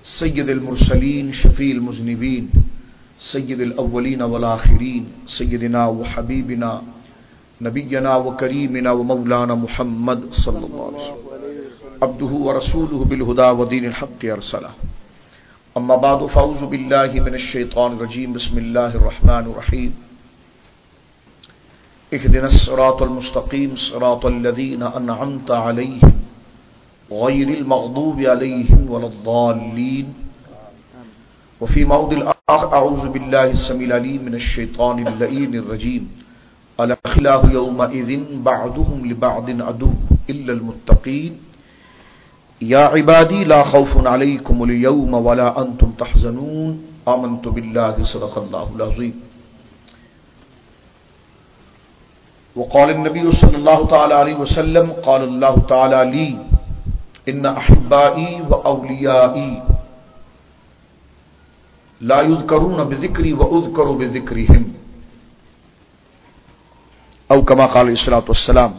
سید المرسلین شفیع المذنبین سید الاولین والآخرین سیدنا و حبیبنا نبینا و کریمنا و مولانا محمد صلی اللہ علیہ وسلم عبدہ و رسولہ بالہدی و دین الحق ارسلہ اما بعد فاعوذ باللہ من الشیطان الرجیم بسم اللہ الرحمن الرحیم اهدنا الصراط المستقیم صراط الذین انعمت علیہم غیر المغضوب علیہم ولا الضالین وفي موضع الآخر أعوذ بالله السميع العليم من الشيطان اللعين الرجيم الأخلاق يومئذ بعضهم لبعض عدو إلا المتقين يا عبادي لا خوف عليكم اليوم ولا أنتم تحزنون آمنت بالله صدق الله العظيم. وقال النبي صلى الله تعالى عليه وسلم قال الله تعالى لي إن أحبائي وأوليائي لا يذكرون بذكري وأذكر بذكرهم او كما قال عليه الصلاة والسلام.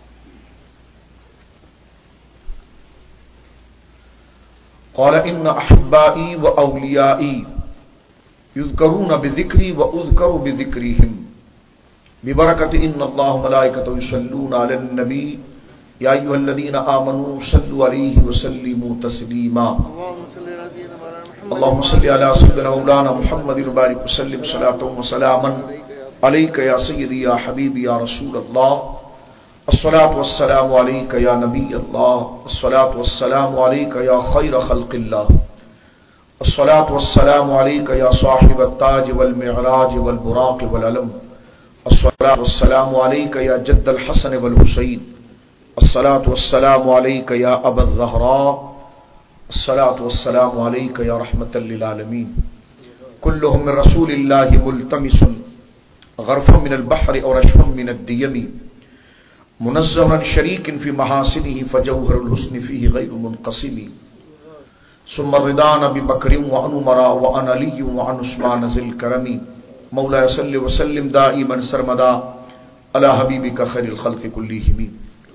قال إن أحبائي وأوليائي يذكرون بذكري وأذكر بذكرهم ببركة إن الله ملائكته يصلون على النبي يا أيها الذين آمنوا صلوا عليه وسلموا تسليما. اللهم صل على سيدنا مولانا محمد وبارك وسلم صلاة وسلاما عليك يا سيدي يا حبيبي يا رسول الله. الصلاة والسلام عليك يا نبي الله. الصلاة والسلام عليك يا خير خلق الله. الصلاة والسلام عليك يا صاحب التاج والمعراج والبراق والعلم. الصلاة والسلام عليك يا جد الحسن والحسين. الصلاة والسلام عليك يا أبا الزهراء. الصلاة والسلام عليك يا رحمة للعالمين. كلهم من رسول الله ملتمس غرفا من البحر أو رشفا من الديم منزها شريك في محاسنه فجوهر الحسن فيه غير منقسم. ثم الرضا ببكر وعن عمر وعن علي وعن عثمان ذي الكرم. مولاي صل وسلم دائما سرمدا على حبيبك خير الخلق كلهم.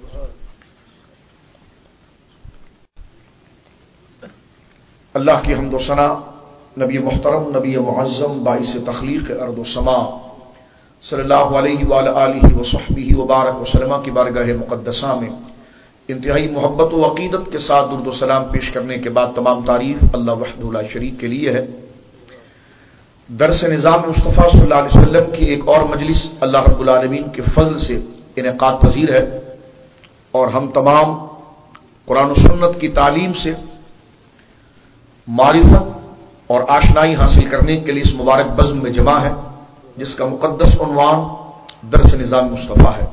اللہ کی حمد و ثنا نبی محترم نبی معظم باعث تخلیق ارض و سما صلی اللہ علیہ وآلہ وصحبہ وبارک وسلم کی بارگاہ مقدسہ میں انتہائی محبت و عقیدت کے ساتھ درود و سلام پیش کرنے کے بعد تمام تعریف اللہ وحدہ لا شریک کے لیے ہے. درس نظام مصطفیٰ صلی اللہ علیہ وسلم کی ایک اور مجلس اللہ رب العالمین کے فضل سے انعقاد پذیر ہے اور ہم تمام قرآن و سنت کی تعلیم سے معرفت اور آشنائی حاصل کرنے کے لیے اس مبارک بزم میں جمع ہے جس کا مقدس عنوان درس نظام مصطفیٰ ہے.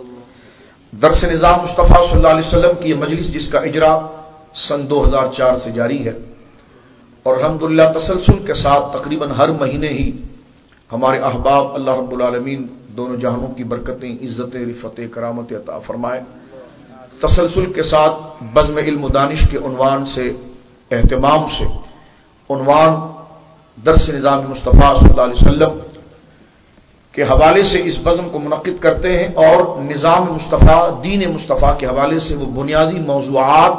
درس نظام مصطفیٰ صلی اللہ علیہ وسلم کی یہ مجلس جس کا اجرا سن 2004 سے جاری ہے اور الحمدللہ تسلسل کے ساتھ تقریباً ہر مہینے ہی ہمارے احباب اللہ رب العالمین دونوں جہانوں کی برکتیں عزتیں رفتیں کرامت عطا فرمائے تسلسل کے ساتھ بزم علم و دانش کے عنوان سے اہتمام سے عنوان درس نظام مصطفیٰ صلی اللہ علیہ وسلم کے حوالے سے اس بزم کو منعقد کرتے ہیں اور نظام مصطفیٰ دین مصطفیٰ کے حوالے سے وہ بنیادی موضوعات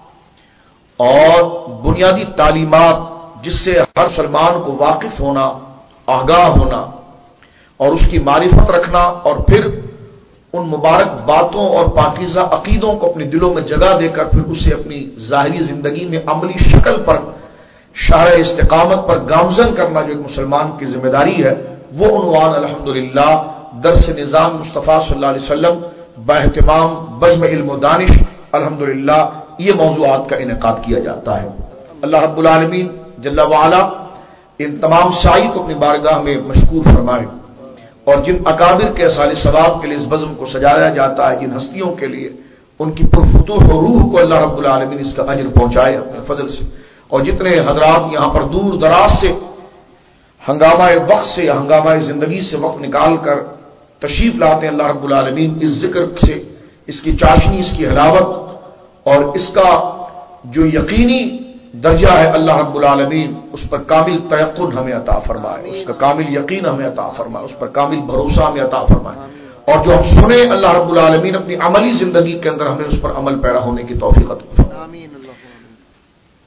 اور بنیادی تعلیمات جس سے ہر مسلمان کو واقف ہونا آگاہ ہونا اور اس کی معرفت رکھنا اور پھر ان مبارک باتوں اور پاکیزہ عقیدوں کو اپنے دلوں میں جگہ دے کر پھر اسے اپنی ظاہری زندگی میں عملی شکل پر شارع استقامت پر گامزن کرنا جو ایک مسلمان کی ذمہ داری ہے وہ عنوان الحمدللہ درس نظام مصطفیٰ صلی اللہ علیہ وسلم باہتمام بزم علم و دانش الحمدللہ یہ موضوعات کا انعقاد کیا جاتا ہے. اللہ رب العالمین جل وعلا ان تمام سعی کو اپنی بارگاہ میں مشکور فرمائے اور جن اکابر کے اصحاب ثواب کے لیے اس بزم کو سجایا جاتا ہے جن ہستیوں کے لیے ان کی پرفتوح و روح کو اللہ رب العالمین اس کا اجر پہنچائے اپنے فضل سے اور جتنے حضرات یہاں پر دور دراز سے ہنگامہ وقت سے یا ہنگامہ زندگی سے وقت نکال کر تشریف لاتے ہیں اللہ رب العالمین اس ذکر سے اس کی چاشنی اس کی حلاوت اور اس کا جو یقینی درجہ ہے اللہ رب العالمین اس پر کامل تیقن ہمیں عطا فرمائے اس کا کامل یقین ہمیں عطا فرمائے اس پر کامل بھروسہ ہمیں عطا فرمائے اور جو ہم سنیں اللہ رب العالمین اپنی عملی زندگی کے اندر ہمیں اس پر عمل پیرا ہونے کی توفیق عطا فرمائے.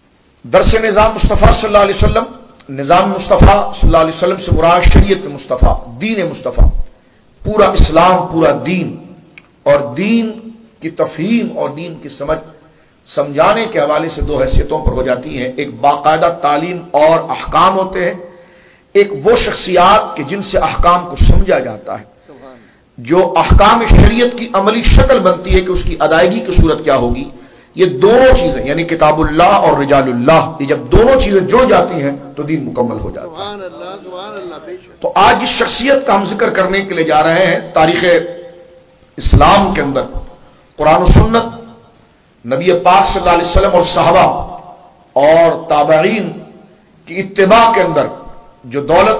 درس نظام مصطفیٰ صلی اللہ علیہ وسلم، نظام مصطفیٰ صلی اللہ علیہ وسلم سے مراد شریعت مصطفیٰ، دین مصطفیٰ، پورا اسلام، پورا دین، اور دین کی تفہیم اور دین کی سمجھانے کے حوالے سے دو حیثیتوں پر ہو جاتی ہیں، ایک باقاعدہ تعلیم اور احکام ہوتے ہیں، ایک وہ شخصیات کہ جن سے احکام کو سمجھا جاتا ہے، جو احکام شریعت کی عملی شکل بنتی ہے کہ اس کی ادائیگی کی صورت کیا ہوگی۔ یہ دونوں چیزیں یعنی کتاب اللہ اور رجال اللہ، یہ جب دونوں چیزیں جڑ جاتی ہیں تو دین مکمل ہو جاتا ہے۔ تو آج جس شخصیت کا ہم ذکر کرنے کے لیے جا رہے ہیں، تاریخ اسلام کے اندر قرآن و سنت، نبی پاک صلی اللہ علیہ وسلم اور صحابہ اور تابعین کی اتباع کے اندر جو دولت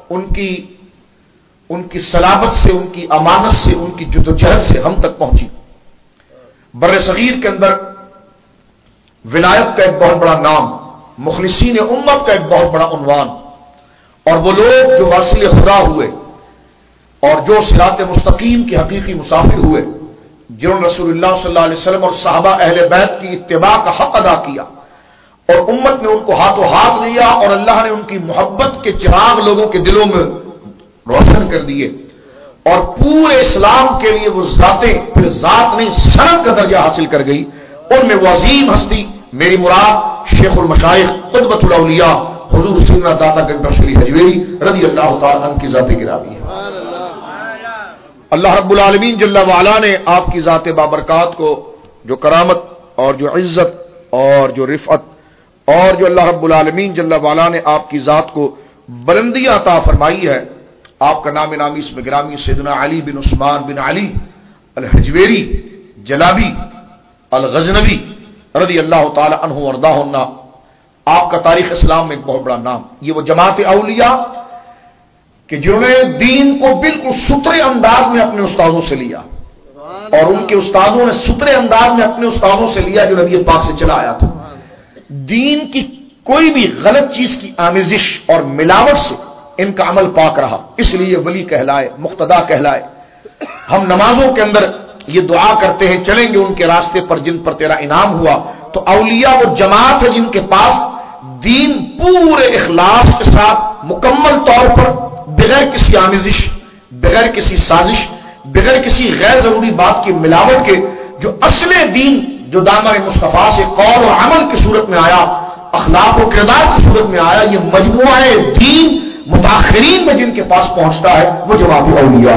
ان کی سلامت سے، ان کی امانت سے، ان کی جدوجہد سے ہم تک پہنچی، بر صغیر کے اندر ولایت کا ایک بہت بڑا نام، مخلصین امت کا ایک بہت بڑا عنوان، اور وہ لوگ جو واصل خدا ہوئے اور جو صراط مستقیم کے حقیقی مسافر ہوئے، جنہوں نے رسول اللہ صلی اللہ علیہ وسلم اور صحابہ اہل بیت کی اتباع کا حق ادا کیا، اور امت نے ان کو ہاتھوں ہاتھ لیا، اور اللہ نے ان کی محبت کے چراغ لوگوں کے دلوں میں روشن کر دیے، اور پورے اسلام کے لیے وہ ذاتیں، پھر ذات نہیں سند کا درجہ حاصل کر گئی۔ ان میں وہ عظیم ہستی میری مراد شیخ المشائخ قطبۃ الاولیاء حضور سیدنا داتا گنج بخش علی حجویری رضی اللہ تعالی عنہ کی ذات گرامی ہے۔ اللہ رب العالمین جل وعلا نے آپ کی ذات بابرکات کو جو کرامت اور جو عزت اور جو رفعت اور جو اللہ رب العالمین جل وعلا نے آپ کی ذات کو بلندی عطا فرمائی ہے، آپ کا نام نامی اس میں گرامی سیدنا علی بن عثمان بن علی الحجویری جلابی الغزنوی رضی اللہ تعالی عنہ وارضاہ عنہ، آپ کا تاریخ اسلام میں ایک بہت بڑا نام۔ یہ وہ جماعت اولیاء کہ جنہوں نے دین کو بالکل ستھرے انداز میں اپنے استادوں سے لیا، اور ان کے استادوں نے ستھرے انداز میں اپنے استادوں سے لیا جو نبی پاک سے چلا آیا تھا۔ دین کی کوئی بھی غلط چیز کی آمیزش اور ملاوٹ سے ان کا عمل پاک رہا، اس لیے ولی کہلائے، مقتدا کہلائے۔ ہم نمازوں کے اندر یہ دعا کرتے ہیں، چلیں گے ان کے راستے پر جن پر تیرا انعام ہوا۔ تو اولیاء وہ جماعت ہے جن کے پاس دین پورے اخلاص کے ساتھ مکمل طور پر، بغیر کسی آمیزش، بغیر کسی سازش، بغیر کسی غیر ضروری بات کی ملاوٹ کے، جو اصل دین جو دامن مصطفیٰ سے قول و عمل کی صورت میں آیا، اخلاق و کردار کی صورت میں آیا، یہ مجموعہ دین متاخرین میں جن کے پاس پہنچتا ہے وہ جماعت اولیاء،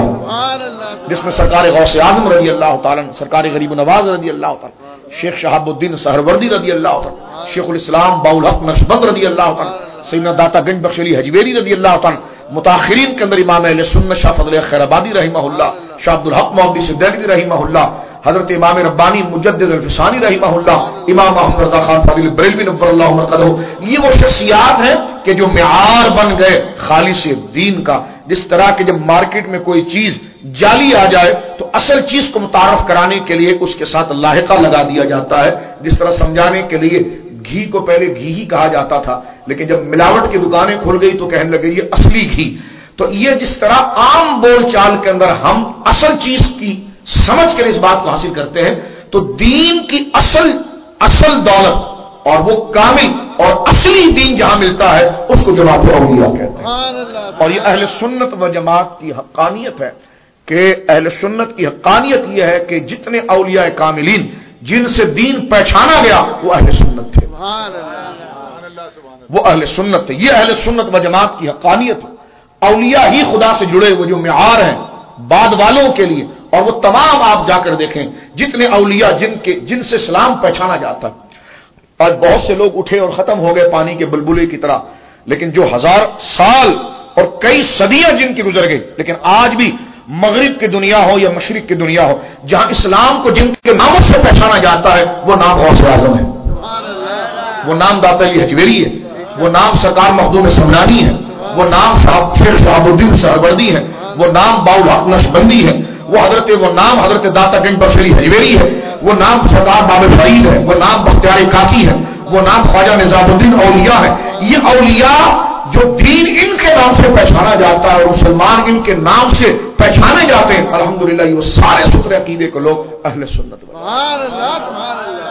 جس میں سرکار غوث اعظم رضی اللہ تعالیٰ، سرکار غریب نواز رضی اللہ تعالیٰ، شیخ شہاب الدین سہروردی رضی اللہ تعالیٰ، شیخ الاسلام باالحق نقشبند رضی اللہ تعالیٰ، سیدنا داتا گنج بخش علی حجویری رضی اللہ تعالیٰ، متاخرین کے اندر امام اہل سنت شاہ فضل خیر آبادی رحمہ اللہ، شاہ عبدالحق محمدی سدیلوی رحمہ اللہ، حضرت امام ربانی مجدد الفسانی رحمہ اللہ، امام احمد رضا خان فاضل بریلوی نور اللہ مرقدہ، یہ وہ شخصیات ہیں کہ جو معیار بن گئے خالص دین کا۔ جس طرح کہ جب مارکیٹ میں کوئی چیز جعلی آ جائے تو اصل چیز کو متعارف کرانے کے لیے اس کے ساتھ لاحقہ لگا دیا جاتا ہے، جس طرح سمجھانے کے لیے گھی کو پہلے گھی ہی کہا جاتا تھا، لیکن جب ملاوٹ کی دکانیں کھل گئی تو کہنے لگے یہ اصلی گھی۔ تو یہ جس طرح عام بول چال کے اندر ہم اصل چیز کی سمجھ کر اس بات کو حاصل کرتے ہیں، تو دین کی اصل دولت اور وہ کامل اور اصلی دین جہاں ملتا ہے اس کو جماعت اولیاء کہتے ہیں۔ اور یہ اہل سنت و جماعت کی حقانیت ہے کہ اہل سنت کی حقانیت یہ ہے کہ جتنے اولیاء کاملین جن سے دین پہچانا گیا وہ اہل سنت تھے، وہ اہل سنت تھے۔ یہ اہل سنت و جماعت کی حقانیت ہے، اولیاء ہی خدا سے جڑے ہوئے جو معیار ہیں بعد والوں کے لیے، اور وہ تمام آپ جا کر دیکھیں جتنے اولیاء جن سے اسلام پہچانا جاتا ہے۔ آج بہت سے لوگ اٹھے اور ختم ہو گئے پانی کے بلبلے کی طرح، لیکن جو 1000 سال اور کئی صدیاں جن کی گزر گئی، لیکن آج بھی مغرب کی دنیا ہو یا مشرق کی دنیا ہو، جہاں اسلام کو جن کے ناموں سے پہچانا جاتا ہے وہ نام غوث اعظم ہے، وہ نام داتا علی حجویری ہے، وہ نام سرکار مخدوم سمنانی ہے، وہ نام شیخ شہاب الدین سہروردی ہے، وہ نام باالحق نقشبندی ہے، وہ نام حضرت داتا گنج بخش علی حجویری ہے، وہ نام سرکار باب فرید ہے، وہ نام بختیار کاکی ہے، وہ نام خواجہ نظام الدین اولیاء ہے۔ یہ اولیاء جو دین ان کے نام سے پہچانا جاتا ہے اور مسلمان ان کے نام سے پہچانے جاتے ہیں، الحمدللہ یہ وہ سارے ستھرے عقیدے کے لوگ اہل سنت۔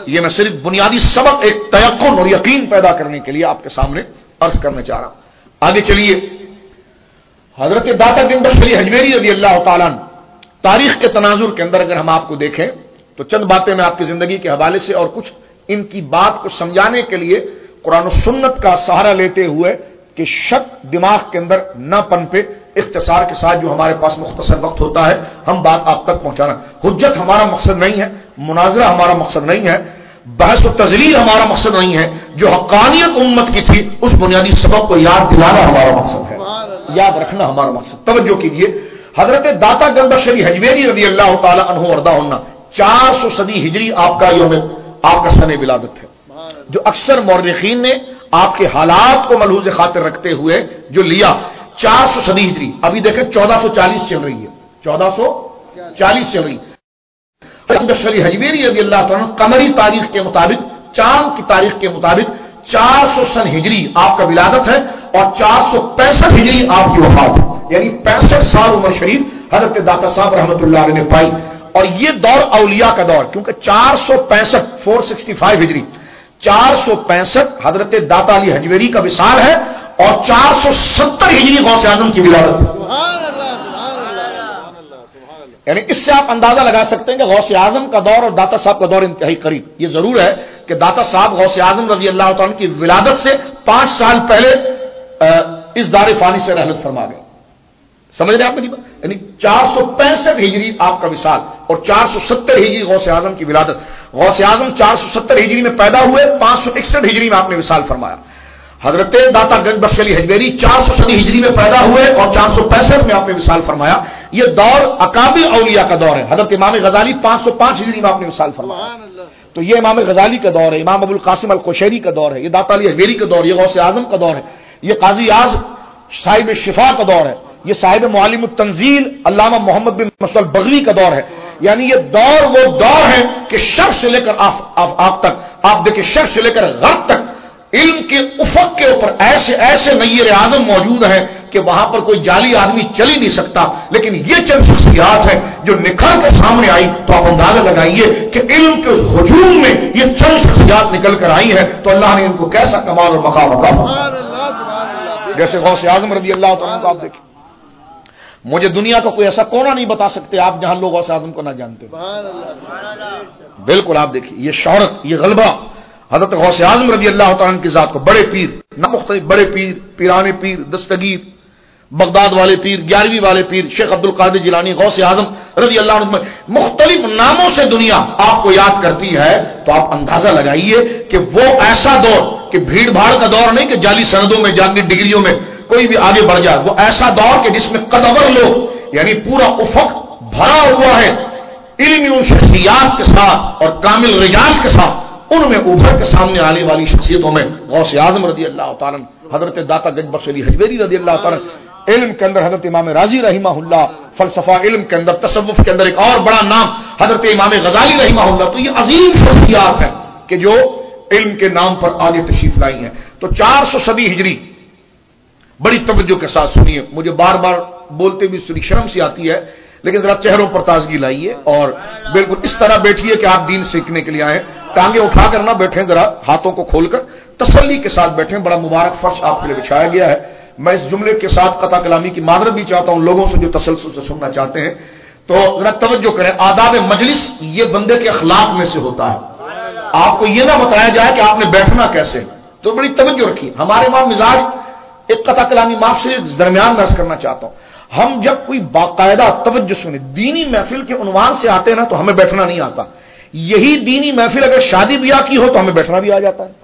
یہ میں صرف بنیادی سبق ایک تیقن اور یقین پیدا کرنے کے لیے آپ کے سامنے عرض کرنا چاہ رہا ہوں. آگے چلیے. حضرت داتا گنج بخش علی حجویری رضی اللہ تعالیٰ عنہ تاریخ کے تناظر کے اندر اگر ہم آپ کو دیکھیں تو چند باتیں میں آپ کی زندگی کے حوالے سے اور کچھ ان کی بات کو سمجھانے کے لیے قرآن و سنت کا سہارا لیتے ہوئے کہ شک دماغ کے اندر نہ پنپے، اختصار کے ساتھ جو ہمارے پاس مختصر وقت ہوتا ہے ہم بات آپ تک پہنچانا. حجت ہمارا مقصد نہیں ہے، مناظرہ ہمارا مقصد نہیں ہے، بحث و تذلیل ہمارا مقصد نہیں ہے. جو حقانیت امت کی تھی اس بنیادی سبق کو یاد دلانا ہمارا مقصد ہے، یاد رکھنا ہمارا مقصد. توجہ کیجئے. حضرت داتا گنج بخش علی حجویری رضی اللہ تعالی عنہ وارضہ عنہ 400 صدی ہجری آپ کا یوم آپ کا سن ولادت ہے، جو اکثر مورخین نے آپ کے حالات کو ملحوظ خاطر رکھتے ہوئے جو لیا 400 صدی ہجری. ابھی دیکھیں 1440 چل رہی ہے، 1440 چل رہی. بخش علی حجویری رضی اللہ تعالیٰ قمری تاریخ کے مطابق، چاند کی تاریخ کے مطابق 400 سن ہجری آپ کا ولادت ہے اور 465 ہجری آپ کی وفات ہے. یعنی 65 سال عمر شریف حضرت داتا صاحب رحمۃ اللہ علیہ نے پائی. اور یہ دور اولیاء کا دور، کیونکہ 465 ہجری 465 حضرت داتا علی حجویری کا وصال ہے اور 470 ہجری غوث اعظم کی ولادت ہے. یعنی اس سے آپ اندازہ لگا سکتے ہیں کہ غوث اعظم کا دور اور داتا صاحب کا دور انتہائی قریب. یہ ضرور ہے کہ داتا صاحب غوث اعظم رضی اللہ تعالیٰ کی ولادت سے 5 سال پہلے اس دار فانی سے رحلت فرما گئے. سمجھ رہے ہیں آپ میری بات؟ یعنی 465 ہجری آپ کا وصال اور 470 ہجری غوث اعظم کی ولادت. غوث اعظم 470 ہجری میں پیدا ہوئے، 561 ہجری میں آپ نے وصال فرمایا. حضرت داتا گنج بخش علی حجویری 400 صدی ہجری میں پیدا ہوئے اور 465 میں آپ نے وصال فرمایا. یہ دور اکابر اولیاء کا دور ہے. حضرت امام غزالی 505 ہجری میں آپ نے وصال فرمایا. تو یہ امام غزالی کا دور ہے، امام ابو القاسم القشیری کا دور ہے، یہ داتا علی حجویری کا دور، یہ غوث اعظم کا دور ہے، یہ قاضی اعظم صاحب شفا کا دور ہے، یہ صاحب معالم التنزیل علامہ محمد بن مسعود بغوی کا دور ہے. یعنی یہ دور وہ دور ہے کہ شرق سے لے کر آپ تک، آپ دیکھیں شرق سے لے کر غرب تک علم کے افق کے اوپر ایسے ایسے نیر اعظم موجود ہیں کہ وہاں پر کوئی جعلی آدمی چل ہی نہیں سکتا. لیکن یہ چند شخصیات ہیں جو نکھر کے سامنے آئی تو آپ اندازہ لگائیے کہ علم کے ہجوم میں یہ چند شخصیات نکل کر آئی ہیں تو اللہ نے ان کو کیسا کمال اور مقام عطا فرمایا. جیسے غوث اعظم رضی اللہ تعالیٰ کو آپ دیکھیں، مجھے دنیا کا کوئی ایسا کونا نہیں بتا سکتے آپ جہاں لوگ غوث اعظم کو نہ جانتے. بالکل آپ دیکھیے یہ شہرت، یہ غلبہ حضرت غوث اعظم رضی اللہ تعالیٰ کی ذات کو. بڑے پیر، نہ مختلف بڑے پیر، پیران پیر، دستگیر، بغداد والے پیر، 11ویں والے پیر، شیخ عبد القادر جیلانی، غوث اعظم رضی اللہ عنہ، مختلف ناموں سے دنیا آپ کو یاد کرتی ہے. تو آپ اندازہ لگائیے کہ وہ ایسا دور کہ بھیڑ بھاڑ کا دور نہیں کہ جعلی سندوں میں جعلی ڈگریوں میں کوئی بھی آگے بڑھ جائے، وہ ایسا دور کہ جس میں قدور لوگ، یعنی پورا افق بھرا ہوا ہے علمی ان شخصیات کے ساتھ اور کامل رجال کے ساتھ. ان میں ابھر کے سامنے آنے والی شخصیتوں میں غوث اعظم رضی اللہ تعالیٰ، حضرت داتا گنج بخش علی حجویری رضی اللہ تعالیٰ، علم کے اندر حضرت امام راضی رحمہ اللہ، فلسفہ علم کے اندر، تصوف کے اندر ایک اور بڑا نام حضرت امام غزالی رحمہ اللہ. تو یہ عظیم شخصیات ہیں کہ جو علم کے نام پر آگے تشریف لائی ہیں. تو 400 صدی ہجری بڑی توجہ کے ساتھ سنیے. مجھے بار بار بولتے بھی سنی شرم سی آتی ہے، لیکن ذرا چہروں پر تازگی لائیے اور بالکل اس طرح بیٹھیے کہ آپ دین سیکھنے کے لیے آئیں. ٹانگیں اٹھا کر نہ بیٹھیں، ذرا ہاتھوں کو کھول کر تسلی کے ساتھ بیٹھیں. بڑا مبارک فرش آپ کے لیے بچھایا گیا ہے. میں اس جملے کے ساتھ قطع کلامی کی معذرت بھی چاہتا ہوں لوگوں سے جو تسلسل سے سننا چاہتے ہیں. تو ذرا توجہ کریں. آداب مجلس یہ بندے کے اخلاق میں سے ہوتا ہے. آپ کو یہ نہ بتایا جائے کہ آپ نے بیٹھنا کیسے، تو بڑی توجہ رکھیے. ہمارے وہاں مزاج ایک قطع کلامی معاف سے درمیان میں عرض کرنا چاہتا ہوں. ہم جب کوئی باقاعدہ توجہ سنیں دینی محفل کے عنوان سے آتے ہیں نا تو ہمیں بیٹھنا نہیں آتا. یہی دینی محفل اگر شادی بیاہ کی ہو تو ہمیں بیٹھنا بھی آ جاتا ہے.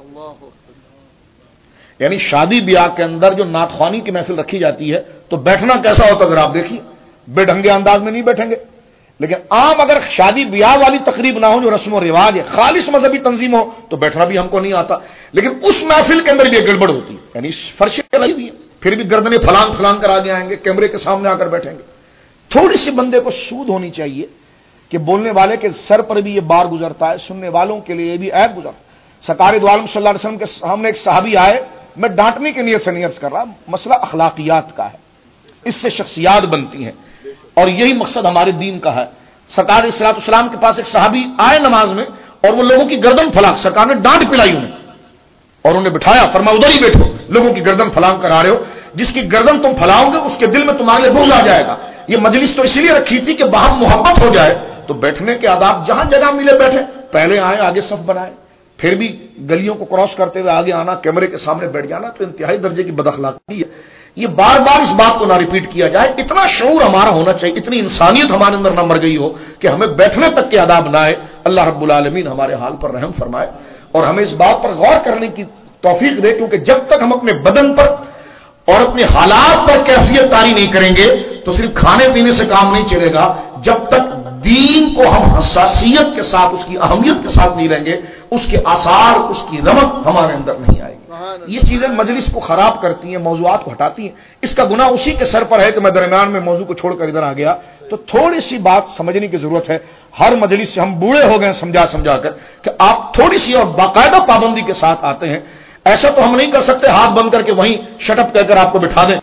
یعنی شادی بیاہ کے اندر جو نعت خوانی کی محفل رکھی جاتی ہے تو بیٹھنا کیسا ہوتا ہے اگر آپ دیکھیے، بے ڈھنگے انداز میں نہیں بیٹھیں گے. لیکن عام اگر شادی بیاہ والی تقریب نہ ہو جو رسم و رواج ہے، خالص مذہبی تنظیم ہو تو بیٹھنا بھی ہم کو نہیں آتا. لیکن اس محفل کے اندر بھی گڑبڑ ہوتی ہے. یعنی فرشیں لگی ہوئی ہیں، پھر بھی گردنیں پھلانگ پھلانگ کر آگے آئیں گے، کیمرے کے سامنے آ کر بیٹھیں گے. تھوڑی سی بندے کو سود ہونی چاہیے کہ بولنے والے کے سر پر بھی یہ بار گزرتا ہے، سننے والوں کے لیے یہ بھی عیب گزرتا ہے. سرکار دو عالم صلی اللہ علیہ وسلم کے سامنے ایک صحابی آئے، میں ڈانٹنے کی نیت سے نہیں عرض کر رہا، مسئلہ اخلاقیات کا ہے، اس سے شخصیات بنتی ہیں اور یہی مقصد ہمارے دین کا ہے. سرکار صلی اللہ علیہ وسلم کے پاس ایک صحابی آئے نماز میں اور وہ لوگوں کی گردن پھلا، سرکار نے ڈانٹ پلائی انہیں اور انہیں بٹھایا، فرمایا ادھر ہی بیٹھو، لوگوں کی گردن پھلانگ کر آ رہے ہو، جس کی گردن تم پھلاؤ گے اس کے دل میں تمہارے لیے بغض آ جائے گا۔ یہ مجلس تو اسی لیے رکھی تھی کہ باہم محبت ہو جائے، تو بیٹھنے کے آداب جہاں جگہ ملے بیٹھے، پہلے آئے آگے صف بنائے، پھر بھی گلیوں کو کراس کرتے ہوئے آگے آنا، کیمرے کے سامنے بیٹھ جانا تو انتہائی درجے کی بد اخلاقی ہے۔ یہ بار بار اس بات کو نہ ریپیٹ کیا جائے، اتنا شعور ہمارا ہونا چاہیے، اتنی انسانیت ہمارے اندر نہ مر گئی ہو کہ ہمیں بیٹھنے تک کے آداب نہ آئے۔ اللہ رب العالمین ہمارے حال پر رحم فرمائے اور ہمیں اس بات پر غور کرنے کی توفیق دے، کیونکہ جب تک ہم اپنے بدن پر اور اپنے حالات پر کیفیت طاری نہیں کریں گے تو صرف کھانے پینے سے کام نہیں چلے گا۔ جب تک دین کو ہم حساسیت کے ساتھ، اس کی اہمیت کے ساتھ نہیں لیں گے، اس کے آثار، اس کی رمق ہمارے اندر نہیں آئے گی۔ یہ چیزیں مجلس کو خراب کرتی ہیں، موضوعات کو ہٹاتی ہیں۔ اس کا گناہ اسی کے سر پر ہے کہ میں درمیان میں موضوع کو چھوڑ کر ادھر آ گیا، تو تھوڑی سی بات سمجھنے کی ضرورت ہے۔ ہر مجلس سے ہم بوڑھے ہو گئے سمجھا کر کہ آپ تھوڑی سی اور باقاعدہ پابندی کے ساتھ آتے ہیں۔ ایسا تو ہم نہیں کر سکتے ہاتھ بند کر کے وہیں شٹ اپ کہہ کر آپ کو بٹھا دیں،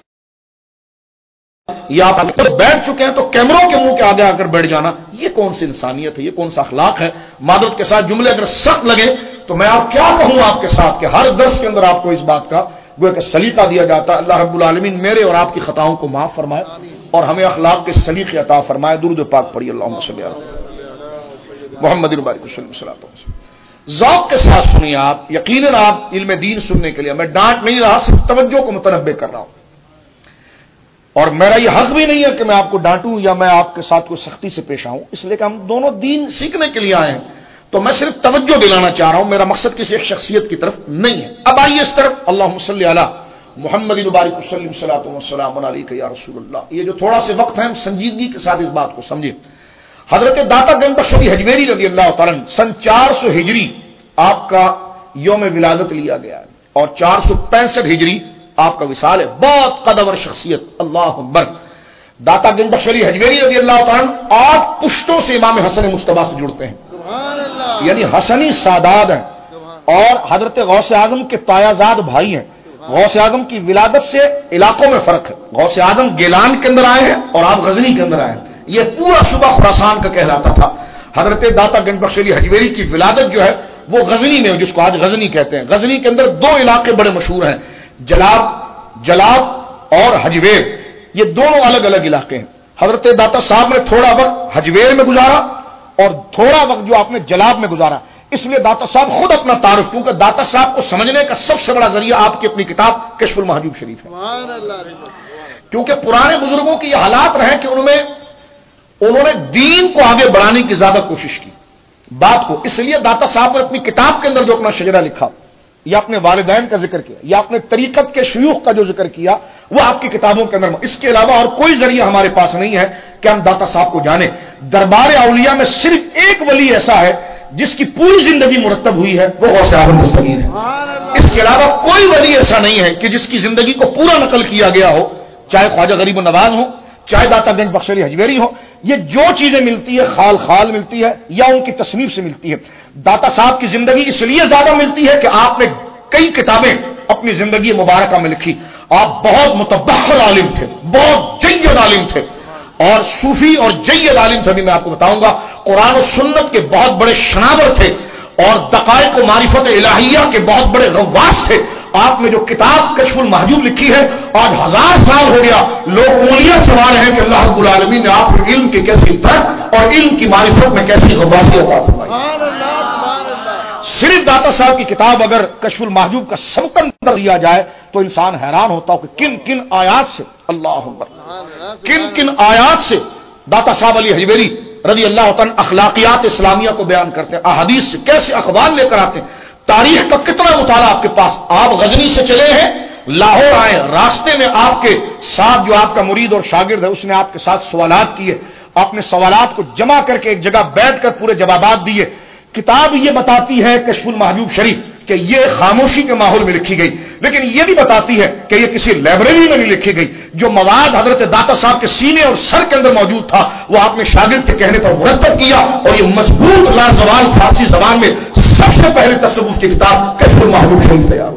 یا آپ بیٹھ چکے ہیں تو کیمروں کے منہ کے آگے آ کر بیٹھ جانا، یہ کون سی انسانیت ہے، یہ کون سا اخلاق ہے؟ معذرت کے ساتھ جملے اگر سخت لگے تو میں آپ کیا کہوں آپ کے ساتھ کہ ہر درس کے اندر آپ کو اس بات کا گویا کہ سلیقہ دیا جاتا ہے۔ اللہ رب العالمین میرے اور آپ کی خطاؤں کو معاف فرمائے اور ہمیں اخلاق کے سلیقے عطا فرمائے۔ درود پاک پڑھیے، اللہم صلی علی محمد وبارک وسلم۔ ذوق کے ساتھ سنیے آپ، یقیناً آپ علم دین سننے کے لیے، میں ڈانٹ نہیں رہا، صرف توجہ کو متنبع کر رہا ہوں، اور میرا یہ حق بھی نہیں ہے کہ میں آپ کو ڈانٹوں یا میں آپ کے ساتھ کوئی سختی سے پیش آؤں، اس لیے کہ ہم دونوں دین سیکھنے کے لیے آئے ہیں، تو میں صرف توجہ دلانا چاہ رہا ہوں، میرا مقصد کسی ایک شخصیت کی طرف نہیں ہے۔ اب آئیے اس طرف، اللہم صلی علی محمد وبارک وسلم، صلاۃ و سلام علیک یا رسول اللہ۔ یہ جو تھوڑا سے وقت ہے ہم سنجیدگی کے ساتھ اس بات کو سمجھیں۔ حضرت داتا گنج بخش علی حجویری رضی اللہ تعالیٰ سن 400 ہجری آپ کا یوم ولادت لیا گیا ہے اور 465 ہجری آپ کا وصال ہے۔ بہت قدور شخصیت، اللہ اکبر۔ داتا گنج بخش علی حجویری رضی اللہ تعالیٰ 8 پشتوں سے امام حسن مصطفیٰ سے جڑتے ہیں، یعنی حسنی سادات ہیں، اور حضرت غوث اعظم کے تایازاد بھائی ہیں۔ غوث اعظم کی ولادت سے علاقوں میں فرق ہے، غوث اعظم گیلان کے اندر آئے ہیں اور آپ غزنی کے اندر آئے ہیں، یہ پورا صوبہ خراسان کا کہلاتا تھا۔ حضرت داتا گنج بخش علی حجویری کی ولادت جو ہے وہ غزنی میں، جس کو آج غزنی کہتے ہیں۔ غزنی کے اندر 2 علاقے بڑے مشہور ہیں، جلاب اور حجویر، یہ دونوں الگ الگ علاقے ہیں۔ حضرت داتا صاحب نے تھوڑا وقت حجویر میں گزارا اور تھوڑا وقت جو آپ نے جلاب میں گزارا، اس لیے داتا صاحب خود اپنا تعارف، کیونکہ داتا صاحب کو سمجھنے کا سب سے بڑا ذریعہ آپ کی اپنی کتاب کشف المحجوب شریف ہے، کیونکہ پرانے بزرگوں کی یہ حالات رہے کہ انہوں نے دین کو آگے بڑھانے کی زیادہ کوشش کی بات کو، اس لیے داتا صاحب نے اپنی کتاب کے اندر جو اپنا شجرہ لکھا یا اپنے والدین کا ذکر کیا یا اپنے طریقت کے شیوخ کا جو ذکر کیا، وہ آپ کی کتابوں کے اندر، اس کے علاوہ اور کوئی ذریعہ ہمارے پاس نہیں ہے کہ ہم داتا صاحب کو جانیں۔ دربار اولیاء میں صرف ایک ولی ایسا ہے جس کی پوری زندگی مرتب ہوئی ہے، وہ غوث اعظم مستغیر ہے۔ اس کے علاوہ کوئی ولی ایسا نہیں ہے کہ جس کی زندگی کو پورا نقل کیا گیا ہو، چاہے خواجہ غریب النواز ہو، چاہے داتا گنج بخش علی حجویری ہو۔ یہ جو چیزیں ملتی ہے خال ملتی ہے یا ان کی تصنیف سے ملتی ہے۔ داتا صاحب کی زندگی اس لیے زیادہ ملتی ہے کہ آپ نے کئی کتابیں اپنی زندگی مبارکہ میں لکھی، آپ بہت متبحر عالم تھے، بہت جید عالم تھے، اور صوفی اور جید عالم تھے، بھی میں آپ کو بتاؤں گا۔ قرآن و سنت کے بہت بڑے شناور تھے اور دقائق و معرفت الہیہ کے بہت بڑے غواص تھے۔ آپ نے جو کتاب کشف المحجوب لکھی ہے، آج 1000 سال ہو گیا لوگ انگلیاں چبا رہے ہیں کہ اللہ رب العالمین نے آپ کو علم کی کیسی درک اور علم کی معرفت میں کیسی غواصی عطا فرمائی۔ صرف داتا صاحب کی کتاب اگر کشف المحجوب کا سبقن دیا جائے تو انسان حیران ہوتا ہو کہ کن آیات سے، اللہ اکبر، کن آیات سے داتا صاحب علی حجویری رضی اللہ عنہ اخلاقیات اسلامیہ کو بیان کرتے ہیں، احادیث سے کیسے اخبار لے کر آتے ہیں، تاریخ کا کتنا مطالعہ آپ کے پاس۔ آپ غزنی سے چلے ہیں، لاہور آئے، راستے میں آپ کے ساتھ جو آپ کا مرید اور شاگرد ہے اس نے آپ کے ساتھ سوالات کیے، آپ نے سوالات کو جمع کر کے ایک جگہ بیٹھ کر پورے جوابات دیے۔ کتاب یہ بتاتی ہے کشف المحجوب شریف کہ یہ خاموشی کے ماحول میں لکھی گئی، لیکن یہ بھی بتاتی ہے کہ یہ کسی لائبریری میں نہیں لکھی گئی۔ جو مواد حضرت داتا صاحب کے سینے اور سر کے اندر موجود تھا وہ آپ نے شاگرد کے کہنے پر مرتب کیا، اور یہ مضبوط لازوال فارسی زبان میں سب سے پہلے تصوف کی کتاب کشف المحجوب شریف تیار۔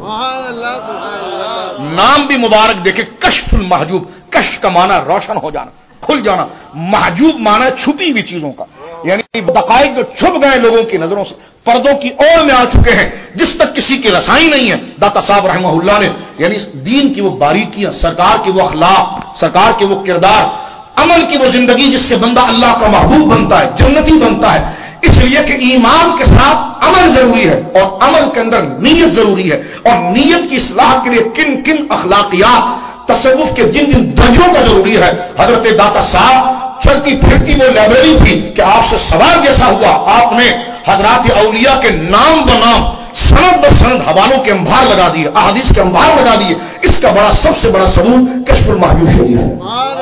نام بھی مبارک دیکھے، کشف المحجوب، کشف کا معنی روشن ہو جانا، کھل جانا، محجوب معنی چھپی ہوئی چیزوں کا۔ یعنی دقائق جو چھپ گئے لوگوں کی نظروں سے، پردوں کی اوڑ میں آ چکے ہیں، جس تک کسی کی رسائی نہیں ہے. داتا صاحب رحمہ اللہ نے یعنی دین کی وہ باریکیاں، سرکار کے وہ اخلاق، سرکار کے وہ کردار، عمل کی وہ زندگی جس سے بندہ اللہ کا محبوب بنتا ہے، جنتی بنتا ہے. اس لیے کہ ایمان کے ساتھ عمل ضروری ہے اور عمل کے اندر نیت ضروری ہے، اور نیت کی اصلاح کے لیے کن کن اخلاقیات، تصوف کے جن جن درجوں کا ضروری ہے. حضرت داتا صاحب چلتی پھرتی وہ لائبریری تھی کہ آپ سے سوال جیسا ہوا، آپ نے حضرات اولیاء کے نام بنام سند بسند حوالوں کے انبار لگا دیے، احادیث کے انبار لگا دیے. اس کا بڑا سب سے بڑا ثبوت کشف المحجوب شریف ہے.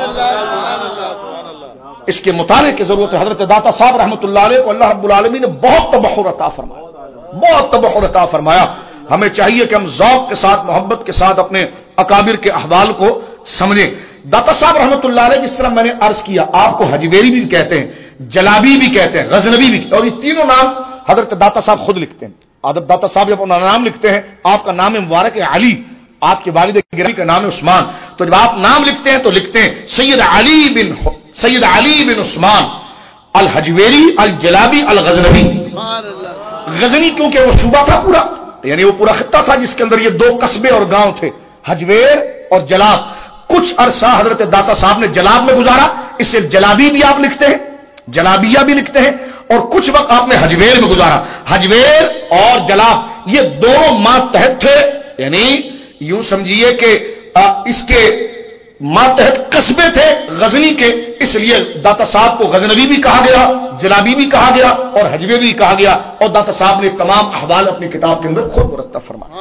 اس کے مطالعے کی ضرورت ہے. حضرت داتا صاحب رحمۃ اللہ علیہ کو اللہ رب العالمین نے بہت تبحر عطا فرمایا، بہت تبحر عطا فرمایا. ہمیں چاہیے کہ ہم ذوق کے ساتھ، محبت کے ساتھ اپنے اکابر کے احوال کو سمجھیں. داتا صاحب رحمۃ اللہ علیہ جس طرح میں نے عرض کیا، آپ کو حجویری بھی کہتے ہیں، جلابی بھی کہتے ہیں، غزنوی بھی، اور یہ تینوں نام حضرت داتا صاحب خود لکھتے ہیں. حضرت داتا صاحب جب اپنا نام لکھتے ہیں، آپ کا نام مبارک ہے علی، آپ کے والد گرامی کا نام ہے عثمان، تو جب آپ نام لکھتے ہیں تو لکھتے ہیں سید علی بن عثمان الحجویری الجلابی الغزنوی. غزنی کیونکہ وہ صوبہ تھا پورا، یعنی وہ پورا خطہ تھا جس کے اندر یہ دو قصبے اور گاؤں تھے، حجویر اور جلاب. کچھ عرصہ حضرت داتا صاحب نے جلاب میں گزارا، اس سے جلابی بھی آپ لکھتے ہیں، جلابیہ بھی لکھتے ہیں، اور کچھ وقت آپ نے حجویر میں گزارا. حجویر اور جلاب یہ دونوں ماتحت تھے، یعنی یوں سمجھیے کہ اس کے ماتحت قصبے تھے غزنی کے، اس لیے داتا صاحب کو غزنوی بھی کہا گیا، جلابی بھی کہا گیا اور حجویر بھی کہا گیا. اور داتا صاحب نے تمام احوال اپنی کتاب کے اندر خود مرتب فرمایا.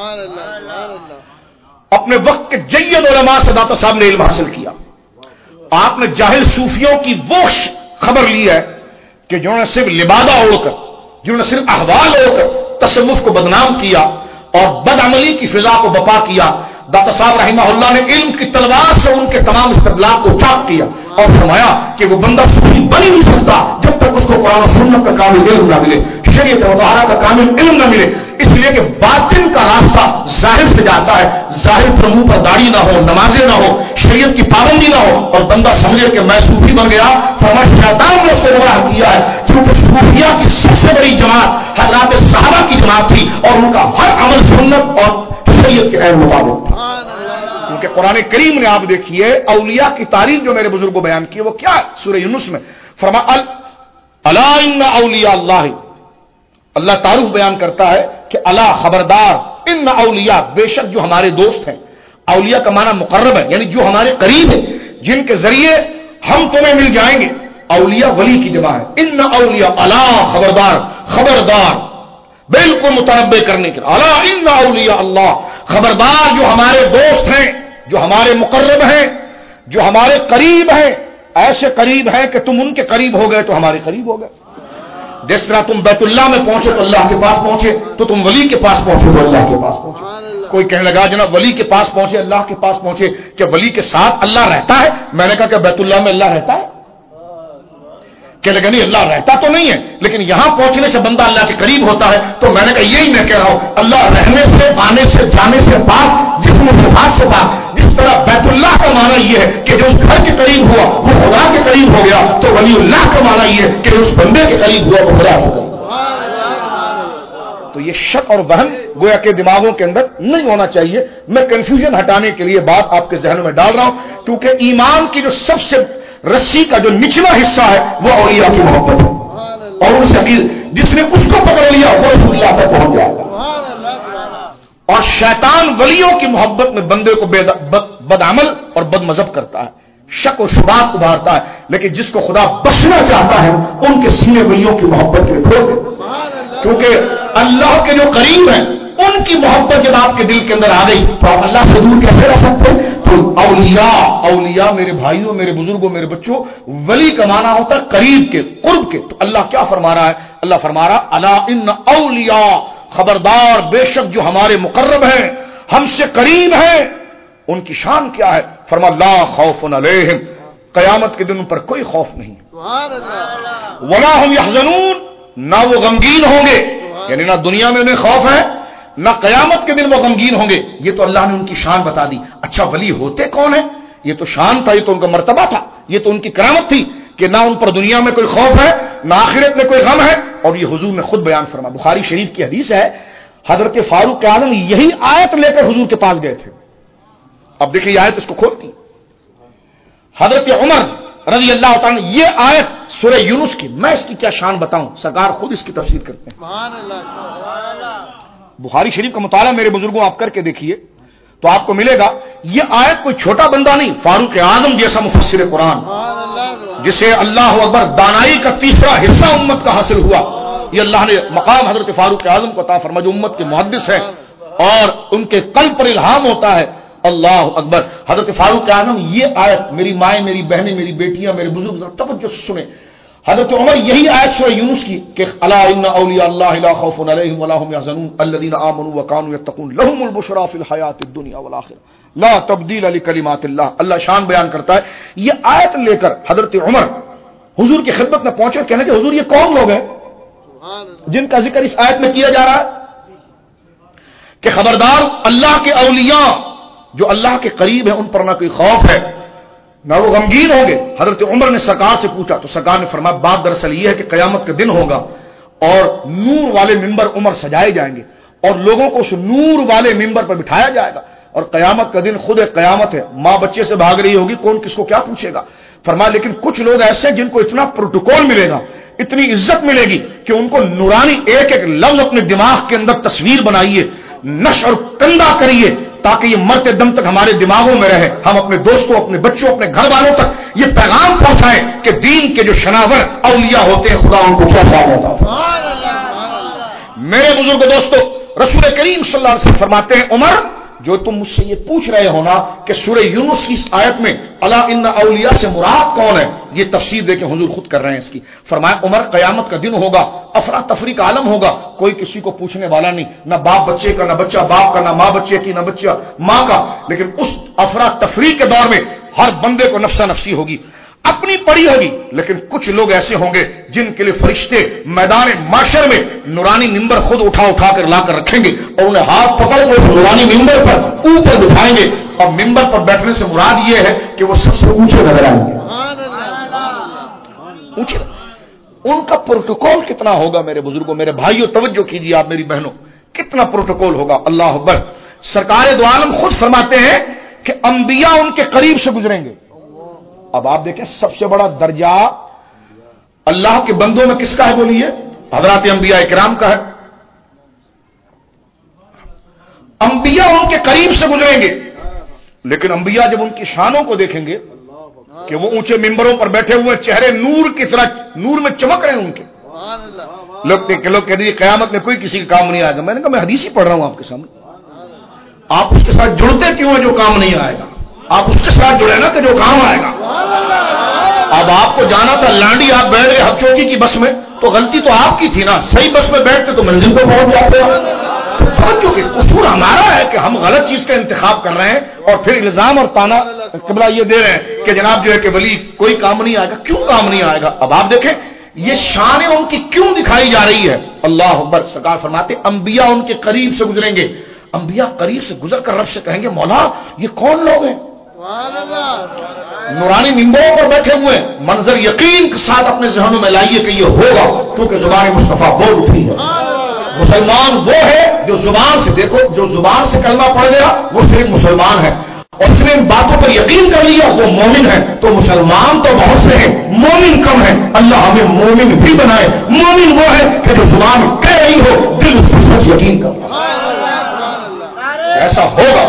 اپنے وقت کے جید علماء سے داتا صاحب نے علم حاصل کیا. آپ نے جاہل صوفیوں کی وہ خبر لی ہے کہ جنہوں نے صرف لبادہ اوڑھ کر، جنہوں نے صرف احوال اوڑھ کر تصوف کو بدنام کیا اور بدعملی کی فضا کو بپا کیا. داتا صاحب رحمہ اللہ نے علم کی تلوار سے ان کے تمام استدلال کو چاک کیا اور فرمایا کہ وہ بندہ صوفی بن ہی نہیں سکتا جب تک اس کو قرآن و سنت کا کامل علم نہ ملے، شریعت مطہرہ کا کامل علم نہ ملے. اس لیے کہ باطن کا راستہ ظاہر سے جاتا ہے، ظاہر پر منہ پر داڑھی نہ ہو، نمازیں نہ ہو، شریعت کی پابندی نہ ہو اور بندہ سمجھے کہ میں صوفی بن گیا. فرمایا شیطان نے اس کو گمراہ کیا ہے، کیونکہ صوفیہ کی سب سے بڑی جماعت حضرات صحابہ کی جماعت تھی اور ان کا ہر عمل سنت اور شریعت کے عین مطابق تھا. کیونکہ قرآن کریم نے آپ دیکھیے اولیاء کی تعریف جو میرے بزرگوں بیان کی وہ کیا ہے؟ سورہ یونس میں فرمایا الا ان اولیاء اللہ، اللہ تعارف بیان کرتا ہے کہ الا خبردار، ان اولیاء بے شک جو ہمارے دوست ہیں. اولیاء کا معنی مقرب ہے، یعنی جو ہمارے قریب ہیں، جن کے ذریعے ہم تمہیں مل جائیں گے. اولیاء ولی کی جمع ہے. ان اولیاء، الا خبردار، خبردار بالکل متنبع کرنے کے، الا ان اولیاء اللہ، خبردار جو ہمارے دوست ہیں، جو ہمارے مقرب ہیں، جو ہمارے قریب ہیں، ایسے قریب ہیں کہ تم ان کے قریب ہو گئے تو ہمارے قریب ہو گئے. جس طرح تم بیت اللہ میں پہنچے تو اللہ کے پاس پہنچے، تو تم ولی کے پاس پہنچے تو اللہ کے پاس پہنچے. کوئی کہنے لگا جناب ولی کے پاس پہنچے اللہ کے پاس پہنچے، کیا ولی کے ساتھ اللہ رہتا ہے؟ میں نے کہا کہ بیت اللہ میں اللہ رہتا ہے؟ کہ لگا نہیں اللہ رہتا تو نہیں ہے، لیکن یہاں پہنچنے سے بندہ اللہ کے قریب ہوتا ہے. تو میں نے کہا یہی میں کہہ رہا ہوں، اللہ رہنے سے، آنے سے، جانے سے پاک، جسم و صفات سے پاک. جس طرح بیت اللہ کا معنی یہ ہے کہ جو اس گھر کے قریب ہوا وہ خدا کے قریب ہو گیا، تو ولی اللہ کا معنی یہ ہے کہ اس بندے کے قریب ہوا وہ خدا کے قریب. تو یہ شک اور وہم گویا کے دماغوں کے اندر نہیں ہونا چاہیے. میں کنفیوژن ہٹانے کے لیے بات آپ کے ذہنوں میں ڈال رہا ہوں، کیونکہ ایمان کی جو سب سے رسی کا جو نچلا حصہ ہے وہ اولیاء کی محبت ہے، اور ان سے جس نے اس کو پکڑ لیا وہ رسول اللہ تک پہنچ جائے گا. اور شیطان ولیوں کی محبت میں بندے کو بدعمل اور بد مذہب کرتا ہے، شک و شبہات ابھارتا ہے. لیکن جس کو خدا بخشنا چاہتا ہے ان کے سینے ولیوں کی محبت کے کھول دے، کیونکہ اللہ کے جو قریب ہیں ان کی محبت جب آپ کے دل کے اندر آ گئی تو آپ اللہ سے دور کیسے رہ سکتے ہیں؟ تو اولیاء میرے بھائیوں، میرے بزرگوں، میرے بچوں، ولی کا معنی ہوتا ہے قریب کے، قرب کے. تو اللہ کیا فرما رہا ہے؟ اللہ فرما رہا الا ان اولیاء، خبردار بے شک جو ہمارے مقرب ہیں، ہم سے قریب ہیں، ان کی شان کیا ہے؟ فرما لا خوف علیہم، قیامت کے دن ان پر کوئی خوف نہیں، ولا هم يحزنون، نہ وہ غمگین ہوں گے، یعنی نہ دنیا میں انہیں خوف ہے نہ قیامت کے دن وہ غمگین ہوں گے. یہ تو اللہ نے ان کی شان بتا دی. اچھا ولی ہوتے کون ہیں؟ یہ تو شان تھا، یہ تو ان کا مرتبہ تھا، یہ تو ان کی کرامت تھی کہ نہ ان پر دنیا میں کوئی خوف ہے نہ آخرت میں کوئی غم ہے، اور یہ حضور نے خود بیان فرما. بخاری شریف کی حدیث ہے، حضرت فاروق اعظم یہی آیت لے کر حضور کے پاس گئے تھے. اب دیکھیں یہ آیت اس کو کھولتی. حضرت عمر رضی اللہ تعالیٰ یہ آیت سورہ یونس کی، میں اس کی کیا شان بتاؤں، سرکار خود اس کی تفسیر کرتے ہیں. بخاری شریف کا مطالعہ میرے بزرگوں آپ کر کے دیکھیے تو آپ کو ملے گا یہ آیت کوئی چھوٹا بندہ نہیں، فاروق اعظم جیسا مفسر قرآن جسے اللہ اکبر دانائی کا تیسرا حصہ امت کا حاصل ہوا، یہ اللہ نے مقام حضرت فاروق اعظم کو عطا فرما جو امت کے محدث ہیں اور ان کے قلب پر الہام ہوتا ہے. اللہ اکبر. حضرت فاروق اعظم یہ آیت، میری مائیں میری بہنیں میری بیٹیاں میرے بزرگ توجہ سے سنیں، حضرت عمر یہی آیت سورہ یونس کی کہ الا ان اولیاء اللہ لا خوف علیہم ولا هم يحزنون الذين آمنوا وكانوا يتقون لهم البشرى في الحیات الدنیا والآخرہ لا تبدیل لکلمات اللہ. اللہ شان بیان کرتا ہے. یہ آیت لے کر حضرت عمر حضور کی خدمت میں پہنچے اور کہنے کہ حضور یہ کون لوگ ہیں جن کا ذکر اس آیت میں کیا جا رہا ہے کہ خبردار اللہ کے اولیاء جو اللہ کے قریب ہیں ان پر نہ کوئی خوف ہے نہ وہ غمگین ہوں گے. حضرت عمر نے سرکار سے پوچھا تو سرکار نے فرمایا بات دراصل یہ ہے کہ قیامت کا دن ہوگا اور نور والے ممبر عمر سجائے جائیں گے اور لوگوں کو اس نور والے ممبر پر بٹھایا جائے گا اور قیامت کا دن خود ایک قیامت ہے، ماں بچے سے بھاگ رہی ہوگی، کون کس کو کیا پوچھے گا. فرمایا لیکن کچھ لوگ ایسے جن کو اتنا پروٹوکول ملے گا، اتنی عزت ملے گی کہ ان کو نورانی ایک ایک لفظ اپنے دماغ کے اندر تصویر بنائیے، نش اور کندہ کریے تاکہ یہ مرتے دم تک ہمارے دماغوں میں رہے. ہم اپنے دوستوں اپنے بچوں اپنے گھر والوں تک یہ پیغام پہنچائیں کہ دین کے جو شناور اولیاء ہوتے ہیں خدا ان کو کیا خیال ہوتا ہے. میرے بزرگ دوستو رسول کریم صلی اللہ علیہ وسلم فرماتے ہیں عمر جو تم مجھ سے یہ پوچھ رہے ہو نا کہ سورہ یونس کی اس آیت میں الا ان اولیاء سے مراد کون ہے، یہ تفسیر دے کے حضور خود کر رہے ہیں اس کی. فرمایا عمر قیامت کا دن ہوگا، افراتفری کا عالم ہوگا، کوئی کسی کو پوچھنے والا نہیں، نہ باپ بچے کا نہ بچہ باپ کا نہ ماں بچے کی نہ بچہ ماں کا. لیکن اس افراتفری کے دور میں ہر بندے کو نفسا نفسی ہوگی، اپنی پڑی ہوگی. لیکن کچھ لوگ ایسے ہوں گے جن کے لیے فرشتے میدان معاشر میں نورانی ممبر خود اٹھا کر لا کر رکھیں گے اور انہیں ہاتھ پکڑ کر نورانی ممبر پر اوپر بٹھائیں گے اور ممبر پر بیٹھنے سے مراد یہ ہے کہ وہ سب سے اونچے نظر آئیں گے. اونچے ان کا پروٹوکول کتنا ہوگا میرے بزرگوں میرے بھائیوں توجہ کیجیے آپ میری بہنوں کتنا پروٹوکول ہوگا. اللہ اکبر. سرکار دو عالم خود فرماتے ہیں کہ انبیاء ان کے قریب سے گزریں گے. اب آپ دیکھیں سب سے بڑا درجہ اللہ کے بندوں میں کس کا ہے بولیے؟ حضرات انبیاء کرام کا ہے. انبیاء ان کے قریب سے گزریں گے لیکن انبیاء جب ان کی شانوں کو دیکھیں گے کہ وہ اونچے ممبروں پر بیٹھے ہوئے چہرے نور کی طرح نور میں چمک رہے ہیں ان کے، لوگ کہہ دیجیے قیامت میں کوئی کسی کا کام نہیں آئے گا. میں نے کہا میں حدیث ہی پڑھ رہا ہوں آپ کے سامنے، آپ اس کے ساتھ جڑتے کیوں ہیں جو کام نہیں آئے گا؟ آپ اس کے ساتھ جڑے نا کہ جو کام آئے گا. اب آپ کو جانا تھا لانڈی، آپ بیٹھ گئے ہفچوکی کی بس میں تو غلطی تو آپ کی تھی نا، صحیح بس میں بیٹھتے تو منزل پہ پہنچ جاتے. کیونکہ قصور ہمارا ہے کہ ہم غلط چیز کا انتخاب کر رہے ہیں اور پھر الزام اور تانا قبلہ یہ دے رہے ہیں کہ جناب جو ہے کہ ولی کوئی کام نہیں آئے گا. کیوں کام نہیں آئے گا؟ اب آپ دیکھیں یہ شانیں ان کی کیوں دکھائی جا رہی ہے. اللہ اکبر. سرکار فرماتے انبیاء ان کے قریب سے گزریں گے. انبیاء قریب سے گزر کر رب سے کہیں گے مولا یہ کون لوگ ہیں؟ نورانی ممبروں پر بیٹھے ہوئے منظر یقین کے ساتھ اپنے ذہنوں میں لائیے کہ یہ ہوگا کیونکہ زبان مصطفیٰ بول اٹھی ہے. مسلمان وہ ہے جو زبان سے دیکھو جو زبان سے کلمہ پڑھ گیا وہ صرف مسلمان ہے اور اس نے ان باتوں پر یقین کر لیا وہ مومن ہے. تو مسلمان تو بہت سے ہیں مومن کم ہے. اللہ ہمیں مومن بھی بنائے. مومن وہ ہے کہ جو زبان کہہ رہی ہو دل اس پر سچ یقین کر رہا. ایسا ہوگا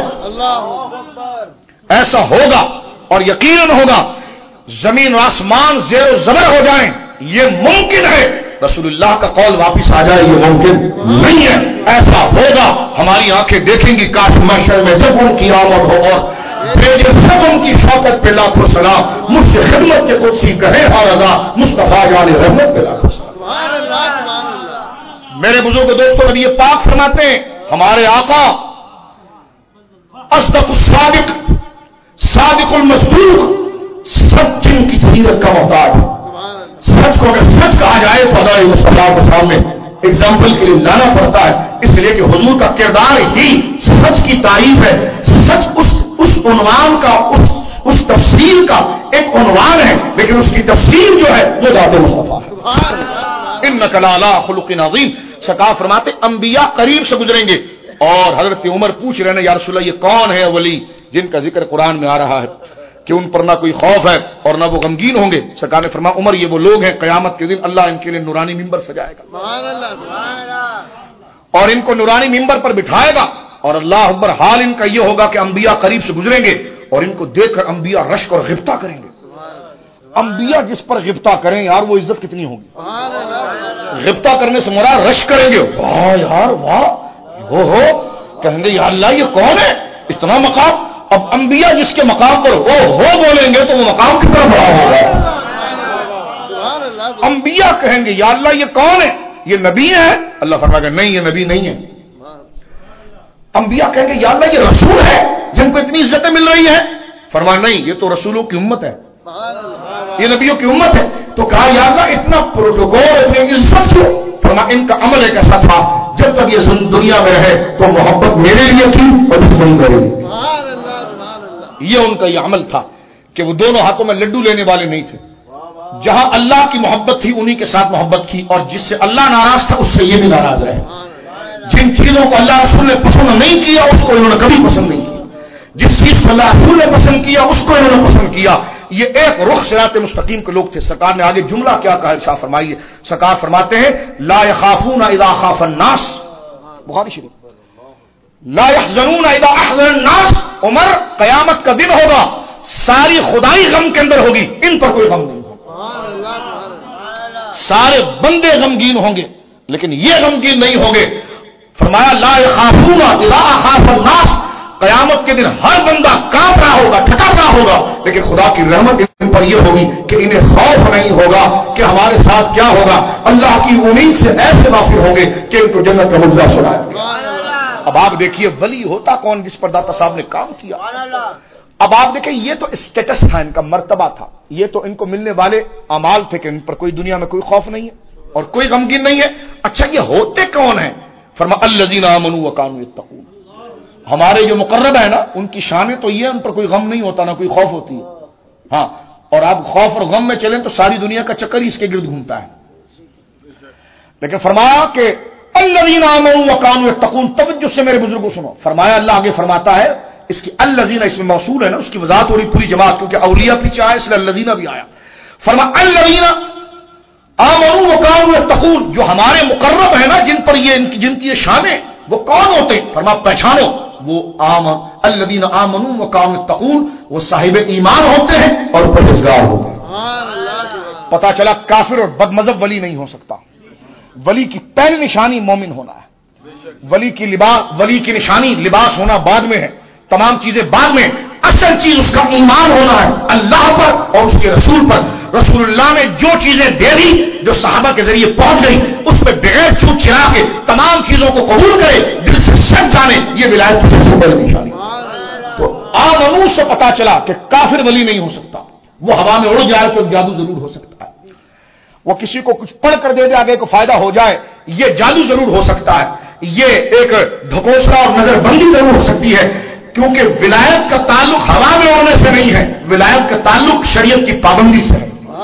ایسا ہوگا اور یقیناً ہوگا. زمین و آسمان زیر و زبر ہو جائیں یہ ممکن ہے. رسول اللہ کا قول واپس آ جائے یہ ممکن نہیں ہے. ایسا ہوگا. ہماری آنکھیں دیکھیں گی کاش محشر میں جب ان کی آمد ہو اور سب ان کی شوکت پہ لاکھوں سلام مجھ سے خدمت کے قدسی کہے ہارضا مصطفیٰ یعنی رحمت پہ لاکھوں سلام. میرے بزرگ دوستوں نبی پاک فرماتے ہیں ہمارے آقا اصدق الصادق صادق المصدوق سچ جن کی سیرت کا محتاج. سچ کو اگر سچ کہا جائے تو اللہ مصطفیٰ کے سامنے اگزامپل کے لیے لانا پڑتا ہے اس لیے کہ حضور کا کردار ہی سچ کی تعریف ہے. سچ اس عنوان کا اس تفصیل کا ایک عنوان ہے، لیکن اس کی تفسیر جو ہے وہ ذات مصطفیٰ ہے۔ انک لعلی خلق عظیم۔ سرکار فرماتے انبیاء قریب سے گزریں گے، اور حضرت عمر پوچھ رہے ہیں یا رسول اللہ یہ کون ہے ولی جن کا ذکر قرآن میں آ رہا ہے کہ ان پر نہ کوئی خوف ہے اور نہ وہ غمگین ہوں گے؟ سرکار نے فرمایا عمر یہ وہ لوگ ہیں قیامت کے دن اللہ ان کے لیے نورانی ممبر سجائے گا اور ان کو نورانی ممبر پر بٹھائے گا، اور اللہ اکبر حال ان کا یہ ہوگا کہ انبیاء قریب سے گزریں گے اور ان کو دیکھ کر انبیاء رشک اور غبطہ کریں گے۔ انبیاء جس پر غبطہ کریں یار وہ عزت کتنی ہوگی۔ غبطہ کرنے سے مراد رشک کریں گے، واہ یار واہ ہو کہیں گے یا اللہ یہ کون ہے اتنا مقام۔ اب انبیاء جس کے مقام پر ہو بولیں گے تو وہ مقام کتنا بڑا ہوگا۔ انبیاء کہیں گے یا اللہ یہ کون ہے، یہ نبی ہے؟ اللہ فرمائے گا نہیں یہ نبی نہیں ہے۔ انبیاء کہیں گے یا اللہ یہ رسول ہے جن کو اتنی عزتیں مل رہی ہیں؟ فرمایا نہیں یہ تو رسولوں کی امت ہے، یہ نبیوں کی امت ہے۔ تو کہا یا اللہ اتنا پروٹوکول اتنی عزت کیوں؟ فرمایا ان کا عمل ایک ایسا تھا جب تک یہ دنیا میں رہے تو محبت میرے لیے تھی اور دشمنی میرے لیے۔ یہ ان کا یہ عمل تھا کہ وہ دونوں ہاتھوں میں لڈو لینے والے نہیں تھے۔ جہاں اللہ کی محبت تھی انہی کے ساتھ محبت کی، اور جس سے اللہ ناراض تھا اس سے یہ بھی ناراض رہے۔ جن چیزوں کو اللہ رسول نے پسند نہیں کیا اس کو انہوں نے کبھی پسند نہیں کیا، جس چیز کو اللہ رسول نے پسند کیا اس کو انہوں نے پسند کیا۔ یہ ایک رخ صراط مستقیم کے لوگ تھے۔ سرکار نے آگے جملہ کیا کہا ارشاد فرمائیے، سرکار فرماتے ہیں لا يخافون اذا خاف الناس، بخاری شریف، لا يحزنون اذا احزن الناس۔ عمر قیامت کا دن ہوگا ساری خدائی غم کے اندر ہوگی، ان پر کوئی غم نہیں ہوگا، سارے بندے غمگین ہوں گے لیکن یہ غمگین نہیں ہوں گے۔ فرمایا لا يخافون اذا خاف الناس، قیامت کے دن ہر بندہ کانپ رہا ہوگا ٹھٹر رہا ہوگا، لیکن خدا کی رحمت ان پر یہ ہوگی کہ انہیں خوف نہیں ہوگا کہ ہمارے ساتھ کیا ہوگا۔ اللہ کی امید سے ایسے غافل ہوں گے کہ ان کو جنت کا مجزا سنائے گا۔ اب آپ دیکھیے ولی ہوتا کون جس پر داتا صاحب نے کام کیا۔ اب آپ دیکھیں یہ تو اسٹیٹس تھا، ان کا مرتبہ تھا، یہ تو ان کو ملنے والے اعمال تھے کہ ان پر کوئی دنیا میں کوئی خوف نہیں ہے اور کوئی غمگین نہیں ہے۔ اچھا یہ ہوتے کون ہیں؟ فرمایا الذین آمنوا وکانوا یتقون۔ ہمارے جو مقرب ہے نا ان کی شانیں تو یہ ان پر کوئی غم نہیں ہوتا نہ کوئی خوف ہوتی ہے۔ ہاں اور آپ خوف اور غم میں چلیں تو ساری دنیا کا چکر ہی اس کے گرد گھومتا ہے۔ لیکن فرمایا کہ الذین آمنوا وکانوا یتقون، توجہ سے میرے بزرگوں سنو۔ فرمایا اللہ آگے فرماتا ہے اس کی الذین اس میں موصول ہے نا، اس کی وضاحت ہو رہی پوری جماعت کیونکہ اولیاء پیچھے آئے اس لیے الذین بھی آیا۔ فرمایا الذین آمنوا وکانوا یتقون، جو ہمارے مقرب ہیں نا جن پر یہ جن کی یہ شانیں وہ کون ہوتے ہیں؟ فرمایا پہچانو وہ الذین آمنوا وکانوا یتقون، وہ صاحب ایمان ہوتے ہیں اور پرہیزگار ہوتے ہیں۔ پتا چلا کافر اور بد مذہب ولی نہیں ہو سکتا۔ ولی کی پہلی نشانی مومن ہونا ہے۔ ولی کی نشانی لباس ہونا بعد میں ہے، تمام چیزیں بعد میں، اصل چیز اس کا ایمان ہونا ہے اللہ پر اور اس کے رسول پر۔ رسول اللہ نے جو چیزیں دے دی جو صحابہ کے ذریعے پہنچ گئی اس پہ بغیر چھوٹ چھڑا کے تمام چیزوں کو قبول کرے، دل سے سچ جانے، یہ ولایت کی سب سے بڑی نشانی۔ تو آمنو سے پتا چلا کہ کافر ولی نہیں ہو سکتا، وہ ہوا میں اڑ جائے تو جادو ضرور ہو سکتا ہے، وہ کسی کو کچھ پڑھ کر دے دے آگے کو فائدہ ہو جائے یہ جادو ضرور ہو سکتا ہے، یہ ایک ڈھکوسلا اور نظر بندی ضرور ہو سکتی ہے، کیونکہ ولایت کا تعلق ہوا میں اڑنے سے نہیں ہے، ولایت کا تعلق شریعت کی پابندی سے ہے،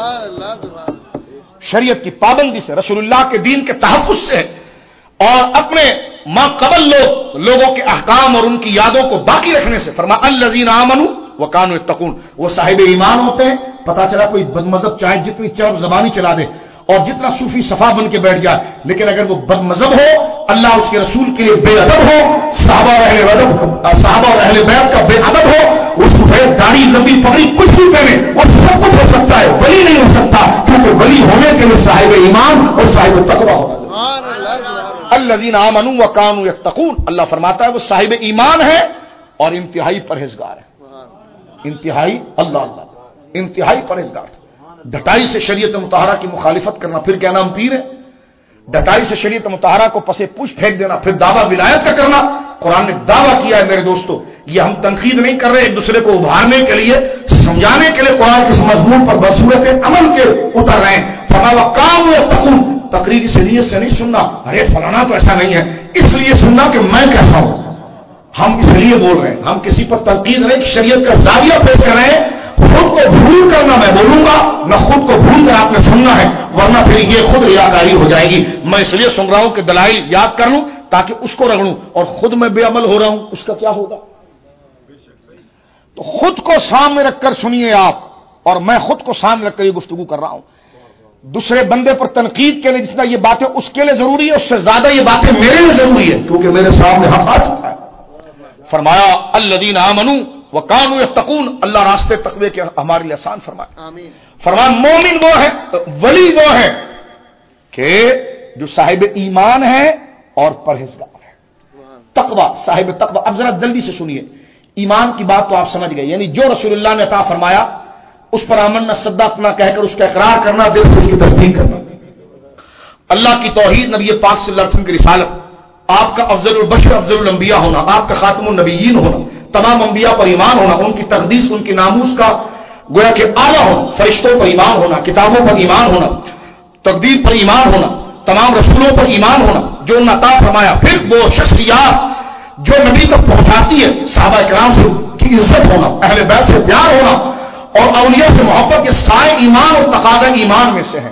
شریعت کی پابندی سے، رسول اللہ کے دین کے تحفظ سے اور اپنے ما قبل لوگوں کے احکام اور ان کی یادوں کو باقی رکھنے سے۔ فرمایا الذین آمنوا وکانوا یتقون، وہ صاحب ایمان ہوتے ہیں۔ پتا چلا کوئی بد مذہب چاہے جتنی چرب زبانی چلا دے اور جتنا صوفی صفا بن کے بیٹھ جائے، لیکن اگر وہ بد مذہب ہو، اللہ اس کے رسول کے لیے بے ادب ہو، صحابہ اور اہل بیت کا بے ادب ہو، وہ سفید داڑھی لمبی پگڑی کچھ بھی پہنے، وہ سب کچھ ہو سکتا ہے، ولی نہیں ہو سکتا، کیونکہ ولی ہونے کے لیے صاحب ایمان اور صاحب تقوی ہونا چاہیے۔ الذین آمنوا وکانوا یتقون، اللہ فرماتا ہے وہ صاحب ایمان ہے اور انتہائی پرہیزگار ہے، انتہائی انتہائی پرہیزگار۔ ڈٹائی سے شریعت مطہرہ کی مخالفت کرنا پھر کیا نام پیر ہے؟ ڈٹائی سے شریعت مطہرہ کو پسے پوچھ پھینک دینا پھر دعویٰ ولایت کا کرنا۔ قرآن نے دعویٰ کیا ہے میرے دوستو، یہ ہم تنقید نہیں کر رہے، ایک دوسرے کو ابھارنے کے لیے سمجھانے کے لیے قرآن کے مضمون پر بصورت عمل کے اتر رہے ہیں۔ فرمایا وکانوا یتقون، تقریر اس لیے سے نہیں سننا ارے فلانا تو ایسا نہیں ہے، اس لیے سننا کہ میں کیسا ہوں، ہم اس لیے بول رہے ہیں، ہم کسی پر تنقید نہیں، شریعت کا زاویہ پیش کر رہے ہیں، خود کو بھول کر نہ میں بولوں گا، نہ خود کو بھول کر آپ نے سننا ہے، ورنہ پھر یہ خود ریاکاری ہو جائے گی۔ میں اس لیے سن رہا ہوں کہ دلائل یاد کر لوں تاکہ اس کو رگڑوں، اور خود میں بے عمل ہو رہا ہوں، اس کا کیا ہوگا؟ تو خود کو سامنے رکھ کر سنیے آپ، اور میں خود کو سامنے رکھ کر یہ گفتگو کر رہا ہوں۔ دوسرے بندے پر تنقید کے لیے جتنا یہ باتیں اس کے لیے ضروری ہے، اس سے زیادہ یہ باتیں میرے لیے ضروری ہے، کیونکہ میرے سامنے حق آ چکا ہے۔ فرمایا الذین آمنوا وکانوا یتقون، اللہ راستے تقوی کے ہمارے لیے آسان فرمایا۔ فرمایا مومن وہ ہے، ولی وہ ہے کہ جو صاحب ایمان ہے اور پرہیزگار ہے۔ تقوی، صاحب تقوی۔ اب ذرا جلدی سے سنیے، ایمان کی بات تو آپ سمجھ گئے، یعنی جو رسول اللہ نے عطا فرمایا اس پر آمنا صدقنا کہہ کر اس کا اقرار کرنا، دل سے اس کی تصدیق کرنا۔ اللہ کی توحید، نبی پاک صلی اللہ علیہ وسلم کی رسالت، آپ کا افضل البشر افضل الانبیاء ہونا، آپ کا خاتم النبیین ہونا، تمام انبیاء پر ایمان ہونا، ان کی تقدیس، ان کی ناموس کا گویا کہ اعلیٰ ہونا، فرشتوں پر ایمان ہونا، کتابوں پر ایمان ہونا، تقدیر پر ایمان ہونا، تمام رسولوں پر ایمان ہونا جو انہوں نے عطا فرمایا۔ پھر وہ شخصیات جو نبی تک پہنچاتی ہے، صحابہ کرام سے کی عزت ہونا، اہل بیت سے پیار ہونا، اور اولیاء سے محبت، کے سارے ایمان اور تقاضا ایمان میں سے ہیں۔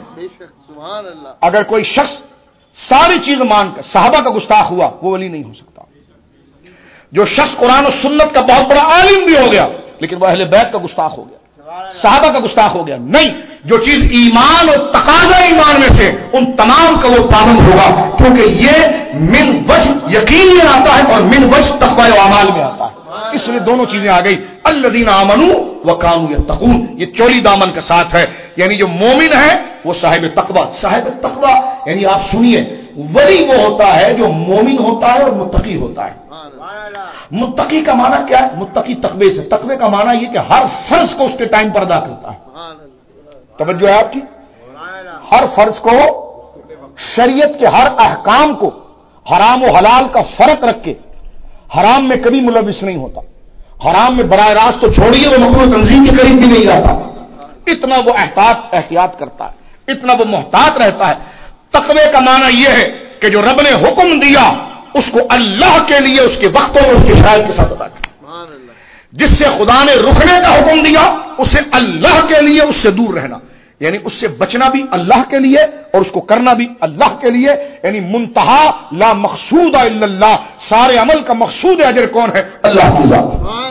اگر کوئی شخص ساری چیز مان کر صحابہ کا گستاخ ہوا، وہ ولی نہیں ہو سکتا۔ جو شخص قرآن و سنت کا بہت بڑا عالم بھی ہو گیا لیکن وہ اہل بیت کا گستاخ ہو گیا، صحابہ کا گستاخ ہو گیا نہیں۔ جو چیز ایمان اور تقاضا ایمان میں سے، ان تمام کا وہ پابند ہوگا، کیونکہ یہ من وجہ یقین میں آتا ہے اور من وجہ تقوی و اعمال میں آتا ہے، اس لیے دونوں چیزیں آ گئی۔ الذین آمنوا وکانوا یتقون، یہ چولی دامن کا ساتھ ہے، یعنی جو مومن ہے وہ صاحب تقوی۔ صاحب تقوی یعنی آپ سنیے، ولی وہ ہوتا ہے جو مومن ہوتا ہے اور متقی ہوتا ہے۔ متقی کا معنی کیا ہے؟ متقی تقوی سے، تقوی کا معنی یہ کہ ہر فرض کو اس کے ٹائم پر ادا کرتا ہے۔ توجہ ہے آپ کی؟ ہر فرض کو، شریعت کے ہر احکام کو، حرام و حلال کا فرق رکھ کے حرام میں کبھی ملوث نہیں ہوتا، حرام میں براہ راست تو چھوڑیے، وہ مخلوق تنظیم کے قریب بھی نہیں جاتا، اتنا وہ احتیاط کرتا ہے، اتنا وہ محتاط رہتا ہے۔ تقوی کا معنی یہ ہے کہ جو رب نے حکم دیا اس کو اللہ کے لیے اس کے وقتوں میں اس کے شاعر کے ساتھ ادا کر، جس سے خدا نے رکنے کا حکم دیا اسے اللہ کے لیے اس سے دور رہنا، یعنی اس سے بچنا بھی اللہ کے لیے اور اس کو کرنا بھی اللہ کے لیے، یعنی منتہا لا مقصود الا اللہ، سارے عمل کا مقصود اجر کون ہے؟ اللہ کی ذات۔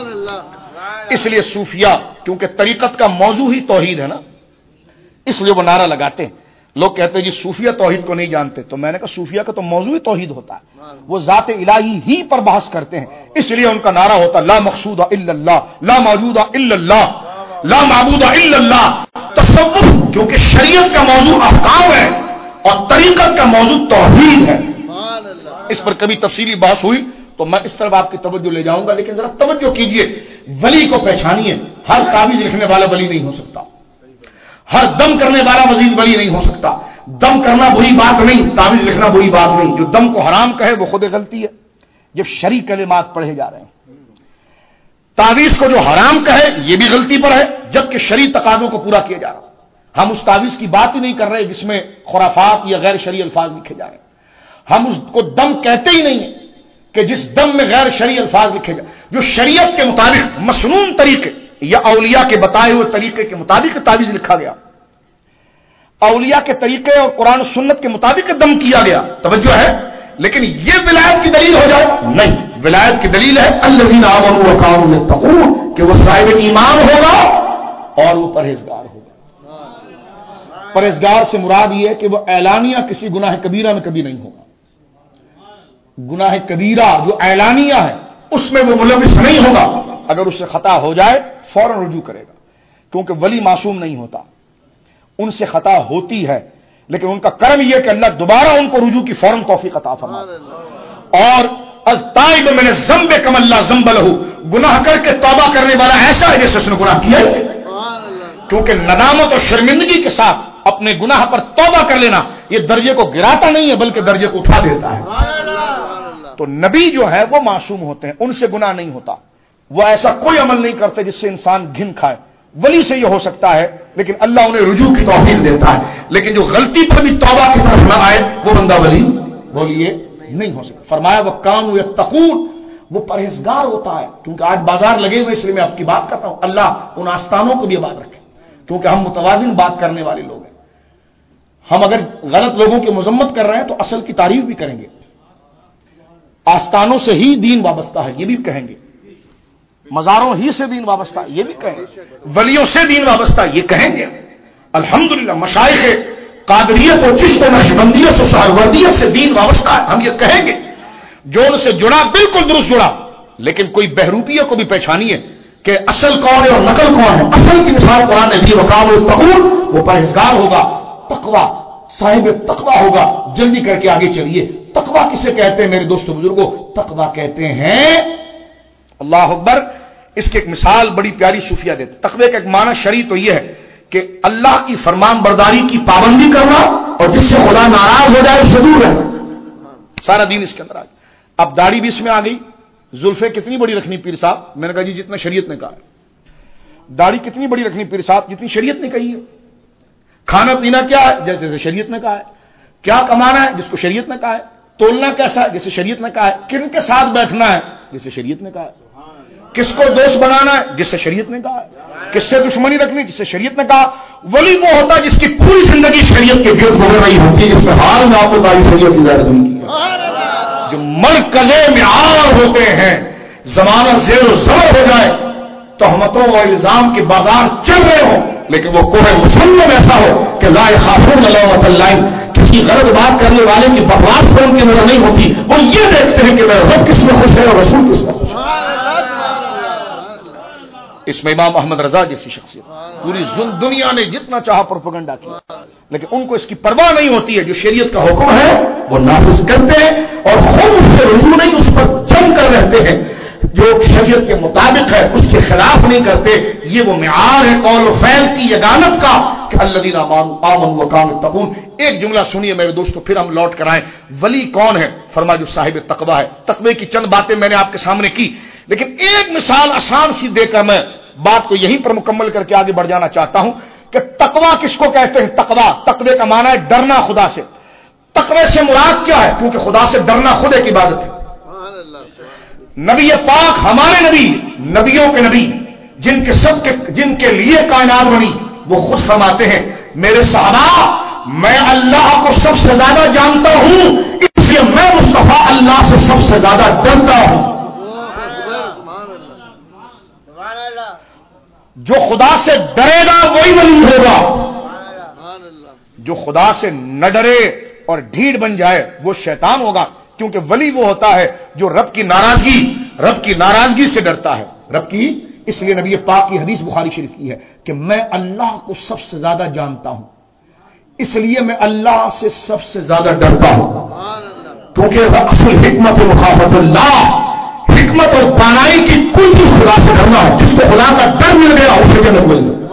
اس لیے صوفیہ، کیونکہ طریقت کا موضوع ہی توحید ہے نا، اس لیے وہ نعرہ لگاتے ہیں۔ لوگ کہتے ہیں جی صوفیہ توحید کو نہیں جانتے، تو میں نے کہا صوفیہ کا تو موضوع توحید ہوتا ہے، وہ ذات الہی ہی پر بحث کرتے ہیں، اس لیے ان کا نعرہ ہوتا لا مقصود الا اللہ، لا موجود الا اللہ، لا معبود الا اللہ۔ تصوف کیونکہ شریعت کا موضوع احکام ہے اور طریقت کا موضوع توحید ہے، اس پر کبھی تفصیلی بحث ہوئی تو میں اس طرف آپ کی توجہ لے جاؤں گا، لیکن ذرا توجہ کیجئے، ولی کو پہچانیے۔ ہر تعویذ لکھنے والا ولی نہیں ہو سکتا، ہر دم کرنے والا مزید ولی نہیں ہو سکتا۔ دم کرنا بری بات نہیں، تعویذ لکھنا بری بات نہیں، جو دم کو حرام کہے وہ خود غلطی ہے جب شرعی کلمات پڑھے جا رہے ہیں۔ تعویذ کو جو حرام کہے یہ بھی غلطی پر ہے جبکہ شرعی تقاضوں کو پورا کیا جا رہا ہے۔ ہم اس تعویذ کی بات ہی نہیں کر رہے جس میں خرافات یا غیر شرعی الفاظ لکھے جا رہے ہیں، ہم اس کو دم کہتے ہی نہیں ہیں کہ جس دم میں غیر شرعی الفاظ لکھے جائیں، جو شریعت کے مطابق مسنون طریقے یا اولیاء کے بتائے ہوئے طریقے کے مطابق تعویذ لکھا گیا، اولیاء کے طریقے اور قرآن و سنت کے مطابق دم کیا گیا، توجہ ہے۔ لیکن یہ ولایت کی دلیل ہو جائے؟ نہیں، ولایت کی دلیل ہے الذین آمنوا وکانوا یتقون، کہ وہ صاحب ایمان ہوگا اور وہ پرہیزگار ہوگا۔ پرہیزگار سے مراد یہ ہے کہ وہ اعلانیہ کسی گناہ کبیرہ میں کبھی نہیں ہوگا۔ گناہ کبیرہ جو اعلانیہ ہے اس میں وہ ملوث نہیں ہوگا، اگر اس سے خطا ہو جائے فوراً رجوع کرے گا، کیونکہ ولی معصوم نہیں ہوتا، ان سے خطا ہوتی ہے، لیکن ان کا کرم یہ کہ اللہ دوبارہ ان کو رجوع کی فوراً توفیق عطا فرماتا ہے۔ اور التائب من الذنب کما لا ذنب لہ، گناہ کر کے توبہ کرنے والا ایسا ہے جیسے اس نے گناہ کیا ہے، کیونکہ ندامت اور شرمندگی کے ساتھ اپنے گناہ پر توبہ کر لینا یہ درجے کو گراتا نہیں ہے بلکہ درجے کو اٹھا دیتا ہے۔ تو نبی جو ہے وہ معصوم ہوتے ہیں، ان سے گناہ نہیں ہوتا، وہ ایسا کوئی عمل نہیں کرتے جس سے انسان گھن کھائے۔ ولی سے یہ ہو سکتا ہے لیکن اللہ انہیں رجوع کی توفیق دیتا ہے، لیکن جو غلطی پر بھی توبہ کی طرف نہ آئے وہ بندہ ولی بولیے نہیں ہو سکتا۔ فرمایا وکانوا یتقون، وہ پرہیزگار ہوتا ہے. کیونکہ آج بازار لگے ہوئے اس لیے میں آپ کی بات کر رہا ہوں. اللہ ان آستانوں کو بھی آباد رکھے, کیونکہ ہم متوازن بات کرنے والے لوگ ہیں. ہم اگر غلط لوگوں کی مذمت کر رہے ہیں تو اصل کی تعریف بھی کریں گے. آستانوں سے ہی دین وابستہ ہے یہ بھی کہیں گے, مزاروں ہی سے دین وابستہ ہے یہ بھی کہیں گے, ولیوں سے دین وابستہ یہ کہیں گے. الحمدللہ مشائخ قادریت و چشت و نقشبندیت و سہروردیت سے دین وابستہ ہے, ہم یہ کہیں گے. جو ان سے جڑا بالکل درست جڑا, لیکن کوئی بہروپیوں کو بھی پہچانیے کہ اصل کون ہے اور نقل کون ہے. اصل کی مثال قرآن نے دی, وقام التقون, وہ پرہیزگار ہوگا, تقوی صاحب تقوی ہوگا. جلدی کر کے آگے چلیے. تقوی کسے کہتے ہیں میرے دوستو بزرگوں؟ تقوی کہتے ہیں, اللہ اکبر, اس کی ایک مثال بڑی پیاری صوفیہ دیتے. تقوی کا ایک معنی شرعی تو یہ ہے کہ اللہ کی فرمان برداری کی پابندی کرنا اور جس سے خدا ناراض ہو جائے اس سے دور رہنا. سارا دین اس کے اندر آ گیا. اب داڑھی بھی اس میں آ گئی. زلفیں کتنی بڑی رکھنی پیر صاحب؟ میں نے کہا جی جتنا شریعت نے کہا ہے. داڑھی کتنی بڑی رکھنی پیر صاحب؟ جتنی شریعت نے کہی ہے. کھانا پینا کیا ہے؟ جیسے شریعت نے کہا ہے. کیا کمانا ہے؟ جس کو شریعت نے کہا ہے. تولنا کیسا ہے؟ جیسے شریعت نے کہا ہے. کن کے ساتھ بیٹھنا ہے؟ جیسے شریعت نے کہا ہے. کس کو دوست بنانا ہے؟ جس سے شریعت نے کہا ہے. کس سے دشمنی رکھنی؟ جس سے شریعت نے کہا. ولی وہ ہوتا ہے جس کی پوری زندگی شریعت کے گرد گزر رہی ہوتی ہے, جس میں حال میں آپ کو تاریخ شریعت کی زیادہ نہیں کی. جو مرکز معیار ہوتے ہیں, زمانہ زیر و زبر ہو جائے, تہمتوں اور الزام کے بازار چل رہے ہوں, لیکن وہ کوہ مسلم ایسا ہو کہ لا یخافون لومۃ لائم, کسی غلط بات کرنے والے کی بکواس پر ان کی نظر نہیں ہوتی. وہ یہ دیکھتے ہیں کہ میرا رب کس میں خوش ہے اور رسول کس میں خوش ہے. اس میں امام احمد رضا جیسی شخصیت, پوری دنیا نے جتنا چاہا پروپیگنڈا کیا, لیکن ان کو اس کی پرواہ نہیں ہوتی ہے. جو شریعت کا حکم ہے وہ نافذ کرتے ہیں اور خود اس سے رجوع نہیں, اس پر جنگ کر رہتے ہیں. جو شریعت کے مطابق ہے اس کے خلاف نہیں کرتے. یہ وہ معیار ہے قول و فعل کی یگانت کا کہ الذین آمنوا وکانوا یتقون. ایک جملہ سنیے میرے دوستو, پھر ہم لوٹ کر آئیں. ولی کون ہے؟ فرمایا جو صاحب تقوی ہے. تقوی کی چند باتیں میں نے آپ کے سامنے کی, لیکن ایک مثال آسان سی دے کر میں بات کو یہیں پر مکمل کر کے آگے بڑھ جانا چاہتا ہوں کہ تقوی کس کو کہتے ہیں. تقوی کا معنی ہے ڈرنا خدا سے. تقوی سے مراد کیا ہے؟ کیونکہ خدا سے ڈرنا خود ایک عبادت ہے. نبی پاک ہمارے نبی, نبیوں کے نبی, جن کے لیے کائنات بنی, وہ خود فرماتے ہیں میرے صحابہ میں اللہ کو سب سے زیادہ جانتا ہوں, اس لیے میں مصطفیٰ اللہ سے سب سے زیادہ ڈرتا ہوں. جو خدا سے ڈرے گا وہی ولی ہوگا. جو خدا سے نہ ڈرے اور ڈھیڑ بن جائے وہ شیطان ہوگا. کیونکہ ولی وہ ہوتا ہے جو رب کی ناراضگی سے ڈرتا ہے. رب کی, اس لیے نبی پاک کی حدیث بخاری شریف کی ہے کہ میں اللہ کو سب سے زیادہ جانتا ہوں, اس لیے میں اللہ سے سب سے زیادہ ڈرتا ہوں. کیونکہ اصل حکمت و مخافت اللہ, حکمت اور دانائی کی کل چیز خدا سے ڈرنا ہے. جس کو خدا کا ڈر مل گیا اسے جنت مل گئی.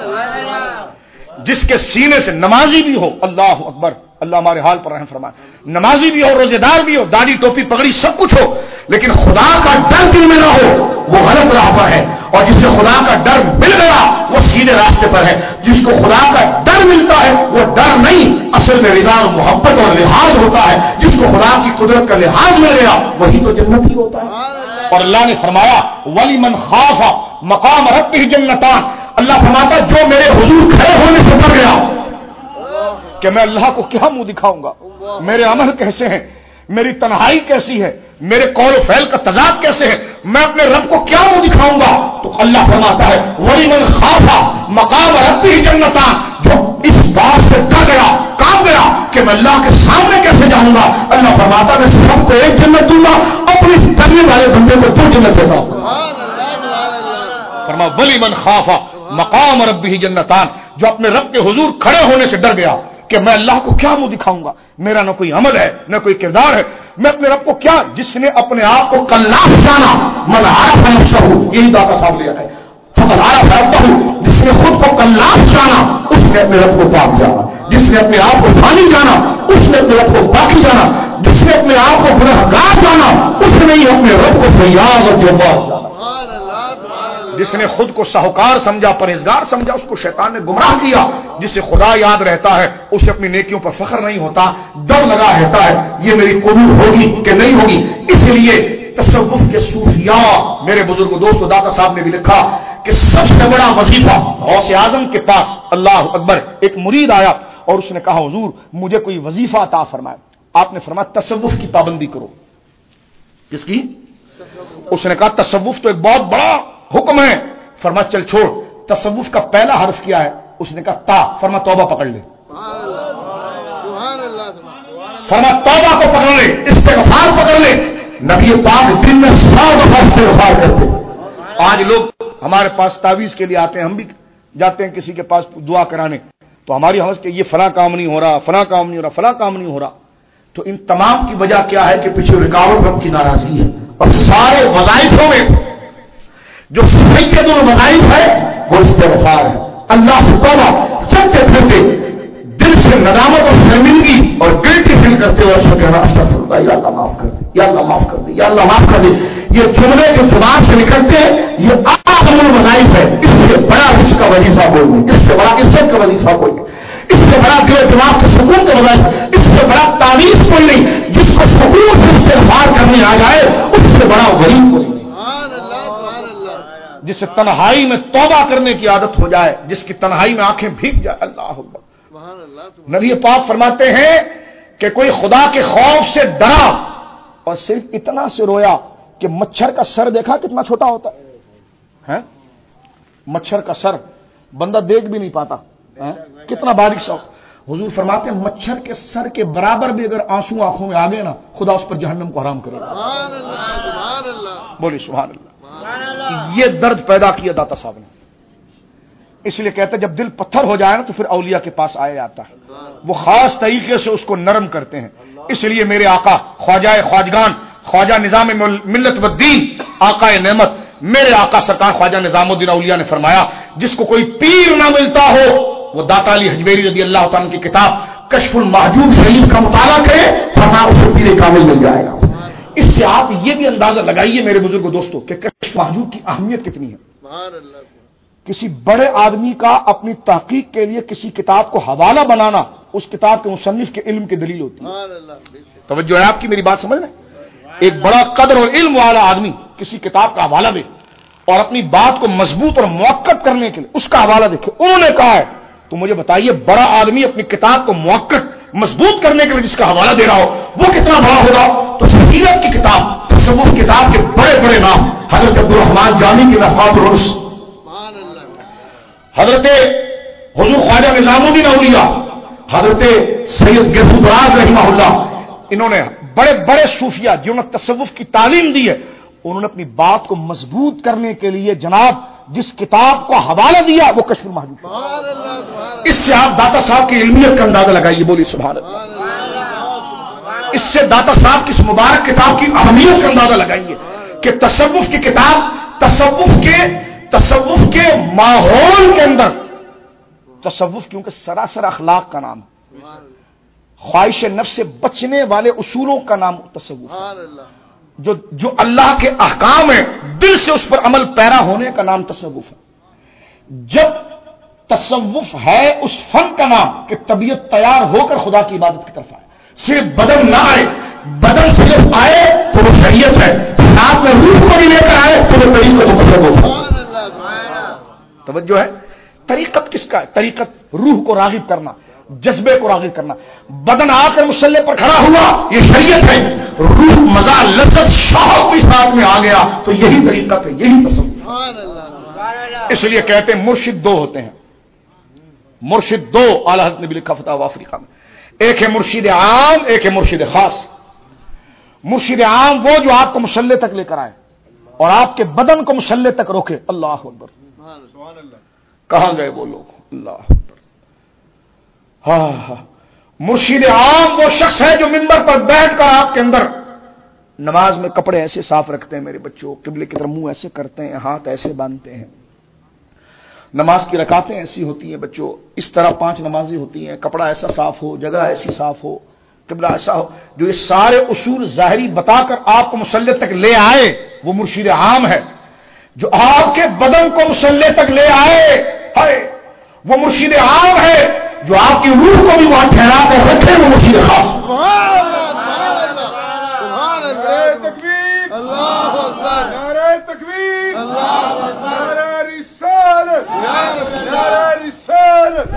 جس کے سینے سے نمازی بھی ہو, اللہ اکبر, اللہ ہمارے حال پر رحم فرمائے, نمازی بھی ہو, روزے دار بھی ہو, داڑھی ٹوپی پگڑی سب کچھ ہو, لیکن خدا کا ڈر دل میں نہ ہو, وہ غلط راہ پر ہے. اور جس سے خدا کا ڈر مل گیا وہ سیدھے راستے پر ہے. جس کو خدا کا ڈر ملتا ہے وہ ڈر نہیں, اصل میں رضا اور محبت اور لحاظ ہوتا ہے. جس کو خدا کی قدرت کا لحاظ مل گیا وہی تو جنتی ہوتا ہے. اور اللہ نے فرمایا وَلِمَنْ خَافَ مَقَامَ رَبِّهِ جَنَّتَانِ, اللہ فرماتا جو میرے حضور کھڑے ہونے سے ڈر گیا کہ میں اللہ کو کیا منہ دکھاؤں گا, میرے عمل کیسے ہیں, میری تنہائی کیسی ہے, میرے قول و فعل کا تضاد کیسے ہے, میں اپنے رب کو کیا منہ دکھاؤں گا, تو اللہ فرماتا ہے وَلِمَنْ خَافَ مَقَامَ رَبِّهِ جَنَّتَانِ, جو اس بات سے ڈر گیا, کام گیا کہ میں اللہ کے سامنے کیسے جاؤں گا, اللہ فرماتا میں سب کو ایک جنت دوں گا, اپنے ڈرنے والے بندے کو 2 جنت دیتا ہوں. فرمایا وَلِمَنْ خَافَ مقام ربہ جنتان, جو اپنے رب کے حضور کھڑے ہونے سے ڈر گیا کہ میں اللہ کو کیا منہ دکھاؤں گا, میرا نہ کوئی عمل ہے نہ کوئی کردار ہے, میں اپنے رب کو کیا. جس نے اپنے آپ کو کلاف جانا, من عرف نفسہ, یہی دعویٰ صاحب لیا ہے, فقد عرف ربہ, جس نے خود کو کلاف جانا اس نے اپنے رب کو پاک جانا. جس نے اپنے آپ کو فانی جانا اس نے اپنے رب کو باقی جانا. جس نے اپنے آپ کو گنہگار جانا اس نے ہی اپنے رب کو فیاض اور جواد جانا. جس نے خود کو ساہوکار سمجھا, پرہیزگار سمجھا, اس کو شیطان نے گمراہ کیا. جسے خدا یاد رہتا ہے اسے اپنی نیکیوں پر فخر نہیں ہوتا, ڈر لگا رہتا ہے یہ میری قبول ہوگی کہ نہیں ہوگی. اس لیے تصوف کے صوفیاء، میرے بزرگ دوستو، داتا صاحب نے بھی لکھا کہ سب سے بڑا وظیفہ غوث اعظم کے پاس، اللہ اکبر، ایک مرید آیا اور اس نے کہا حضور مجھے کوئی وظیفہ عطا فرمائے. آپ نے فرمایا تصوف کی پابندی کرو. کس کی؟ اس نے کہا تصوف تو ایک بہت بڑا حکم ہے. فرمایا چل چھوڑ، تصوف کا پہلا حرف کیا ہے؟ اس نے کہا تا. فرمایا توبہ پکڑ لے. فرمایا توبہ کو پکڑ لے، استغفار پکڑ لے. نبی پاک دن میں 100 دفعہ استغفار کرتے. آج لوگ ہمارے پاس تعویذ کے لیے آتے ہیں، ہم بھی جاتے ہیں کسی کے پاس دعا کرانے، تو ہماری حوث کہ یہ فلاں کام نہیں ہو رہا، فلاں کام نہیں ہو رہا، فلاں کام نہیں ہو رہا. تو ان تمام کی وجہ کیا ہے کہ پیچھے رکاوٹ رب کی ناراضگی ہے. اور سارے وظائفوں میں جو سید الوظائف ہے وہ استغفار ہے. اللہ سے توبہ، چلتے پھرتے دل سے ندامت اور شرمندگی اور گلٹی فیل کرتے ہوئے اس کو کہنا استغفر اللہ، یا اللہ معاف کر دے، یا اللہ معاف کر دے، یا اللہ معاف کر دے. یہ جملے جو زبان سے نکلتے ہیں یہ اعظم الوظائف ہے. اس سے بڑا اس کا وظیفہ کوئی نہیں، اس سے بڑا عزت کا وظیفہ کوئی نہیں، اس سے بڑا دل دماغ کے سکون کا وظائف، اس سے بڑا تعویذ کوئی نہیں. جس کو سکون سے استغفار کرنے آ جائے اس سے بڑا ولی کوئی نہیں. جس سے تنہائی میں توبہ کرنے کی عادت ہو جائے، جس کی تنہائی میں آنکھیں بھیگ جائے. اللہ اکبر. نبی پاک فرماتے ہیں کہ کوئی خدا کے خوف سے ڈرا اور صرف اتنا سے رویا کہ مچھر کا سر دیکھا کتنا چھوٹا ہوتا ہے؟ مچھر کا سر بندہ دیکھ بھی نہیں پاتا، کتنا باریک سا. حضور فرماتے ہیں مچھر کے سر کے برابر بھی اگر آنسو آنکھوں میں آ گئے نا، خدا اس پر جہنم کو حرام کرے گا. بولی سبحان اللہ. یہ درد پیدا کیا داتا صاحب نے. اس لیے کہتے ہیں جب دل پتھر ہو جائے نا تو پھر اولیاء کے پاس آیا جاتا ہے، وہ خاص طریقے سے اس کو نرم کرتے ہیں. اس لیے میرے آقا خواجہ خواجگان، خواجہ نظام ملت والدین، آقا نعمت، میرے آقا سرکار خواجہ نظام الدین اولیاء نے فرمایا جس کو کوئی پیر نہ ملتا ہو وہ داتا علی حجویری رضی اللہ تعالیٰ کی کتاب کشف المحجوب شریف کا مطالعہ کرے، فرمایا اسے پیر کامل مل جائے گا. اس سے آپ یہ بھی اندازہ لگائیے میرے بزرگ دوستوں کہ کشف محجوب کی اہمیت کتنی ہے. کسی بڑے آدمی کا اپنی تحقیق کے لیے کسی کتاب کو حوالہ بنانا اس کتاب کے مصنف کے علم کی دلیل ہوتی ہے. توجہ ہے آپ کی میری بات سمجھ رہے ہیں؟ ایک بڑا قدر اور علم والا آدمی کسی کتاب کا حوالہ دے اور اپنی بات کو مضبوط اور موقت کرنے کے لیے اس کا حوالہ دیکھے. انہوں نے کہا ہے تو مجھے بتائیے بڑا آدمی اپنی کتاب کو موقت مضبوط کرنے کے لیے جس کا حوالہ دے رہا ہو وہ کتنا بڑا ہوگا. تو سیرت کی کتاب، تصوف کتاب کے بڑے بڑے نام، حضرت عبدالرحمان جامی کی نفحات الرس، حضرت حضور خواجہ نظام الدین اولیاء، حضرت سید گیسو دراز رحمہ اللہ، انہوں نے بڑے بڑے صوفیاء جنہوں نے تصوف کی تعلیم دی ہے، انہوں نے اپنی بات کو مضبوط کرنے کے لیے جناب جس کتاب کو حوالہ دیا وہ کشف المحجوب. اس سے آپ داتا صاحب کی علمیت کا اندازہ لگائیے. بولی سبحان اللہ. اس سے داتا صاحب کی اس مبارک کتاب کی اہمیت کا اندازہ لگائیے کہ تصوف کی کتاب تصوف کے ماحول کے اندر، تصوف کیونکہ سراسر اخلاق کا نام، خواہش نفس سے بچنے والے اصولوں کا نام تصوف، جو اللہ کے احکام ہیں دل سے اس پر عمل پیرا ہونے کا نام تصوف ہے. جب تصوف ہے اس فن کا نام کہ طبیعت تیار ہو کر خدا کی عبادت کی طرف آئے، صرف بدن نہ آئے، بدن صرف آئے تو وہ شریعت ہے، ساتھ میں روح کو بھی لے کر آئے تو وہ طریقت و تصوف ہے. توجہ ہے؟ طریقت کس کا ہے؟ طریقت روح کو راغب کرنا، جذبے کو راغب کرنا. بدن آ کر مصلی پر کھڑا ہوا یہ شریعت ہے، روح مزہ لذت شوق بھی ساتھ میں آ گیا تو یہی طریقت ہے، یہی تصوف. اس لیے کہتے ہیں مرشد دو ہوتے ہیں، مرشد دو. اعلی حضرت نے بھی لکھا فتاوی افریقہ میں، ایک ہے مرشد عام، ایک ہے مرشد خاص. مرشد عام وہ جو آپ کو مصلی تک لے کر آئے اور آپ کے بدن کو مصلی تک روکے. اللہ اکبر. کہاں گئے وہ لوگ؟ اللہ اکبر. ہاں، مرشد عام وہ شخص ہے جو منبر پر بیٹھ کر آپ کے اندر نماز میں کپڑے ایسے صاف رکھتے ہیں میرے بچوں، قبلے کی طرف منہ ایسے کرتے ہیں، ہاتھ ایسے باندھتے ہیں، نماز کی رکعتیں ایسی ہوتی ہیں بچوں، اس طرح 5 نمازیں ہوتی ہیں، کپڑا ایسا صاف ہو، جگہ ایسی صاف ہو، قبلہ ایسا ہو. جو یہ سارے اصول ظاہری بتا کر آپ کو مصلی تک لے آئے وہ مرشد عام ہے. جو آپ کے بدن کو مصلی تک لے آئے وہ مرشد عام ہے. جو آپ کی روح کو بھی وہاں ٹھہرا کر رکھے وہ مرشد خاص. اللہ اکبر، نعرہ تکبیر، اللہ اکبر، نعرہ رسالت، نعرہ رسالت،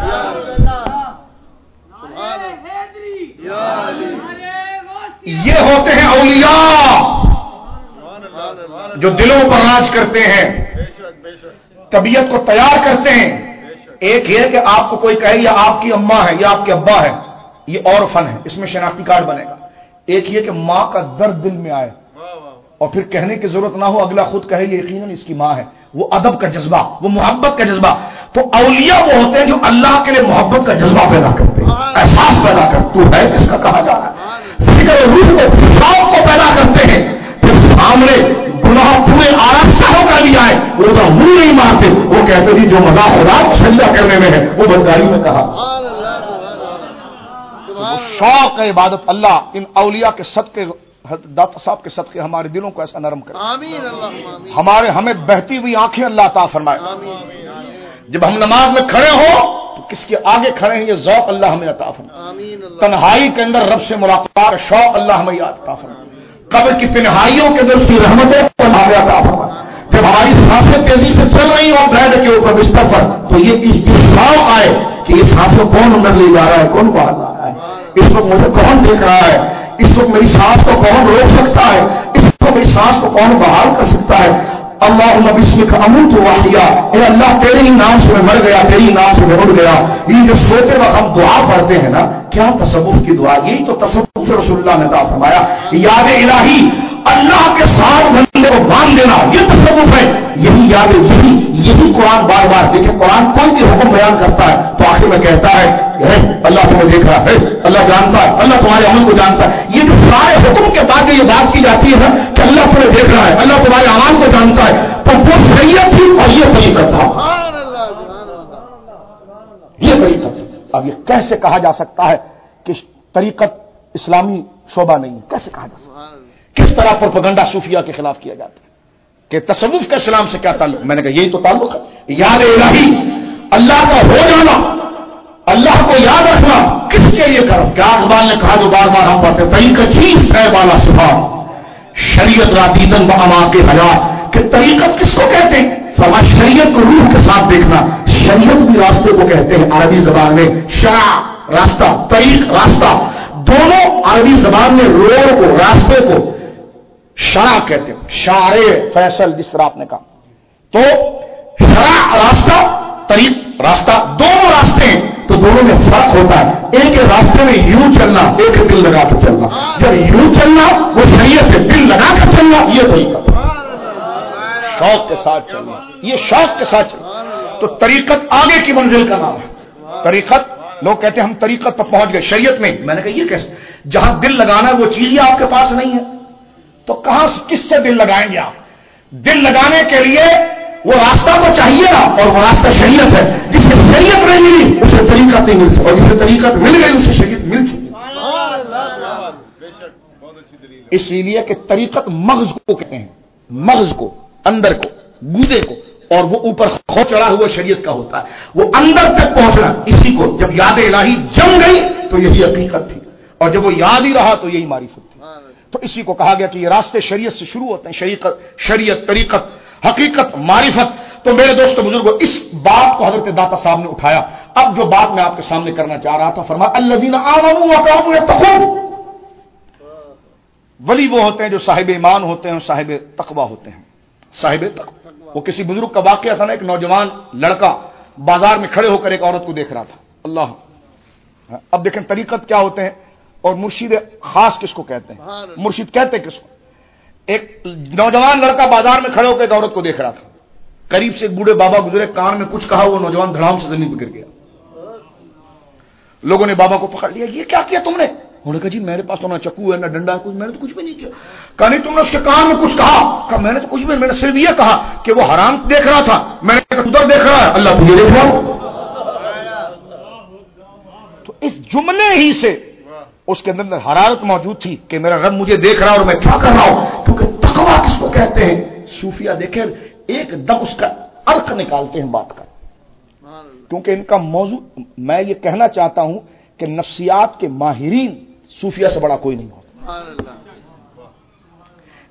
یہ ہوتے ہیں اولیاء جو دلوں پر راج کرتے ہیں، طبیعت کو تیار کرتے ہیں. ایک یہ کہ آپ کو کوئی کہے یا آپ کی اماں ہے یا آپ کے ابا ہے، یہ اور فن ہے، اس میں شناختی کارڈ بنے گا. ایک یہ کہ ماں کا درد دل میں آئے اور پھر کہنے کی ضرورت نہ ہو، اگلا خود کہے یہ یقیناً اس کی ماں ہے. وہ ادب کا جذبہ، وہ محبت کا جذبہ. تو اولیاء وہ ہوتے ہیں جو اللہ کے لیے محبت کا جذبہ پیدا کرتے ہیں، احساس پیدا کرتے، تو ہے کس کا کہا جا رہا ہے، فکر روح کو، شوق کو پیدا کرتے ہیں. پھر سامنے گناہ پورے آرام ہو کر بھی آئے وہ تو منہ نہیں مارتے، وہ کہتے ہیں جو مزہ خدا سجدہ کرنے میں ہے وہ بدکاری میں کہا. شوق ہے عبادت. اللہ ان اولیاء کے صدقے، داتا صاحب کے صدقے ہمارے دلوں کو ایسا نرم کرے، آمین. ہمیں بہتی ہوئی آنکھیں اللہ عطا فرمائے. جب ہم نماز میں کھڑے ہو تو کس کے آگے کھڑے ہیں یہ ذوق اللہ ہمیں عطا فرمائے. تنہائی کے اندر رب سے ملاقات شوق اللہ ہمیں عطا فرمائے. قبر کی تنہائیوں کے اندر اس کی رحمتیں ہمیں عطا فرمائے. جب ہماری سانسیں تیزی سے چل رہی ہوں بیڈ کے اوپر بستر پر تو یہ شوق آئے کہ یہ سانسوں کون اندر لے جا رہا ہے، کون باہر لا رہا ہے، اس وقت مجھے کون دیکھ رہا ہے، اس وقت میری سانس کو کون روک سکتا ہے، اس وقت میری سانس کو کون بحال کر سکتا ہے. اللہم بسمک اموت واحیا، اے اللہ تیرے ہی نام سے میں مر گیا، تیرے ہی نام سے میں اٹھ گیا. یہ جو سوتے وقت ہم دعا پڑھتے ہیں نا، کیا تصوف کی دعا، یہی تو تصوف رسول اللہ نے عطا فرمایا. یاد الہی، اللہ کے ساتھ بندے کو باندھ دینا، یہ تصوف ہے. یہی یاد، یہی قرآن بار بار دیکھیں، قرآن کوئی بھی حکم بیان کرتا ہے تو آخر میں کہتا ہے اللہ تمہیں دیکھ رہا ہے، اللہ جانتا ہے، اللہ تمہارے عمل کو جانتا ہے. یہ جو سارے حکم کے بعد یہ بات کی جاتی ہے کہ اللہ تمہیں دیکھ رہا ہے، اللہ تمہارے عمل کو جانتا ہے، تو وہ شریعت تھی اور یہ طریقت تھا، یہ طریقت تھی. اب یہ کیسے کہا جا سکتا ہے کہ طریقت اسلامی شعبہ نہیں ہے؟ کیسے کہا جا سکتا ہے؟ کس طرح پروپیگنڈا صوفیہ کے خلاف کیا جاتا ہے کہ تصوف کا اسلام سے کیا تعلق؟ میں نے کہا یہی تو تعلق ہے. یاد الہی، اللہ کا ہو جانا، اللہ کو یاد رکھنا، کس کے لیے کرو؟ کیا اقبال نے کہا جو بار بار ہم پڑھتے ہیں، طریقت چیز ہے بالا صفا شریعت را دیدن با اما کے حیا، کہ طریقت کس کو کہتے ہیں؟ فرمایا شریعت کو روح کے ساتھ دیکھنا. شریعت بھی راستے کو کہتے ہیں عربی زبان میں، شرع راستہ، طریق راستہ، دونوں عربی زبان میں روڈ کو، راستے کو شرع کہتے ہیں. شارع فیصل جس طرح آپ نے کہا، تو شرع راستہ، طریق راستہ، دونوں راستے ہیں تو دونوں میں فرق ہوتا ہے. ایک راستے میں یوں چلنا، ایک دل لگا کر چلنا. جب یوں چلنا وہ شریعت سے، دل لگا کر چلنا یہ طریقت ہے. شوق کے ساتھ چلنا، یہ شوق کے ساتھ چلنا. تو طریقت آگے کی منزل کا نام ہے. طریقت، لوگ کہتے ہیں ہم طریقت پر پہنچ گئے شریعت میں. میں نے کہا یہ کیسے؟ جہاں دل لگانا ہے وہ چیز ہی آپ کے پاس نہیں ہے تو کہاں کس سے دل لگائیں گے آپ؟ دل لگانے کے لیے وہ راستہ تو چاہیے نا، اور وہ راستہ شریعت ہے. جس سے شریعت نہیں ملی اسے طریقت نہیں مل سکتی، اور جس سے طریقت مل گئی اسے شریعت مل چکی. اسی لیے کہ طریقت مغز کو کہتے ہیں، مغز کو، اندر کو، گودے کو، اور وہ اوپر خو چڑھا ہوا شریعت کا ہوتا ہے. وہ اندر تک پہنچنا، اسی کو جب یاد الہی جم گئی تو یہی حقیقت تھی، اور جب وہ یاد ہی رہا تو یہی معرفت تھی. تو اسی کو کہا گیا کہ یہ راستے شریعت سے شروع ہوتے ہیں، شریعت، طریقت، حقیقت، معرفت. تو میرے دوستو بزرگوں، اس بات کو حضرت داتا صاحب نے اٹھایا. اب جو بات میں آپ کے سامنے کرنا چاہ رہا تھا، فرمایا الذین آمنوا وکانوا یتقون. ولی وہ ہوتے ہیں جو صاحب ایمان ہوتے ہیں، صاحب تقوی ہوتے ہیں. صاحب تقوی، وہ کسی بزرگ کا واقعہ تھا نا، ایک نوجوان لڑکا بازار میں کھڑے ہو کر ایک عورت کو دیکھ رہا تھا. اللہ، اب دیکھیں طریقت کیا ہوتے ہیں اور مرشد خاص کس کو کہتے ہیں، مرشد کہتے کس کو. ایک نوجوان لڑکا بازار میں کھڑے ہو کر ایک عورت کو دیکھ رہا تھا. قریب سے ایک بوڑھے بابا گزرے، کان میں کچھ کہا، وہ نوجوان دھڑام سے زمین پہ گر گیا. لوگوں نے بابا کو پکڑ لیا، یہ کیا کیا تم نے؟ انہوں نے کہا جی میرے پاس تو نہ چکو ہے نہ ڈنڈا ہے، کچھ میں نے تو کچھ بھی نہیں کیا. کہا نہیں تم نے اس کے کان میں کچھ کہا؟ کہا میں نے تو کچھ بھی نہیں، میں نے صرف یہ کہا کہ وہ حرام دیکھ رہا تھا، میں نے کہا ادھر دیکھ رہا ہے، اللہ تجھے دیکھ رہا ہوں. تو اس جملے ہی سے اس کے اندر حرارت موجود تھی کہ میرا رب مجھے دیکھ رہا اور میں کیا کر رہا ہوں. کیونکہ تقویٰ کس کو کہتے ہیں؟ صوفیہ دیکھیں ایک دم اس کا ارق نکالتے ہیں بات کا، کیونکہ ان کا موضوع، میں یہ کہنا چاہتا ہوں کہ نفسیات کے ماہرین صوفیہ سے بڑا کوئی نہیں ہوتا.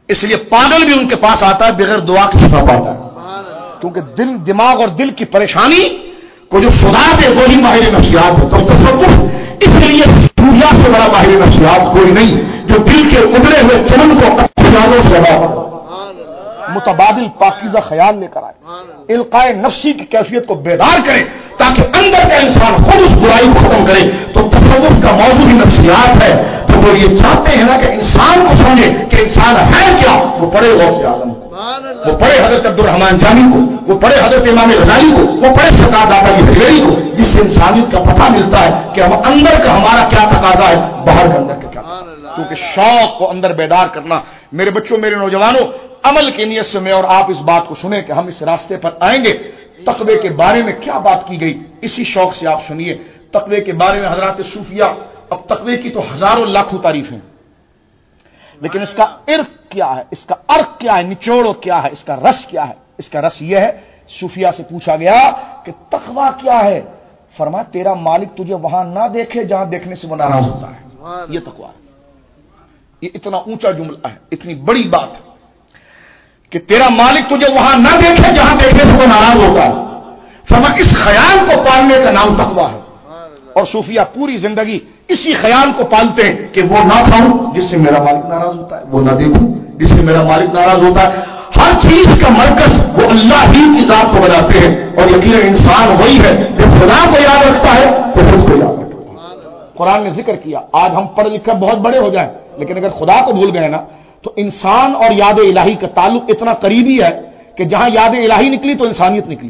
اس لیے پاگل بھی ان کے پاس آتا ہے بغیر دعا کی شفا پاتا ہے، کیونکہ دل، دماغ اور دل کی پریشانی کو جو خدا دے وہی ماہر نفسیات ہے. تو تصوف اس لیے دنیا سے بڑا ماہر نفسیات کوئی نہیں جو دل کے ابلے ہوئے چمن کو اچھیانوں سے متبادل پاکیزہ خیال لے کر آئے، القائے نفسی کی کیفیت کو بیدار کرے تاکہ اندر کا انسان خود اس برائی کو ختم کرے. تو تصوف کا موضوع ہی نفسیات ہے. تو وہ یہ چاہتے ہیں نا کہ انسان کو سمجھے کہ انسان ہے کیا. وہ پڑھے غوث اعظم کو، وہ پڑھے حضرت عبدالرحمن جانی کو، وہ پڑھے حضرت امام غزالی کو، وہ پڑھے سرکار داتا کی حجویری کو، جس سے انسانیت کا پتہ ملتا ہے کہ ہم اندر کا ہمارا کیا تقاضا ہے، باہر کا اندر کا کیا. کیونکہ شوق کو اندر بیدار کرنا. میرے بچوں، میرے نوجوانوں، عمل کی نیت سے میں اور آپ اس بات کو سنیں کہ ہم اس راستے پر آئیں گے. تقوی کے بارے میں کیا بات کی گئی، اسی شوق سے آپ سنیے. تقوی کے بارے میں حضرات صوفیہ، اب تقوی کی تو ہزاروں لاکھوں تعریفیں، لیکن اس کا عرق کیا ہے، اس کا عرق کیا ہے، نچوڑ کیا ہے، اس کا رس کیا ہے. اس کا رس یہ ہے، صوفیہ سے پوچھا گیا کہ تقوی کیا ہے، فرمایا تیرا مالک تجھے وہاں نہ دیکھے جہاں دیکھنے سے وہ ناراض ہوتا ہے. یہ تقوی ہے. یہ اتنا اونچا جملہ ہے، اتنی بڑی بات ہے کہ تیرا مالک تجھے وہاں نہ دیکھے جہاں دیکھنے سے وہ ناراض ہوتا ہے. فرمایا اس خیال کو پالنے کا نام تقوی ہے. اور صوفیہ پوری زندگی اسی خیال کو پالتے ہیں کہ وہ نہ کھاؤں جس سے میرا مالک ناراض ہوتا ہے، وہ نہ دیکھوں جس سے میرا مالک ناراض ہوتا ہے. ہر چیز کا مرکز وہ اللہ ہی کی ذات کو بناتے ہیں. اور یقینا انسان وہی ہے جب خدا کو یاد رکھتا ہے تو خود کو یاد رکھتا ہے. قرآن نے ذکر کیا، آج ہم پڑھ لکھ کر بہت بڑے ہو جائیں لیکن اگر خدا کو بھول گئے نا تو انسان اور یاد الہی کا تعلق اتنا قریبی ہے کہ جہاں یاد الہی نکلی تو انسانیت نکلی.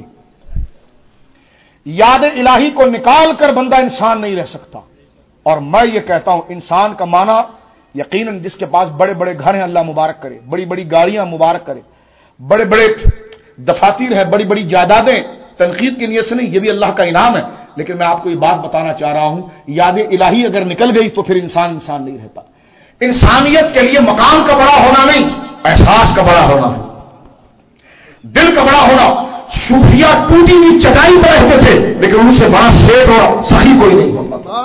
یاد الہی کو نکال کر بندہ انسان نہیں رہ سکتا. اور میں یہ کہتا ہوں انسان کا معنی یقیناً جس کے پاس بڑے بڑے گھر ہیں اللہ مبارک کرے، بڑی بڑی گاڑیاں مبارک کرے، بڑے بڑے دفاتر ہیں، بڑی بڑی جائیدادیں، تنقید کی نیت سے نہیں، یہ بھی اللہ کا انعام ہے. لیکن میں آپ کو یہ بات بتانا چاہ رہا ہوں، یاد الہی اگر نکل گئی تو پھر انسان نہیں رہتا. انسانیت کے لیے مقام کا بڑا ہونا نہیں، احساس کا بڑا ہونا ہے، دل کا بڑا ہونا. صوفیہ ٹوٹی ہوئی چٹائی پر رہتے تھے لیکن ان سے بڑا شیخ اور سخی کوئی نہیں ہوتا تھا.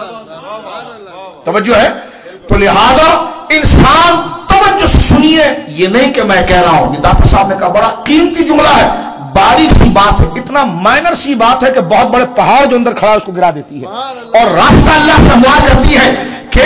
توجہ ہے. تو لہذا انسان توجہ سنیے، یہ نہیں کہ میں کہہ رہا ہوں، داتا صاحب نے کہا بڑا قیمتی جملہ ہے، باریک سی بات ہے، اتنا مائنر سی بات ہے کہ بہت بڑے پہاڑ جو اندر کھڑا ہے اس کو گرا دیتی ہے. اور راستہ اللہ سے ہموار کرتی ہے کہ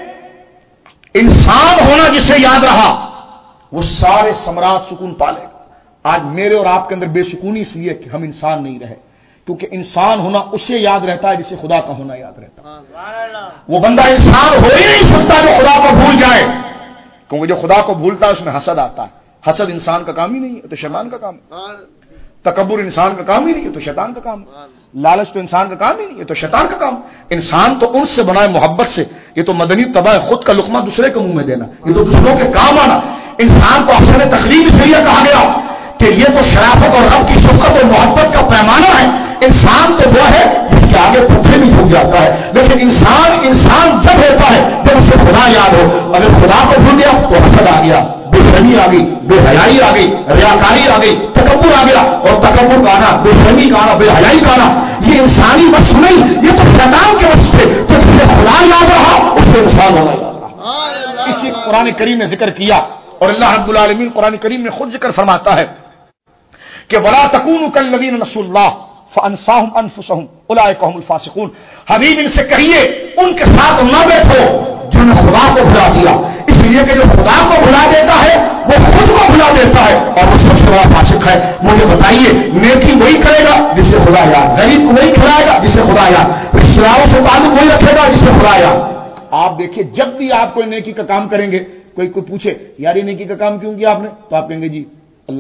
انسان ہونا جسے یاد رہا وہ سارے ثمرات سکون پالے گا. آج میرے اور آپ کے اندر بے سکونی اس لیے کہ ہم انسان نہیں رہے، کیونکہ انسان ہونا اسے یاد رہتا ہے جسے خدا کا ہونا یاد رہتا ہے. وہ بندہ انسان ہو ہی نہیں سکتا جو خدا کو بھول جائے، کیونکہ جو خدا کو بھولتا ہے اس میں حسد آتا ہے. حسد انسان کا کام ہی نہیں ہے تو شیطان کا کام ہے. تکبر انسان کا کام ہی نہیں ہے تو شیطان کا کام ہے. لالچ تو انسان کا کام ہی نہیں ہے تو شیطان کا کام. انسان تو ان سے بنا ہے محبت سے. یہ تو مدنی طبع ہے، خود کا لقمہ دوسرے کے منہ میں دینا، یہ تو دوسروں کے کام آنا. انسان کو احسن تقریم اس لیے کہا گیا کہ یہ تو شرافت اور رب کی شفقت اور محبت کا پیمانہ ہے. انسان تو وہ ہے جس کے آگے پتھر بھی جھک جاتا ہے، لیکن انسان جب ہوتا ہے جب اسے خدا یاد ہو. اگر خدا کو بھول گیا تو حسد آ گیا، بے شرمی آ گئی، بے حیائی آ گئی، ریاکاری آ گئی، تکبر آ گیا. اور تکبر کا آنا، بے شرمی کا آنا، بے حیائی کا آنا یہ انسانی وصف نہیں، یہ تو شیطان کے وصف تھے. تو جسے خدا یاد رہا اس سے انسان ہونا یاد رہا. اسی قرآن کریم نے ذکر کیا اور اللہ رب العالمین قرآن کریم میں خود ذکر فرماتا ہے کہ وَلَا تَكُونُوا كَالَّذِينَ نَسُوا اللَّهَ فَأَنسَاهُمْ أَنفُسَهُمْ أُولَٰئِكَ هُمُ الْفَاسِقُونَ. حبیب ان سے کہیے ان کے ساتھ نہ بیٹھو جنہوں نے خدا کو بھلا دیا، اس لیے کہ جو خدا کو بھلا دیتا ہے وہ خود کو بھلا دیتا ہے اور وہ سب سے بڑا فاسق ہے. مجھے بتائیے نیکی وہی کرے گا جسے خدا یاد، غریب کو وہی کھلائے گا جسے خدا یاد، رشتہ داروں سے تعلق وہی رکھے گا جسے خدا یاد. آپ دیکھیے جب بھی آپ کوئی نیکی کا کام کریں گے، کوئی پوچھے یار یہ نیکی کا کام کیوں کیا آپ نے، تو آپ کہیں گے جی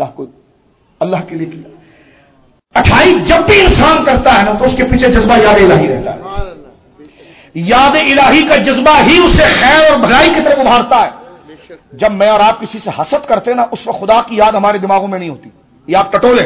اللہ کے لیے کیا. اچھائی جب بھی انسان کرتا ہے نا تو اس کے پیچھے جذبہ یاد الہی رہتا ہے. یاد الہی کا جذبہ ہی اسے خیر اور بھلائی کی طرف ابھارتا ہے. جب میں اور آپ کسی سے حسد کرتے نا اس وقت خدا کی یاد ہمارے دماغوں میں نہیں ہوتی، یہ آپ ٹٹولے.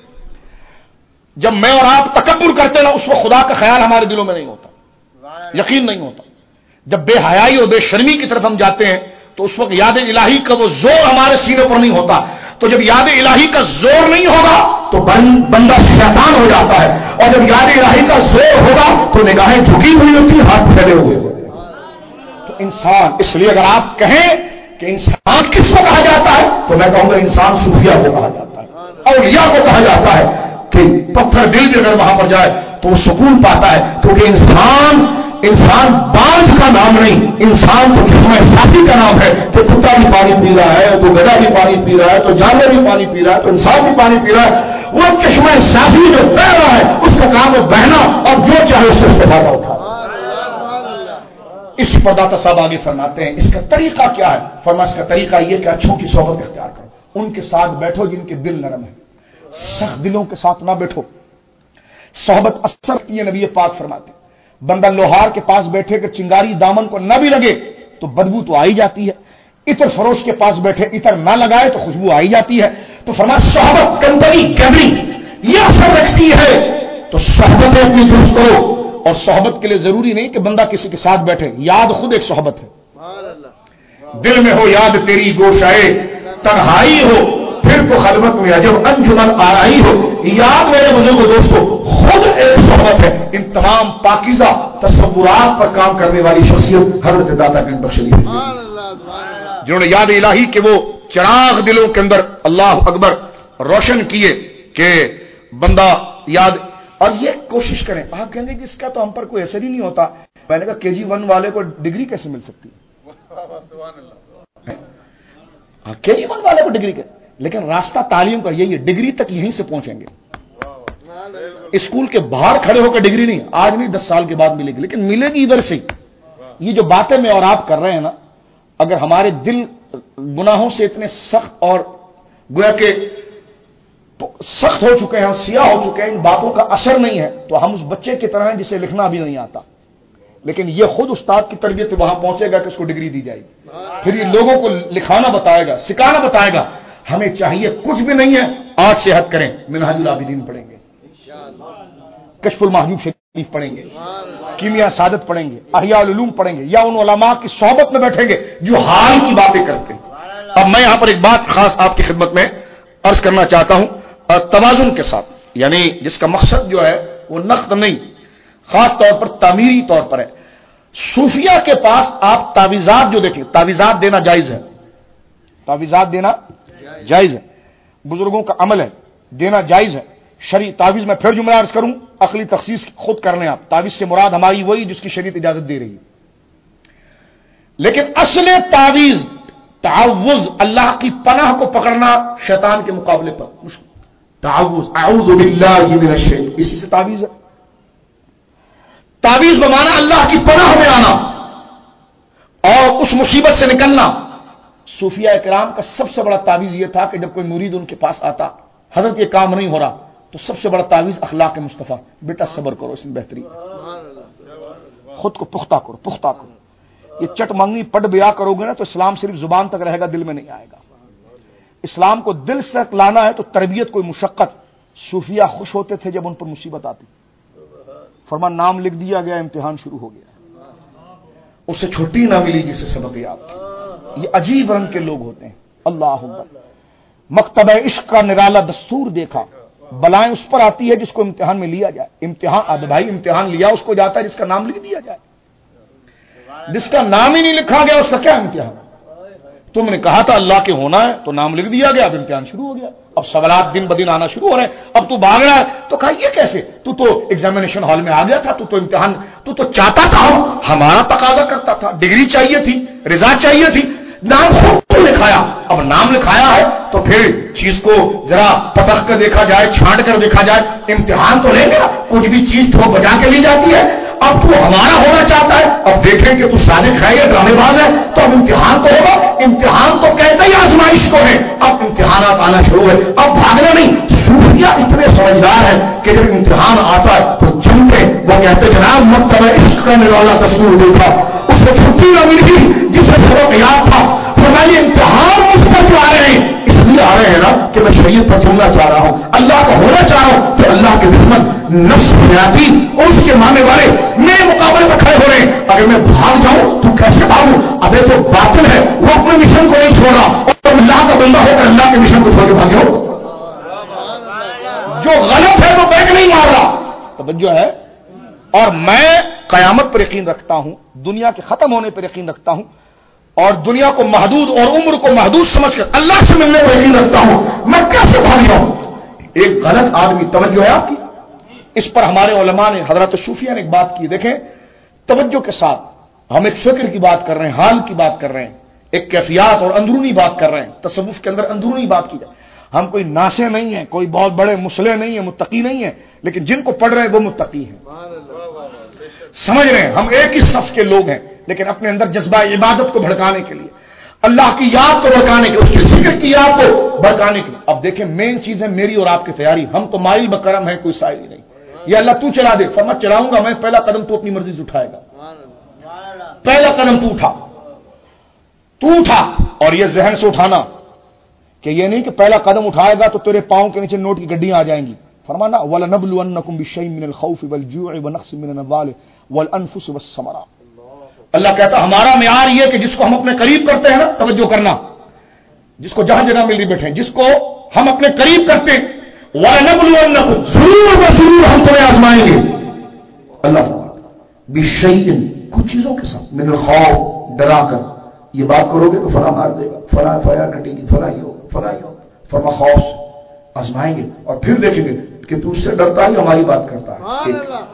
جب میں اور آپ تکبر کرتے نا اس وقت خدا کا خیال ہمارے دلوں میں نہیں ہوتا، یقین نہیں ہوتا. جب بے حیائی اور بے شرمی کی طرف ہم جاتے ہیں تو اس وقت یاد الہی کا وہ زور ہمارے سینے پر نہیں ہوتا. تو جب یاد الہی کا زور نہیں ہوگا تو بندہ شیطان ہو جاتا ہے، اور جب یاد الہی کا زور ہوگا تو نگاہیں جھکی ہوئی ہوتی، ہاتھ پھیلے ہوئے ہوتے. تو انسان اس لیے اگر آپ کہیں کہ انسان کس کو کہا جاتا ہے، تو میں کہوں گا انسان صوفیہ کو کہا جاتا ہے، اولیاء کو کہا جاتا ہے کہ پتھر دل بھی اگر وہاں پر جائے تو وہ سکون پاتا ہے، کیونکہ انسان بانجھ کا نام نہیں، انسان تو جسم صافی کا نام ہے کہ کتا بھی پانی پی رہا ہے، تو گدھا بھی پانی پی رہا ہے، تو جانور بھی پانی پی رہا ہے، تو انسان بھی پانی پی رہا ہے۔ وہ چشمہ صافی جو بہ رہا ہے اس کا کام ہے بہنا، اور جو چاہے اس سے استفادہ اٹھا۔ اس پر داتا صاحب آگے فرماتے ہیں اس کا طریقہ کیا ہے؟ فرمایا اس کا طریقہ یہ کہ اچھوں کی صحبت اختیار کرو، ان کے ساتھ بیٹھو جن کے دل نرم ہے، سخت دلوں کے ساتھ نہ بیٹھو۔ صحبت اثر کی نبی پاک فرماتے ہیں بندہ لوہار کے پاس بیٹھے کہ چنگاری دامن کو نہ بھی لگے تو بدبو تو آئی جاتی ہے، عطر فروش کے پاس بیٹھے عطر نہ لگائے تو خوشبو آئی جاتی ہے۔ تو فرمایا صحبت کمپنی گیدرنگ یہ اثر رکھتی ہے، تو صحبتیں اپنی درست کرو۔ اور صحبت کے لیے ضروری نہیں کہ بندہ کسی کے ساتھ بیٹھے، یاد خود ایک صحبت ہے۔ دل میں ہو یاد تیری گوشائے تنہائی ہو، پھر تو خلوت میں عجب انجمن آرائی ہو، یاد میرے بزرگوں دوستو خود ایک صحبت ہے۔ ان تمام پاکیزہ تصورات پر کام کرنے والی شخصیت حضرت داتا گنج بخش علی جنہوں نے یاد الہی کے وہ چراغ دلوں کے اندر اللہ اکبر روشن کیے کہ بندہ یاد۔ اور یہ کوشش کریں، آپ کہیں گے کہ اس کا تو ہم پر کوئی اثر ہی نہیں ہوتا۔ میں نے کہا KG1 والے کو ڈگری کیسے مل سکتی ہے؟ KG1 والے کو ڈگری لیکن راستہ تعلیم کا یہی ہے، ڈگری تک یہیں سے پہنچیں گے۔ اسکول کے باہر کھڑے ہو کر ڈگری نہیں، آج نہیں 10 سال کے بعد ملے گی، لیکن ملے گی ادھر سے۔ یہ جو باتیں میں اور آپ کر رہے ہیں نا، اگر ہمارے دل گناہوں سے اتنے سخت اور گویا کہ سخت ہو چکے ہیں اور سیاہ ہو چکے ہیں، ان باتوں کا اثر نہیں ہے، تو ہم اس بچے کی طرح ہیں جسے لکھنا بھی نہیں آتا، لیکن یہ خود استاد کی تربیت وہاں پہنچے گا کہ اس کو ڈگری دی جائے گی، پھر یہ لوگوں کو لکھانا بتائے گا، سکھانا بتائے گا۔ ہمیں چاہیے کچھ بھی نہیں ہے، آج صحت کریں، منہاج العابدین پڑھیں گے، کشف المحجوب شریف پڑھیں گے، کیمیا سعادت پڑھیں گے، احیاء العلوم پڑھیں گے، یا ان علماء کی صحبت میں بیٹھیں گے جو حال کی باتیں کرتے ہیں۔ اب میں یہاں پر ایک بات خاص آپ کی خدمت میں عرض کرنا چاہتا ہوں، توازن کے ساتھ، یعنی جس کا مقصد جو ہے وہ نقد نہیں، خاص طور پر تعمیری طور پر ہے۔ صوفیہ کے پاس آپ تعویذات جو دیکھیں، تعویذات دینا جائز ہے، تعویذات دینا جائز ہے، بزرگوں کا عمل ہے، دینا جائز ہے شرعی تعویذ۔ میں پھر جملہ عرض کروں، عقلی تخصیص خود کر لیں آپ، تعویذ سے مراد ہماری وہی جس کی شریعت اجازت دے رہی ہے، لیکن اصل تعویذ تعوذ اللہ کی پناہ کو پکڑنا شیطان کے مقابلے پر مشکل، تعوذ اعوذ باللہ من الشیطان، اسی سے تعویذ ہے۔ تعویذ بمانا اللہ کی پناہ میں آنا اور اس مصیبت سے نکلنا۔ صوفیہ کرام کا سب سے بڑا تعویذ یہ تھا کہ جب کوئی مرید ان کے پاس آتا، حضرت یہ کام نہیں ہو رہا، تو سب سے بڑا تعویذ اخلاق مصطفیٰ، بیٹا صبر کرو، اس میں بہتری، خود کو پختہ کرو، پختہ کرو۔ یہ چٹ منگنی پٹ بیا کرو گے نا تو اسلام صرف زبان تک رہے گا، دل میں نہیں آئے گا۔ اسلام کو دل تک لانا ہے تو تربیت کوئی مشقت۔ صوفیہ خوش ہوتے تھے جب ان پر مصیبت آتی، فرمان نام لکھ دیا گیا، امتحان شروع ہو گیا، اسے چھٹی نہ ملی جسے سبق یاد تھی۔ یہ عجیب رنگ کے لوگ ہوتے ہیں۔ اللہ اکبر، مکتبہ عشق کا نرالا دستور دیکھا، بلائیں اس پر آتی ہے جس کو امتحان میں لیا جائے۔ امتحان بھائی امتحان لیا اس کو جاتا ہے جس کا نام لکھ دیا جائے، جس کا نام ہی نہیں لکھا گیا اس کا کیا امتحان؟ تم نے کہا تھا اللہ کے ہونا ہے تو نام لکھ دیا گیا، اب امتحان شروع ہو گیا، اب سوالات دن بدن آنا شروع ہو رہے ہیں، اب تو بھاگ رہا ہے۔ تو کہا یہ کیسے؟ تو ایگزامینیشن ہال میں آ گیا تھا، تو امتحان تو چاہتا تھا، ہمارا تقاضا کرتا تھا، ڈگری چاہیے تھی، رضا چاہیے تھی، نام خود تو لکھایا، اب نام لکھایا ہے تو پھر چیز کو ذرا پتخ کر دیکھا جائے، چھانٹ کر دیکھا جائے، امتحان تو لے گا، کچھ بھی چیز تو بجا کے لی جاتی ہے۔ اب تو ہمارا ہونا چاہتا ہے، اب دیکھیں کہ تو صادق ہے یا ڈرامے باز ہے، تو اب امتحان تو ہوگا۔ امتحان تو کہتے ہی آزمائش کو ہے، اب امتحانات آنا شروع ہے، اب بھاگنا نہیں۔ صوفیہ اتنے سمجھدار ہیں کہ جب امتحان آتا ہے تو جن کے وہ کہتے جناب مکتبہ عشق کرنے والا دستور دیکھا، اس کو چھٹی نہ ملی جسے سبق یاد تھا۔ فرمایا امتحان مجھ پر جو آ رہے ہیں اس لیے آ رہے ہیں نا کہ میں شریعت پر چلنا چاہ رہا ہوں، اللہ کا ہونا چاہ رہا ہوں، تو اللہ کے دشمن نفس حیاتی اور اس کے ماننے والے میرے مقابلے میں کھڑے ہو رہے ہیں۔ اگر میں بھاگ جاؤں تو کیسے بھاگوں؟ ابھی تو باطل ہے، وہ اپنے مشن کو نہیں چھوڑ رہا، اور اللہ کا بندہ ہو کر اللہ کے مشن کو چھوڑ کے بھاگے ہو، جو غلط ہے وہ بیک نہیں مار رہا۔ توجہ ہے۔ اور میں قیامت پر یقین رکھتا ہوں، دنیا کے ختم ہونے پر یقین رکھتا ہوں، اور دنیا کو محدود اور عمر کو محدود سمجھ کر اللہ سے ملنے کو یقین رکھتا ہوں، میں کیسے بھاگ جاؤں؟ ایک غلط آدمی، توجہ ہے آپ کی، اس پر ہمارے علماء نے، حضرت صوفیہ نے ایک بات کی، دیکھیں توجہ کے ساتھ، ہم ایک فکر کی بات کر رہے ہیں، حال کی بات کر رہے ہیں، ایک کیفیات اور اندرونی بات کر رہے ہیں، تصوف کے اندر اندرونی بات کی جائے. ہم کوئی ناسے نہیں ہیں، کوئی بہت بڑے مسلح نہیں ہیں، متقی نہیں ہیں، لیکن جن کو پڑھ رہے ہیں وہ متقی ہیں، سمجھ رہے ہیں. ہم ایک ہی صف کے لوگ ہیں، لیکن اپنے اندر جذبہ عبادت کو بھڑکانے کے لیے، اللہ کی یاد کو بھڑکانے کے، اس کی ذکر کی یاد کو بھڑکانے کے لیے. اب دیکھیں مین چیز ہے میری اور آپ کی تیاری. ہم تو مائل بکرم ہیں، کوئی سائل ہی نہیں. یہ اللہ تو چلا دے، فرما چلاؤں گا میں، پہلا قدم تو اپنی مرضی سے اٹھائے گا، پہلا قدم تو اٹھا، اور یہ ذہن سے اٹھانا کہ یہ نہیں کہ پہلا قدم اٹھائے گا تو تیرے پاؤں کے نیچے نوٹ کی گڈیاں آ جائیں گی. فرمانا وَلَنَبْلُوَنَّكُمْ بِشَيْءٍ مِّنَ الْخَوْفِ وَالْجُوعِ وَنَقْصٍ مِّنَ الْأَمْوَالِ وَالْأَنفُسِ وَالثَّمَرَاتِ. اللہ کہتا ہمارا معیار یہ کہ جس کو ہم اپنے قریب کرتے ہیں نا، توجہ کرنا، جس کو جہاں جگہ مل رہی بیٹھے ہیں، جس کو ہم اپنے قریب کرتے ہیں، وَلَنَبْلُوَنَّكُمْ ضرور وضرور ہم تمہیں آزمائیں گے. اللہ بِشَيْءٍ کچھ چیزوں کے ساتھ، من الخوف ڈرا کر، یہ بات کرو گے تو فلاں مار دے گا، فلاں فیا کٹے گی، فلاں ہی ہوگا، فلاں ہی ہوگا. فرما خوف سے آزمائیں گے اور پھر دیکھیں گے کہ تو اس سے ڈرتا ہے ہماری بات کرتا ہے.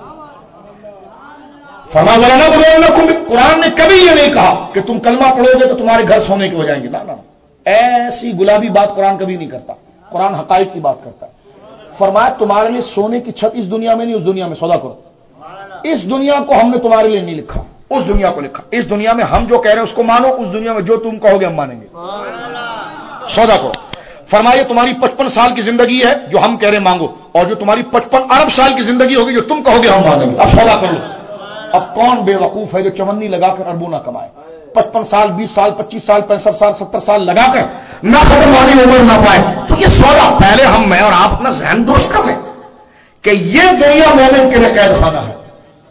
فرما وَلَنَبْلُوَنَّكُمْ، قرآن نے کبھی یہ نہیں کہا کہ تم کلمہ پڑھو گے تو تمہارے گھر سونے کے ہو جائیں گے. نہ، ایسی گلابی بات قرآن کبھی نہیں کرتا. قرآن حقائق کی بات کرتا ہے. فرمایا تمہارے لیے سونے کی چھت اس دنیا میں نہیں، اس دنیا میں سودا کرو. اس دنیا کو ہم نے تمہارے لیے نہیں لکھا، اس دنیا کو لکھا. اس دنیا میں ہم جو کہہ رہے ہیں اس کو مانو، اس دنیا میں جو تم کہو گے ہم مانیں گے. سودا کرو. فرمائیے تمہاری 55 سال کی زندگی ہے جو ہم کہہ رہے ہیں مانگو، اور جو تمہاری 55 ارب سال کی زندگی ہوگی جو تم کہو گے ہم مانیں گے. اب سودا کر لو. اب کون بے وقوف ہے جو چمنی لگا کر اربوں نہ کمائے؟ 55 سال 20 سال 25 سال 65 سال 70 سال لگا کر نہ ختم والی عمر نہ پائے. تو یہ سودا پہلے میں اور آپ اپنا ذہن درست کر لیں کہ یہ دنیا مومن کے لیے قید خانہ ہے.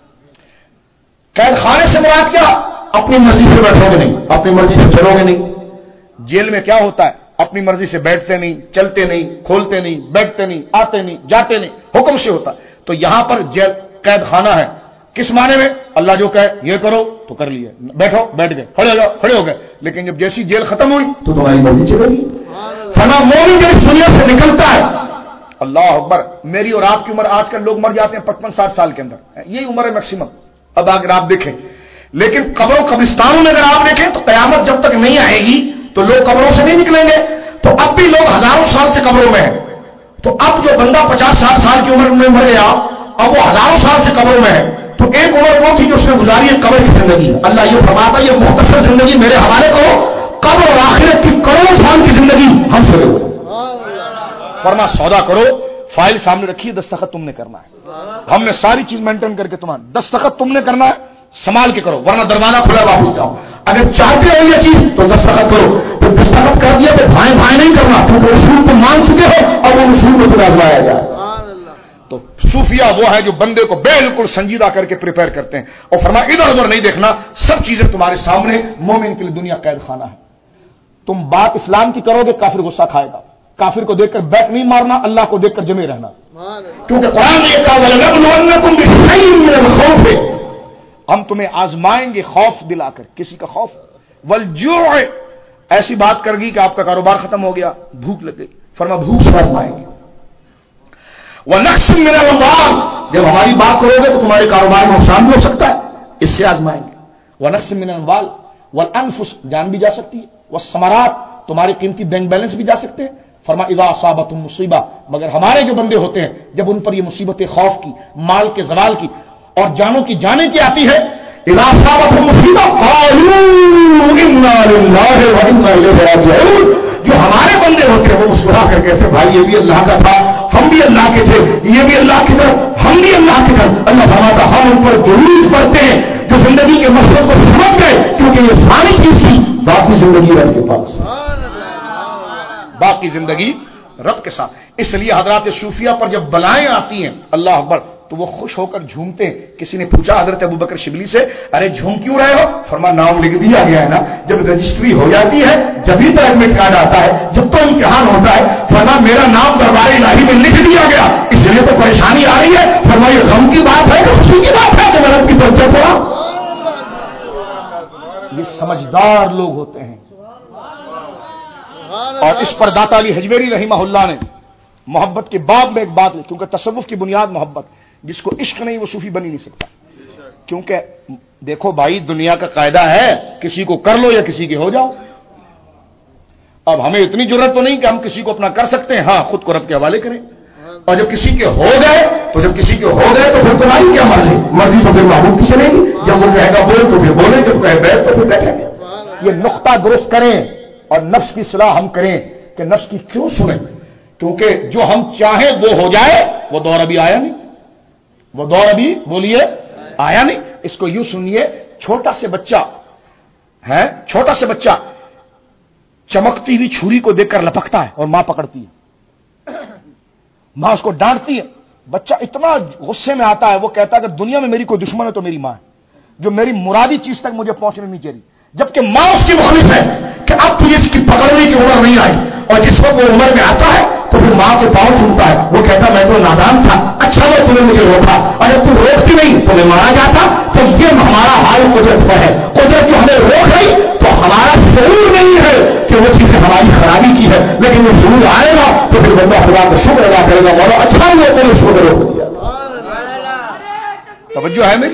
قید خانے سے مراد کیا؟ اپنی مرضی سے بیٹھو گے نہیں، اپنی مرضی سے چلو گے نہیں. جیل میں کیا ہوتا ہے؟ اپنی مرضی سے بیٹھتے نہیں، چلتے نہیں، کھولتے نہیں، بیٹھتے نہیں، آتے نہیں، جاتے نہیں، حکم سے ہوتا. تو یہاں پر جیل قید خانہ ہے. کس معنی میں؟ اللہ جو کہے یہ کرو تو کر لیے، بیٹھو بیٹھ گئے، کھڑے ہو جاؤ کھڑے ہو گئے. لیکن جب جیسی جیل ختم ہوئی تو تمہاری مرضی چلے گی. فرما مومن جب اس دنیا سے نکلتا ہے، اللہ اکبر، میری اور آپ کی عمر آج کل لوگ مر جاتے ہیں 55-60 سال کے اندر، یہی عمر ہے میکسیمم. اب اگر آپ دیکھیں، لیکن قبروں قبرستانوں میں اگر آپ دیکھیں تو قیامت جب تک نہیں آئے گی تو لوگ قبروں سے نہیں نکلیں گے. تو اب بھی لوگ ہزاروں سال سے قبروں میں ہیں. تو اب جو بندہ 50-60 سال کی عمر میں مر گیا، اب وہ ہزاروں سال سے قبروں میں ہے. تو ایک عمر وہ تھی جو اس نے گزاری ہے قبر کی زندگی. اللہ یہ فرماتا یہ مختصر زندگی میرے حوالے کرو، قبر اور آخرت کی کروڑوں سال کی زندگی ہم سے لو. فرما سودا کرو، فائل سامنے رکھیے، دستخط تم نے کرنا ہے. ہم نے ساری چیز مینٹین کر کے تمہارا دستخط تم نے کرنا ہے، سنبھال کے کرو ورنہ دروازہ کھلا واپس جاؤ. اگر چاہتے ہو یہ چیز تو دستخط کرو. تو دستخط کر دیا تو بھائی نہیں کرنا، کیونکہ رسول کو مان چکے ہو اور وہ رسول کو پھر آزمایا جائے. تو صوفیہ وہ ہے جو بندے کو بالکل سنجیدہ کر کے پریپئر کرتے ہیں اور فرمایا ادھر ادھر نہیں دیکھنا، سب چیزیں تمہارے سامنے. مومن کے لیے دنیا قید خانہ ہے. تم بات اسلام کی کرو گے کافر غصہ کھائے گا. کافر کو دیکھ کر بیک نہیں مارنا، اللہ کو دیکھ کر جمے رہنا. کیونکہ قرآن نے یہ کہا وَلَنَبْلُوَنَّكُمْ بِشَيْءٍ مِّنَ الْخَوْفِ، ہم تمہیں آزمائیں گے خوف دلا کر، کسی کا خوف. وَالْجُوعِ، ایسی بات کر گی کہ آپ کا کاروبار ختم ہو گیا، بھوک لگ گئی، فرما بھوک سے آزمائیں گے. وَنَقْصٍ مِّنَ الْأَمْوَالِ، جب ہماری بات کرو گے تو تمہارے کاروبار میں نقصان بھی ہو سکتا ہے، اس سے آزمائیں گے. وَنَقْصٍ مِّنَ الْأَمْوَالِ وَالْأَنفُسِ، جان بھی جا سکتی ہے. وَالثَّمَرَاتِ، تمہارے قیمتی بینک بیلنس بھی جا سکتے ہیں. فرما اذا اصابتهم مصیبہ، مگر ہمارے جو بندے ہوتے ہیں جب ان پر یہ مصیبت خوف کی، مال کے زوال کی اور جانوں کی جانے کی آتی ہے، اذا اصابتهم مصیبہ قالوا انا للہ وانا الیہ راجعون، جو ہمارے بندے ہوتے ہیں وہ مسکرا کر کہتے بھائی یہ بھی اللہ کا تھا، ہم بھی اللہ کے تھے، یہ بھی اللہ کی طرف، ہم بھی اللہ کی طرف. اللہ فرماتا ہم ان پر درود پڑھتے ہیں جو زندگی کے مسئلے کو سمجھ گئے، کیونکہ یہ فانی چیز تھی، باقی زندگی رب کے پاس، باقی زندگی رب کے ساتھ. اس لیے حضرات صوفیہ پر جب بلائیں آتی ہیں اللہ اکبر تو وہ خوش ہو کر جھومتے ہیں. کسی نے پوچھا حضرت ابوبکر شبلی سے ارے جھوم کیوں رہے ہو؟ فرما نام لکھ دیا گیا ہے نا، جب رجسٹری ہو جاتی ہے جبھی تو ایڈمٹ کارڈ آتا ہے، جب تو امتحان ہوتا ہے. فرما میرا نام دربار الہی میں لکھ دیا گیا، اس لیے تو پریشانی آ رہی ہے. فرما یہ غم کی بات ہے کہ خوشی کی بات ہے کہ میں رب کی طرف چل پڑا. یہ سمجھدار لوگ ہوتے ہیں. اور اس پر داتا علی حجویری رحمہ اللہ نے محبت کے باب میں ایک بات ہے، کیونکہ تصوف کی بنیاد محبت، جس کو عشق نہیں وہ صوفی بن ہی نہیں سکتا. کیونکہ دیکھو بھائی، دنیا کا قاعدہ ہے کسی کو کر لو یا کسی کے ہو جاؤ. اب ہمیں اتنی ضرورت تو نہیں کہ ہم کسی کو اپنا کر سکتے ہیں، ہاں خود کو رب کے حوالے کریں. اور جب کسی کے ہو گئے تو پھر تمہاری کیا مرضی تو پھر محبوب کی چلے گی. جب وہ کہے گا بول تو پھر بولیں، جب کہے بیٹھ تو پھر بیٹھیں گے. یہ نقطہ درست کریں اور نفس کی اصلاح ہم کریں کہ نفس کی کیوں سنیں، کیونکہ جو ہم چاہیں وہ ہو جائے وہ دور ابھی آیا نہیں، وہ دور ابھی بولیے آیا نہیں. اس کو یوں سنیے، چھوٹا سے بچہ چمکتی ہوئی چھری کو دیکھ کر لپکتا ہے اور ماں پکڑتی ہے، ماں اس کو ڈانٹتی ہے. بچہ اتنا غصے میں آتا ہے، وہ کہتا ہے کہ دنیا میں میری کوئی دشمن ہے تو میری ماں ہے، جو میری مرادی چیز تک مجھے پہنچنے نہیں چاہیے. جبکہ ماں اس کی مخالف ہے کہ اب تجھے اس کی پکڑنے کی عمر نہیں آئی. اور جس وقت وہ عمر میں آتا ہے تو پھر ماں کے پاؤں سنتا ہے، وہ کہتا میں تو نادان تھا، اچھا وہ تمہیں مجھے روکا، اور جب تم روکتی نہیں تو میں مارا جاتا. تو یہ ہمارا حال قدرت پر ہے. قدرت جو ہمیں روک رہی تو ہمارا شعور نہیں ہے کہ وہ چیزیں ہماری خرابی کی ہے، لیکن وہ شعور آئے گا تو پھر بندہ خدا کا شکر ادا کرے گا، مولا اچھا ہی ہے اس کو روک دیا. توجہ ہے میری؟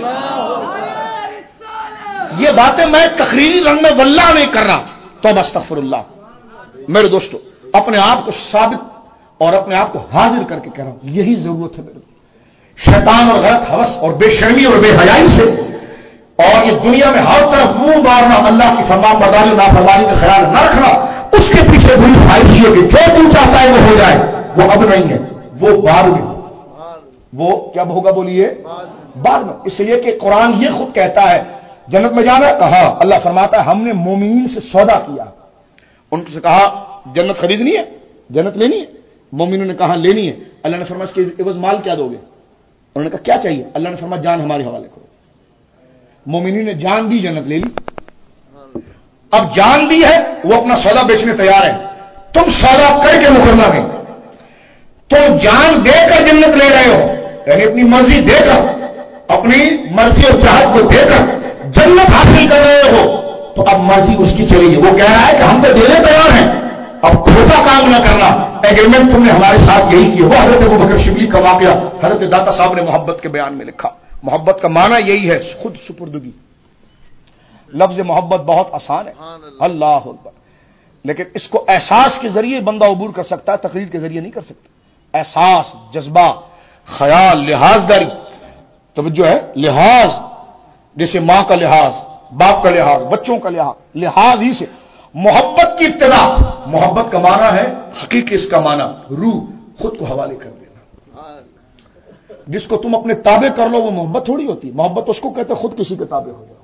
یہ باتیں میں تقریری رنگ میں واللہ نہیں کر رہا، توبہ استغفر اللہ. میرے دوستو، اپنے آپ کو ثابت اور اپنے آپ کو حاضر کر کے کہہ رہا ہوں، یہی ضرورت ہے میرے کو. شیطان اور غلط ہوس اور بے شرمی اور بے حیائی سے اور یہ دنیا میں ہر طرف منہ مارنا، اللہ کی فرمان برداری نافرمانی کا خیال نہ رکھنا، اس کے پیچھے بری خواہش یہ کہ جو تو چاہتا ہے وہ ہو جائے. وہ اب نہیں ہے، وہ بعد میں. وہ کیا ہوگا بولیے؟ بعد میں. اس لیے کہ قرآن یہ خود کہتا ہے جنت میں جانا، کہا اللہ فرماتا ہے ہم نے مومنین سے سودا کیا. ان سے کہا جنت خریدنی ہے، جنت لینی ہے؟ مومنوں نے کہا لینی ہے. اللہ نے فرمایا اس کے عوض مال کیا دو گے؟ انہوں نے کہا کیا چاہیے؟ اللہ نے فرمایا جان ہمارے حوالے کرو. مومنین نے جان دی، جنت لے لی. اب جان دی ہے، وہ اپنا سودا بیچنے تیار ہے. تم سودا کر کے مکرنا نہیں، تم جان دے کر جنت لے رہے ہو، یعنی اپنی مرضی دے کر، اپنی مرضی اور چاہت کو دے کر جنت حاصل کر رہے ہو. تو اب مرضی اس کی چلے گی. وہ کہہ رہا ہے کہ ہم تو دینے تیار ہیں، اب کھوٹا کام نہ کرنا. ایگریمنٹ تم نے ہمارے ساتھ یہی کی. وہ حضرت ابوبکر شبلی کا واقعہ حضرت داتا صاحب نے محبت کے بیان میں لکھا. محبت کا معنی یہی ہے، خود سپردگی. لفظ محبت بہت آسان ہے، اللہ اکبر، لیکن اس کو احساس کے ذریعے بندہ عبور کر سکتا ہے، تقریر کے ذریعے نہیں کر سکتا. احساس، جذبہ، خیال، لحاظ داری. توجہ ہے، لحاظ، جیسے ماں کا لحاظ، باپ کا لحاظ، بچوں کا لحاظ ہی سے محبت کی ابتدا. محبت کا معنی ہے حقیقی، اس کا معنی روح، خود کو حوالے کر دینا. جس کو تم اپنے تابع کر لو وہ محبت تھوڑی ہوتی. محبت اس کو کہتے خود کسی کے تابع ہو جاؤ.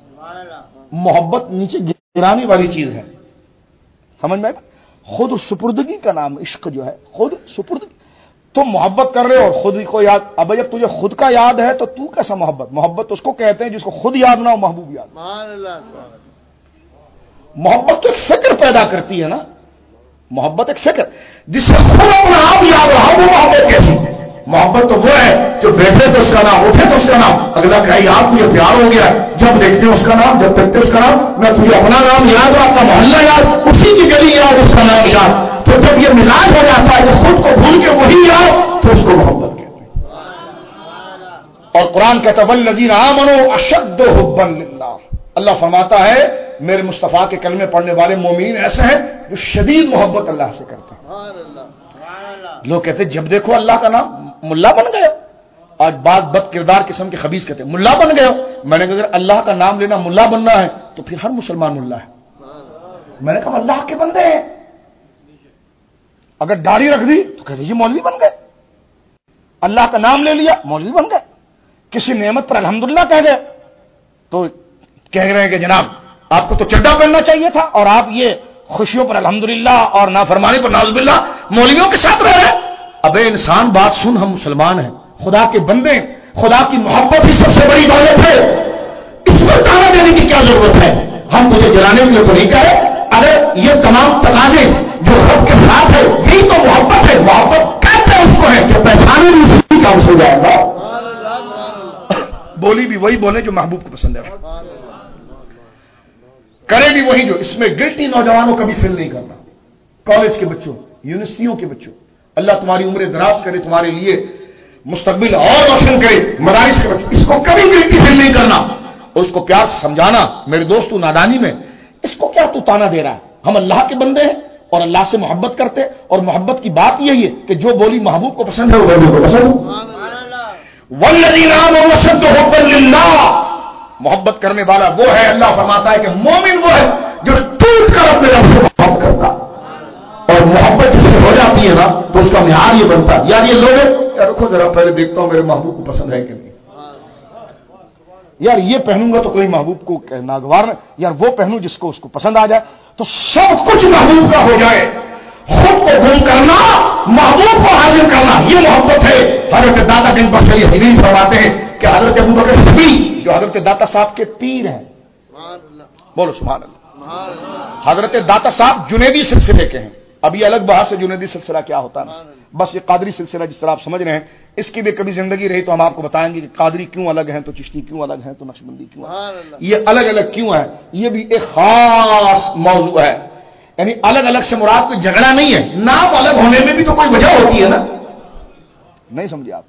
محبت نیچے گرانے والی چیز ہے، سمجھ میں؟ خود سپردگی کا نام عشق جو ہے، خود سپردگی. تم محبت کر رہے ہو اور خود کو یاد. اب جب تجھے خود کا یاد ہے تو تو کیسا محبت؟ محبت اس کو کہتے ہیں جس کو خود یاد نہ ہو، محبوب یاد. محبت تو فکر پیدا کرتی ہے نا. محبت ایک فکر جس سے خود اپنا آپ یاد رہا، وہ محبت کیسی؟ محبت تو وہ ہے جو بیٹھے تو اس کا نام، اٹھے تو اس کا نام، اگلا کہ یاد مجھے پیار ہو گیا، جب دیکھتے اس کا نام، جب دیکھتے اس کا نام. میں تجھے اپنا نام یاد ہو، اپنا محلہ یاد، اسی کی گلی یاد، اس کا نام یاد. تو جب یہ مزاج ہو جاتا ہے کہ خود کو بھول کے وہی یاد، تو اس کو محبت کہتے ہیں. اور قرآن کہتا ہے والذین آمنوا اشد حبا للہ. اللہ فرماتا ہے میرے مصطفیٰ کے کلمے پڑھنے والے مومنین ایسے ہیں جو شدید محبت اللہ سے کرتے ہیں. لوگ کہتے ہیں جب دیکھو اللہ کا نام، ملا بن گئے. آج بعض بد کردار قسم کے خبیث کہتے ہیں ملا بن گئے. میں نے کہا اگر اللہ کا نام لینا ملا بننا ہے تو پھر ہر مسلمان ملا ہے. میں نے کہا اللہ کے بندے ہیں. اگر داڑھی رکھ دی تو کہتے یہ مولوی بن گئے. اللہ کا نام لے لیا مولوی بن گئے. کسی نعمت پر الحمدللہ کہہ گئے تو کہہ رہے ہیں کہ جناب آپ کو تو چڈا پہننا چاہیے تھا اور آپ یہ خوشیوں پر الحمدللہ اور نافرمانی پر نعوذ باللہ مولویوں کے ساتھ رہ رہے ہیں. اب انسان بات سن، ہم مسلمان ہیں، خدا کے بندے، خدا کی محبت ہی سب سے بڑی دولت ہے. اس پر دعویٰ دینے کی کیا ضرورت ہے؟ ہم مجھے جلانے کے لیے تو نہیں کہے. اگر یہ تمام تقاضے جو رب کے ساتھ ہے یہی تو محبت ہے. محبت کہتے ہیں اس کو ہے کہ پہچانے بھی اسی کام سے جائے گا. بولی بھی وہی بولے جو محبوب کو پسند ہے. کرے بھی وہی جو اس میں گلٹی نوجوانوں کا بھی فیل نہیں کرنا. کالج کے بچوں, یونیورسٹیوں کے بچوں, اللہ تمہاری عمر دراز کرے, تمہارے لیے مستقبل اور روشن کرے. مدارس کے بچوں, اس کو کبھی گلٹی فیل نہیں کرنا اور اس کو پیار سے سمجھانا, میرے دوست تو نادانی میں اس کو کیا تو تانا دے رہا ہے, ہم اللہ کے بندے ہیں اور اللہ سے محبت کرتے, اور محبت کی بات یہی ہے کہ جو بولی محبوب کو پسند ہے وہ بولی کو پسند ہے. والذین آمنوا اشد حبا للہ, محبت کرنے والا وہ ہے, اللہ فرماتا ہے کہ مومن وہ ہے جو ٹوٹ کر اپنے رب سے محبت کرتا, اور محبت جس سے ہو جاتی ہے نا تو اس کا معیار یہ بنتا ہے, یار یہ لوگ یار رکھو ذرا پہلے دیکھتا ہوں میرے محبوب کو پسند ہے کہ نہیں, یار یہ پہنوں گا تو کوئی محبوب کو ناگوار, یار وہ پہنوں جس کو اس کو پسند آ جائے, تو سب کچھ محبوب کا ہو جائے. خود کو گم کرنا, محبوب کو حاصل کرنا, یہ محبت ہے. حضرت داتا گنج بخش علی حدیث فرماتے ہیں کہ حضرت ابوبکر صدیق جو حضرت داتا صاحب کے پیر ہیں, بولو سبحان اللہ, حضرت داتا صاحب جنیدی سلسلے کے ہیں. ابھی الگ بحث ہے جنیدی سلسلہ کیا ہوتا ہے, بس یہ قادری سلسلہ جس طرح آپ سمجھ رہے ہیں, اس کی بھی کبھی زندگی رہی تو ہم آپ کو بتائیں گے کہ قادری کیوں الگ ہیں, تو چشتی کیوں الگ ہیں, تو نقشبندی کیوں الگ, یہ الگ الگ کیوں ہے, یہ بھی ایک خاص موضوع ہے. یعنی الگ الگ سے مراد کوئی جھگڑا نہیں ہے, نام الگ ہونے میں بھی تو کوئی وجہ ہوتی ہے نا, نہیں سمجھے آپ.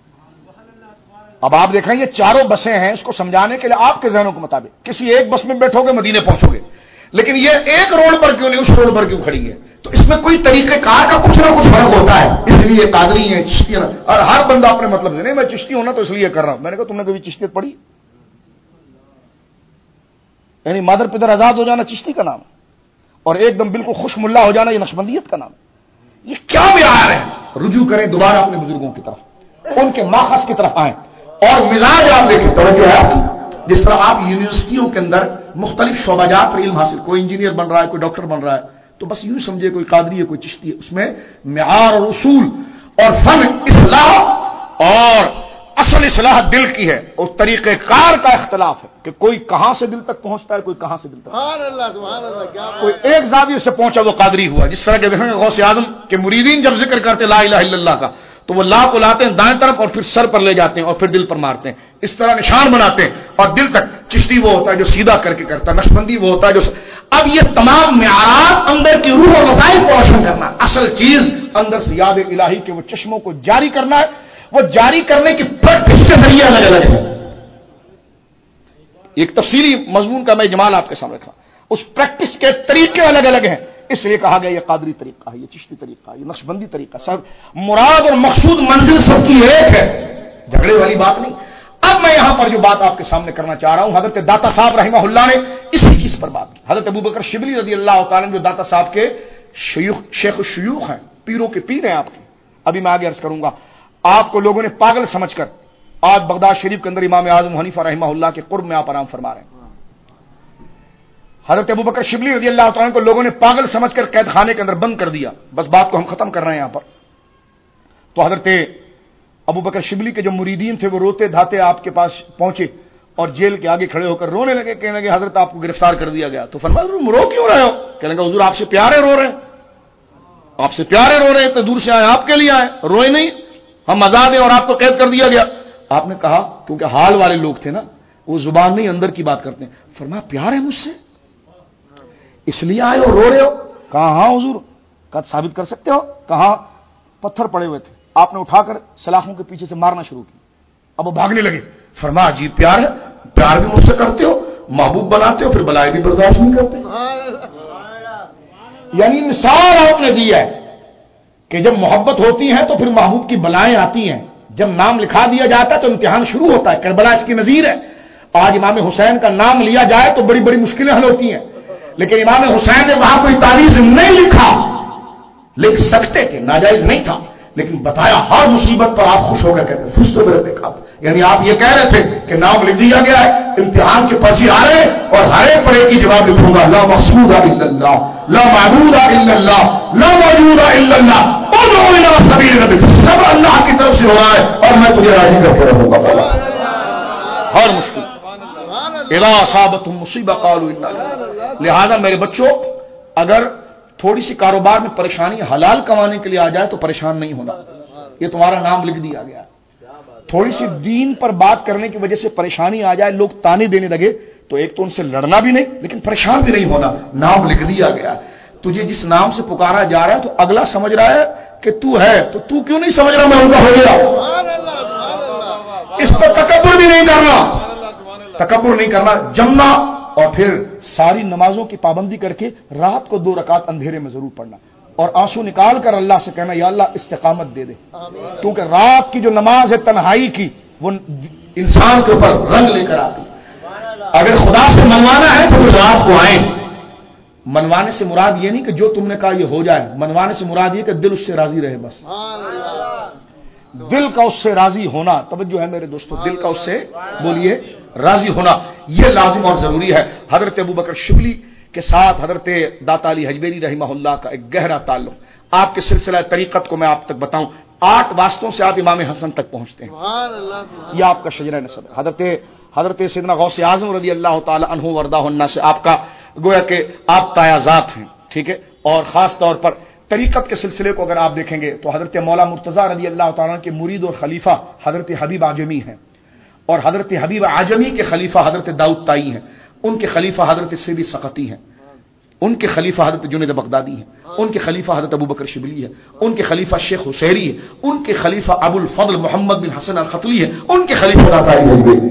اب آپ دیکھیں یہ چاروں بسیں ہیں, اس کو سمجھانے کے لیے آپ کے ذہنوں کے مطابق کسی ایک بس میں بیٹھو گے مدینے پہنچو گے, لیکن یہ ایک روڈ پر کیوں نہیں اس روڈ پر کیوں کھڑی ہے, تو اس میں کوئی طریقہ کار کا کچھ نہ کچھ فرق ہوتا ہے. اس لیے قادری ہے, چشتی ہے, اور ہر بندہ اپنے مطلب سے, نہیں میں چشتی ہوں نا تو اس لیے کر رہا ہوں. میں نے کہا تم نے کبھی چشتیت پڑھی؟ یعنی مادر پدر آزاد ہو جانا چشتی کا نام, اور ایک دم بالکل خوش ملا ہو جانا یہ نقشبندیت کا نام. یہ کیا معیار ہے؟ رجوع کریں دوبارہ اپنے بزرگوں کی طرف, ان کے ماخذ کی طرف آئیں, اور مزاج آپ دیکھیں, توجہ ہے آپ کی. جس طرح آپ یونیورسٹیوں کے اندر مختلف شعبہ جات پر علم حاصل, کوئی انجینئر بن رہا ہے, کوئی ڈاکٹر بن رہا ہے, تو بس یوں سمجھے کوئی قادری ہے, کوئی چشتی ہے. اس میں معیار اور اصول اور فن اصلاح اور اصل اصلاح دل کی ہے, اور طریقہ کار کا اختلاف ہے کہ کوئی کہاں سے دل تک پہنچتا ہے, کوئی کہاں سے دل تک. کوئی ایک زاویے سے پہنچا وہ قادری ہوا. جس طرح کے دیکھیں گے غوث اعظم کے مریدین جب ذکر کرتے لا الہ الا اللہ کا, تو وہ لا کو لاتے ہیں دائیں طرف اور پھر سر پر لے جاتے ہیں اور پھر دل پر مارتے ہیں, اس طرح نشان بناتے ہیں, اور دل تک. چشتی وہ ہوتا ہے جو سیدھا کر کے کرتا ہے, نقشبندی وہ ہوتا ہے جو. اب یہ تمام معیارات اندر کی روح اور لطائف کو روشن کرنا, اصل چیز اندر سے یاد الہی کے وہ چشموں کو جاری کرنا ہے. وہ جاری کرنے کی پریکٹس کے ذریعے الگ الگ ہے. ایک تفصیلی مضمون کا میں اجمال آپ کے سامنے رکھا, اس پریکٹس کے طریقے الگ الگ ہیں, اس لیے کہا گیا یہ قادری طریقہ ہے, یہ چشتی طریقہ ہے, یہ نقشبندی طریقہ. سب مراد اور مقصود منزل سب کی ایک ہے, جھگڑے والی بات نہیں. اب میں یہاں پر جو بات آپ کے سامنے کرنا چاہ رہا ہوں, حضرت داتا صاحب رحمہ اللہ نے اسی چیز پر بات کی. حضرت ابوبکر شبلی رضی اللہ تعالیٰ جو داتا صاحب کے شیخ الشیوخ ہیں, پیروں کے پیر ہیں آپ کے. ابھی میں آگے عرض کروں گا. آپ کو لوگوں نے پاگل سمجھ کر آج بغداد شریف کے اندر امام اعظم حنیفہ رحمہ اللہ کے قرب میں آپ آرام فرما رہے ہیں. حضرت ابوبکر شبلی رضی اللہ تعالیٰ کو لوگوں نے پاگل سمجھ کر قید خانے کے اندر بند کر دیا. بس بات کو ہم ختم کر رہے ہیں یہاں پر. تو حضرت ابوبکر شبلی کے جو مریدین تھے وہ روتے دھاتے آپ کے پاس پہنچے اور جیل کے آگے کھڑے ہو کر رونے لگے, کہنے لگے حضرت آپ کو گرفتار کر دیا گیا. تو فرمایا رو کیوں رہے ہو؟ کہنے لگا حضور آپ سے پیارے رو رہے ہیں, آپ سے پیارے رو رہے ہیں, اتنے دور سے آئے آپ کے لیے آئے, روئے نہیں, ہم آزاد ہیں اور آپ کو قید کر دیا گیا. آپ نے کہا کیونکہ حال والے لوگ تھے نا, وہ زبان نہیں اندر کی بات کرتے ہیں. فرمایا پیار ہے مجھ سے اس لیے آئے ہو, رو رہے ہو؟ کہا ہاں حضور. کہا ثابت کر سکتے ہو؟ کہا پتھر پڑے ہوئے تھے, آپ نے اٹھا کر سلاخوں کے پیچھے سے مارنا شروع کی. اب وہ بھاگنے لگے. فرمایا عجیب پیار ہے, پیار بھی مجھ سے کرتے ہو, محبوب بناتے ہو, پھر بلائے بھی برداشت نہیں کرتے. یعنی مثال آپ نے دی ہے کہ جب محبت ہوتی ہے تو پھر محبوب کی بلائیں آتی ہیں. جب نام لکھا دیا جاتا ہے تو امتحان شروع ہوتا ہے. کربلا اس کی نظیر ہے. آج امام حسین کا نام لیا جائے تو بڑی بڑی مشکلیں حل ہوتی ہیں, لیکن امام حسین نے وہاں کوئی تعویذ نہیں لکھا, لکھ سکتے تھے, ناجائز نہیں تھا, لیکن بتایا ہر مصیبت پر آپ خوش ہو کر کہتے ہیں تو میرے دیکھا. یعنی آپ یہ کہہ رہے تھے کہ نام لکھ دیا گیا ہے, امتحان کے پرچے آ رہے ہیں اور ہر ایک پر ایک ہی جواب لکھوں گا, لا مقصود الا اللہ, لا معبود الا اللہ, لا موجود الا اللہ, ادعو الى سبیل ربک. سب اللہ کی طرف سے ہو رہا ہے اور میں تجھے راضی کر کے رہوں گا. ہر مشکل اذا اصابتهم مصیبہ قالوا انا للہ. لہذا میرے بچوں, اگر تھوڑی سی کاروبار میں پریشانی حلال کمانے کے لیے آ جائے تو پریشان نہیں ہونا, یہ تمہارا نام لکھ دیا گیا. تھوڑی سی دین پر بات کرنے کی وجہ سے پریشانی آ جائے, لوگ تانے دینے لگے, تو ایک تو ان سے لڑنا بھی نہیں لیکن پریشان بھی نہیں ہونا، نام لکھ دیا گیا، تجھے جس نام سے پکارا جا رہا ہے تو اگلا سمجھ رہا ہے کہ تو ہے، تو کیوں نہیں سمجھ رہا میں ان کا ہو گیا؟ اس پر تکبر بھی نہیں کرنا، تکبر نہیں کرنا، جمنا اور پھر ساری نمازوں کی پابندی کر کے رات کو 2 رکعت اندھیرے میں ضرور پڑھنا اور آنسو نکال کر اللہ سے کہنا یا اللہ استقامت دے دے، کیونکہ رات کی جو نماز ہے تنہائی کی وہ انسان کے اوپر رنگ لے کر آتی۔ اگر خدا سے منوانا ہے تو رات کو آئیں۔ منوانے سے مراد یہ نہیں کہ جو تم نے کہا یہ ہو جائے، منوانے سے مراد یہ کہ دل اس سے راضی رہے، بس دل کا اس سے راضی ہونا، توجہ ہے میرے دوستو، دل کا اس سے بولیے راضی ہونا یہ لازم اور ضروری ہے۔ حضرت ابوبکر شبلی کے ساتھ حضرت داتا علی حجویری رحمہ اللہ کا ایک گہرا تعلق، آپ کے سلسلہ طریقت کو میں آپ تک بتاؤں، 8 واسطوں سے آپ امام حسن تک پہنچتے ہیں، یہ آپ کا شجرہ نسب ہے۔ حضرت سیدنا غوث اعظم رضی اللہ تعالی عنہ وردہ عنہ سے آپ کا گویا کہ آپ تایازات ہیں، ٹھیک ہے، اور خاص طور پر طریقت کے سلسلے کو اگر آپ دیکھیں گے تو حضرت مولا مرتضیٰ رضی اللہ تعالیٰ کے مرید اور خلیفہ حضرت حبیب اعجمی ہیں، اور حضرت حبیب اعجمی کے خلیفہ حضرت داؤد طائی ہیں، ان کے خلیفہ حضرت سیدی سقطی ہیں، ان کے خلیفہ حضرت جنید بغدادی ہیں، ان کے خلیفہ حضرت ابوبکر شبلی ہے، ان کے خلیفہ شیخ حسیری ہے، ان کے خلیفہ ابو الفضل محمد بن حسن الختلی ہے، ان کے خلیفہ داتا علی حجویری۔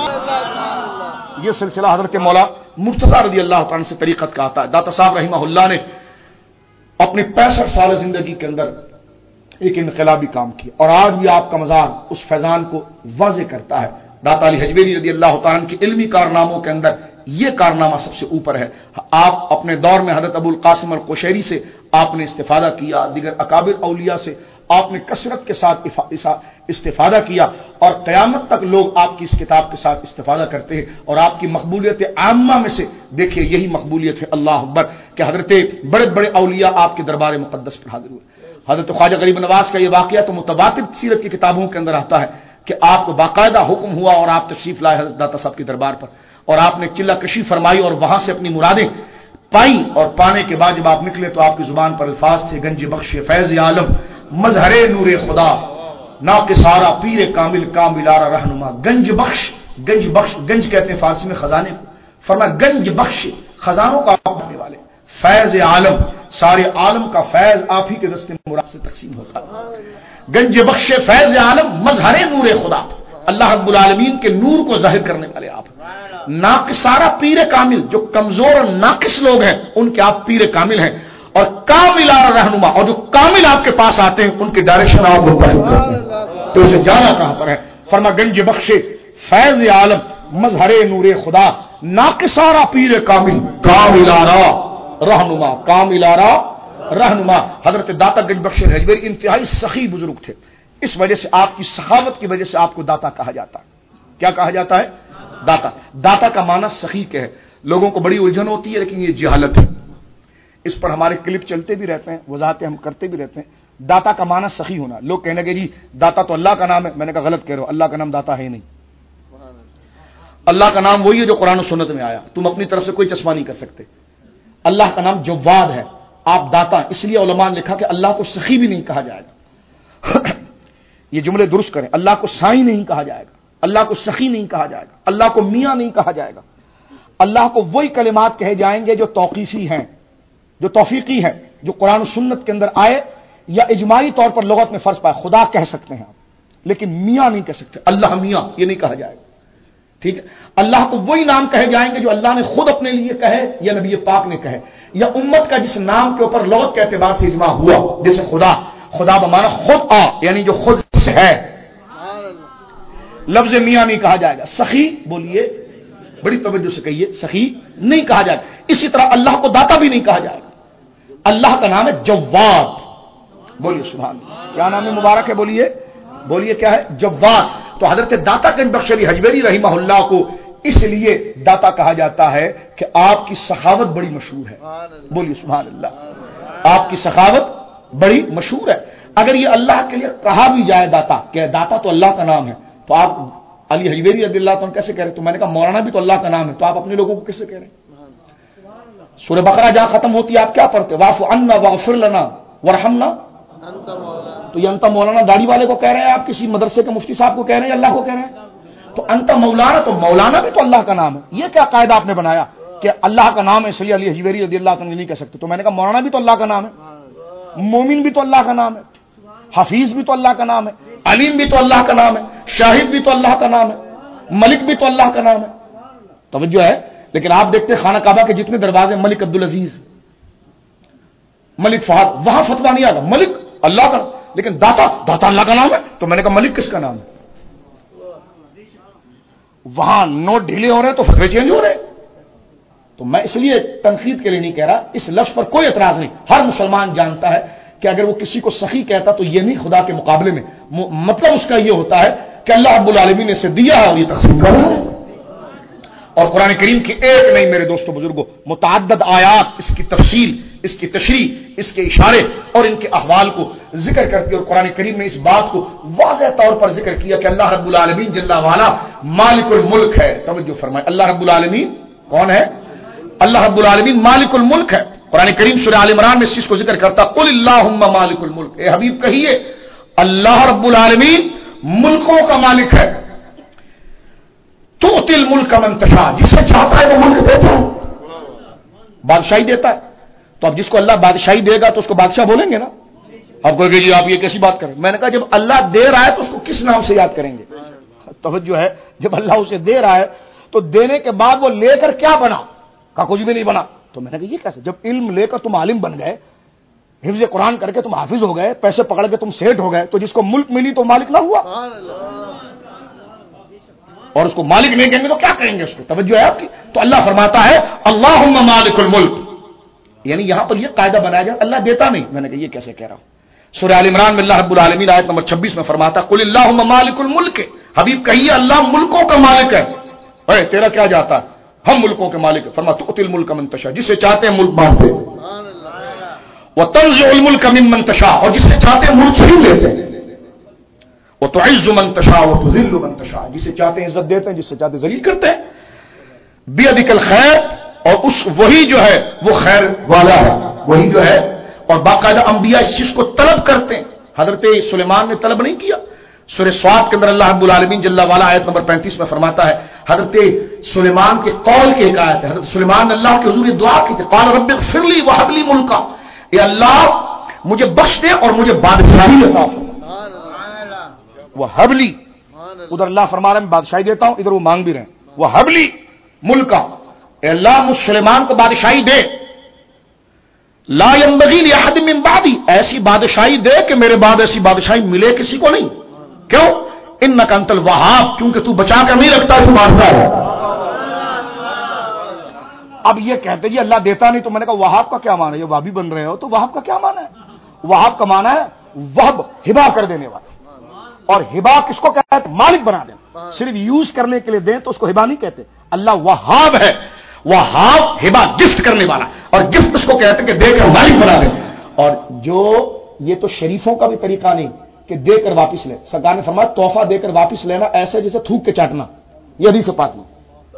یہ سلسلہ حضرت مولا مرتضیٰ رضی اللہ تعالیٰ سے طریقت کا آتا ہے۔ داتا صاحب رحمہ اللہ نے اپنی 65 سال زندگی کے اندر ایک انقلابی کام کیا اور آج بھی آپ کا مزار اس فیضان کو واضح کرتا ہے۔ داتا علی حجویری رضی اللہ تعالیٰ کے علمی کارناموں کے اندر یہ کارنامہ سب سے اوپر ہے۔ آپ اپنے دور میں حضرت ابو القاسم القشیری سے آپ نے استفادہ کیا، دیگر اکابر اولیاء سے آپ نے کثرت کے ساتھ استفادہ کیا، اور قیامت تک لوگ آپ کی اس کتاب کے ساتھ استفادہ کرتے ہیں، اور آپ کی مقبولیت عامہ میں سے دیکھیے یہی مقبولیت ہے، اللہ اکبر، کہ حضرت بڑے بڑے اولیاء آپ کے دربار مقدس پر حاضر ہوئے۔ حضرت خواجہ غریب نواز کا یہ واقعہ تو متواتر سیرت کی کتابوں کے اندر آتا ہے کہ آپ کو باقاعدہ حکم ہوا اور آپ تشریف لائے حضرت داتا صاحب کے دربار پر، اور آپ نے چلہ کشی فرمائی اور وہاں سے اپنی مرادیں پائی، اور پانے کے بعد جب آپ نکلے تو آپ کی زبان پر الفاظ تھے گنج بخش فیض عالم مظہر نور خدا ناقصارا پیر کامل کاملارا رہنما۔ گنج بخش، گنج بخش، گنج کہتے ہیں فارسی میں خزانے کو، فرمایا گنج بخش خزانوں کا بننے والے، فیض عالم سارے عالم کا فیض آپ ہی کے دستے مراد سے تقسیم ہوتا ہے۔ گنج بخش فیض عالم مظہر نور خدا، اللہ رب العالمین کے نور کو ظاہر کرنے والے آپ۔ ناقصارا پیر کامل، جو کمزور اور ناقص لوگ ہیں ان کے آپ پیر کامل ہیں، اور کاملارا رہنما، اور جو کامل آپ کے پاس آتے ہیں ان کی ڈائریکشن آپ منتخب کرتے ہیں تو اسے جانا کہاں پر ہے۔ فرما گنج بخش فیض عالم مظہر نور خدا ناقصارا پیر کامل کاملارا رہنما، کاملارا رہنما۔ حضرت داتا گنج بخش حجویری انتہائی سخی بزرگ تھے، اس وجہ سے آپ کی سخاوت کی وجہ سے آپ کو داتا کہا جاتا ہے۔ کیا کہا جاتا ہے؟ داتا۔ داتا کا معنی سخی کے ہے، لوگوں کو بڑی الجھن ہوتی ہے لیکن یہ جہالت ہے، اس پر ہمارے کلپ چلتے بھی رہتے ہیں، وضاحتیں ہم کرتے بھی رہتے ہیں۔ داتا کا معنی سخی ہونا، لوگ کہنے لگے جی داتا تو اللہ کا نام ہے، میں نے کہا غلط کہہ رہے ہو، اللہ کا نام داتا ہے نہیں، اللہ کا نام وہی ہے جو قرآن و سنت میں آیا، تم اپنی طرف سے کوئی چشمہ نہیں کر سکتے۔ اللہ کا نام جواد ہے، آپ داتا، اس لیے علماء نے لکھا کہ اللہ کو سخی بھی نہیں کہا جائے گا یہ جملے درست کریں، اللہ کو سائی نہیں کہا جائے گا، اللہ کو سخی نہیں کہا جائے گا، اللہ کو میاں نہیں کہا جائے گا، اللہ کو وہی کلمات کہے جائیں گے جو توقیفی ہیں، جو توفیقی ہے، جو قرآن و سنت کے اندر آئے یا اجماعی طور پر لغت میں فرض پائے۔ خدا کہہ سکتے ہیں آپ لیکن میاں نہیں کہہ سکتے، اللہ میاں یہ نہیں کہا جائے گا، ٹھیک ہے۔ اللہ کو وہی نام کہے جائیں گے جو اللہ نے خود اپنے لیے کہے یا نبی پاک نے کہے، یا امت کا جس نام کے اوپر لغت کے اعتبار سے اجماع ہوا، جیسے خدا، خدا بمانا خود آ، یعنی جو خود سے ہے، لفظ میاں نہیں کہا جائے گا۔ سخی بولیے، بڑی توجہ سے کہیے، سخی نہیں کہا جائے گا۔ اسی طرح اللہ کو داتا بھی نہیں کہا جائے گا، اللہ کا نام ہے جواد، بولیے سبحان اللہ، کیا نام ہے مبارک ہے، بولیے بولیے کیا ہے، جواد۔ تو حضرت داتا گنج بخش علی حجویری رحمہ اللہ کو اس لیے داتا کہا جاتا ہے کہ آپ کی سخاوت بڑی مشہور ہے، بولیے سبحان اللہ، آپ کی سخاوت بڑی مشہور ہے۔ اگر یہ اللہ کے لیے کہا بھی جائے داتا، کہ داتا تو اللہ کا نام ہے، تو آپ علی حجویری رضی اللہ عنہ کیسے کہہ رہے؟ تو میں نے کہا مولانا بھی تو اللہ کا نام ہے، تو آپ اپنے لوگوں کو کیسے کہہ رہے ہیں؟ سورہ بقرہ جہاں ختم ہوتی ہے آپ کیا پڑھتے؟ واعف عنا واغفر لنا وارحمنا، تو یہ انت مولانا داڑھی والے کو کہہ رہے ہیں، آپ کسی مدرسے کے مفتی صاحب کو کہہ رہے ہیں، اللہ کو کہہ رہے ہیں؟ تو انت مولانا، تو مولانا بھی تو اللہ کا نام ہے. یہ کیا قاعدہ آپ نے بنایا کہ اللہ کا نام ہے اس لیے علی حجویری رضی اللہ عنہ نہیں کہہ سکتے؟ تو میں نے کہا مولانا بھی تو اللہ کا نام ہے، مومن بھی تو اللہ کا نام ہے، حفیظ بھی تو اللہ کا نام ہے، علیم بھی تو اللہ کا نام ہے، شاہد بھی تو اللہ کا نام ہے، ملک بھی تو اللہ کا نام ہے. توجہ ہے. لیکن آپ دیکھتے خانہ کعبہ کے جتنے دروازے، ملک عبدالعزیز، ملک فہد، وہاں فتویٰ نہیں آتا ملک اللہ کا، لیکن داتا اللہ کا نام ہے. تو میں نے کہا ملک کس کا نام ہے؟ وہاں نوٹ ڈھیلے ہو رہے ہیں تو فتوے چینج ہو رہے ہیں. تو میں اس لیے تنقید کے لیے نہیں کہہ رہا، اس لفظ پر کوئی اعتراض نہیں. ہر مسلمان جانتا ہے کہ اگر وہ کسی کو سخی کہتا تو یہ نہیں خدا کے مقابلے میں، مطلب اس کا یہ ہوتا ہے کہ اللہ رب العالمین نے اسے دیا ہے اور یہ تقسیم کر رہا ہے. اور قرآن کریم کی ایک نہیں میرے دوستوں بزرگوں، متعدد آیات اس کی تفصیل، اس کی تشریح، اس کے اشارے اور ان کے احوال کو ذکر کرتی ہے. اور قرآن کریم نے اس بات کو واضح طور پر ذکر کیا کہ اللہ رب العالمین جل وعلا مالک الملک ہے. توجہ فرمائے، اللہ رب العالمین کون ہے؟ اللہ رب العالمین مالک الملک ہے. قرآن کریم سورہ آل عمران میں اس چیز کو ذکر کرتا، قل اللہم مالک الملک، اے حبیب کہیے اللہ رب العالمین ملکوں کا مالک ہے. تؤتی الملک من تشاء، جسے چاہتا ہے وہ ملک دیتا ہے، بادشاہی دیتا ہے. تو اب جس کو اللہ بادشاہی دے گا تو اس کو بادشاہ بولیں گے نا. آپ کو کہ جی آپ یہ کیسی بات کریں؟ میں نے کہا جب اللہ دے رہا ہے تو اس کو کس نام سے یاد کریں گے؟ توجہ ہے، جب اللہ اسے دے رہا ہے تو دینے کے بعد وہ لے کر کیا بنا؟ کا کچھ بھی نہیں بنا. تو میں نے کہا یہ کیسے؟ جب علم لے کر تم عالم بن گئے، حفظ قرآن کر کے تم حافظ ہو گئے، پیسے پکڑ کے تم سیٹ ہو گئے، تو جس کو ملک ملی تو مالک نہ ہوا؟ اور اس کو مالک نہیں کہیں گے تو کیا کہیں گے اس کو؟ توجہ ہے آپ کی. تو اللہ فرماتا ہے اللہم مالک الملک، یعنی یہاں پر یہ قاعدہ بنایا جائے اللہ دیتا نہیں. میں نے کہا یہ کیسے کہہ رہا ہوں؟ سورہ آل عمران میں اللہ رب العالمین آیت نمبر 26 میں فرماتا قل اللہم مالک الملک، حبیب کہیے اللہ ملکوں کا مالک ہے. اے تیرا کیا جاتا ہے؟ ہم ملکوں کے مالک ہیں. فرماتا تؤتی الملک من تشاء، جسے چاہتے ہیں ملک بانٹتے، وتنزع الملک ممن تشاء، اور جسے چاہتے ہیں ملک چھین لیتے ہیں، وتعز من تشاء وتذل من تشاء، جسے چاہتے ہیں عزت دیتے ہیں، جسے چاہتے ہیں ذلیل کرتے ہیں. بیدک الخیر، اور اس وہی جو ہے وہ خیر والا ہے، وہی جو ہے. اور باقاعدہ انبیاء اس چیز کو طلب کرتے ہیں. حضرت سلیمان نے طلب نہیں کیا. سورہ صاد کے اندر اللہ رب العالمین جل وعلا آیت نمبر 35 میں فرماتا ہے، حضرت سلیمان کے قول کی ایک آیت ہے. حضرت سلیمان نے اللہ کے حضور دعا کی تھی، قال رب اغفر لی وهب لی ملکا، اے اللہ مجھے بخش دے اور مجھے بادشاہی عطا فرما. وهب لی، ادھر اللہ فرما رہا ہے میں بادشاہی دیتا ہوں، ادھر وہ مانگ بھی رہے ہیں وهب لی ملکا، اے اللہ مجھ سلیمان کو بادشاہی دے. لا ينبغي لأحد من بعدی، ایسی بادشاہی دے کہ میرے بعد ایسی بادشاہی ملے کسی کو نہیں. کیوں؟ انک انت الوہاب، کیونکہ تو بچا کر نہیں رکھتا، تو مارتا ہے. اب یہ کہتے جی اللہ دیتا نہیں، تو میں نے کہا وہاب کا کیا معنی ہے؟ یہ وہابی بن رہے ہو تو وہاب کا کیا معنی ہے؟ وہاب کا معنی ہے وہب، ہبا کر دینے والا. اور ہبا کس کو کہتے ہیں؟ مالک بنا دینا. صرف یوز کرنے کے لیے دیں تو اس کو ہبا نہیں کہتے. اللہ وہاب ہے، وہاب ہبا گفٹ کرنے والا، اور گفٹ اس کو کہتے ہیں کہ دے کر مالک بنا دے. اور جو یہ تو شریفوں کا بھی طریقہ نہیں کہ دے کر واپس لے. سرکار نے فرمایا تحفہ دے کر واپس لینا ایسے جیسے تھوک کے چاٹنا، یہ حدیث پاک میں.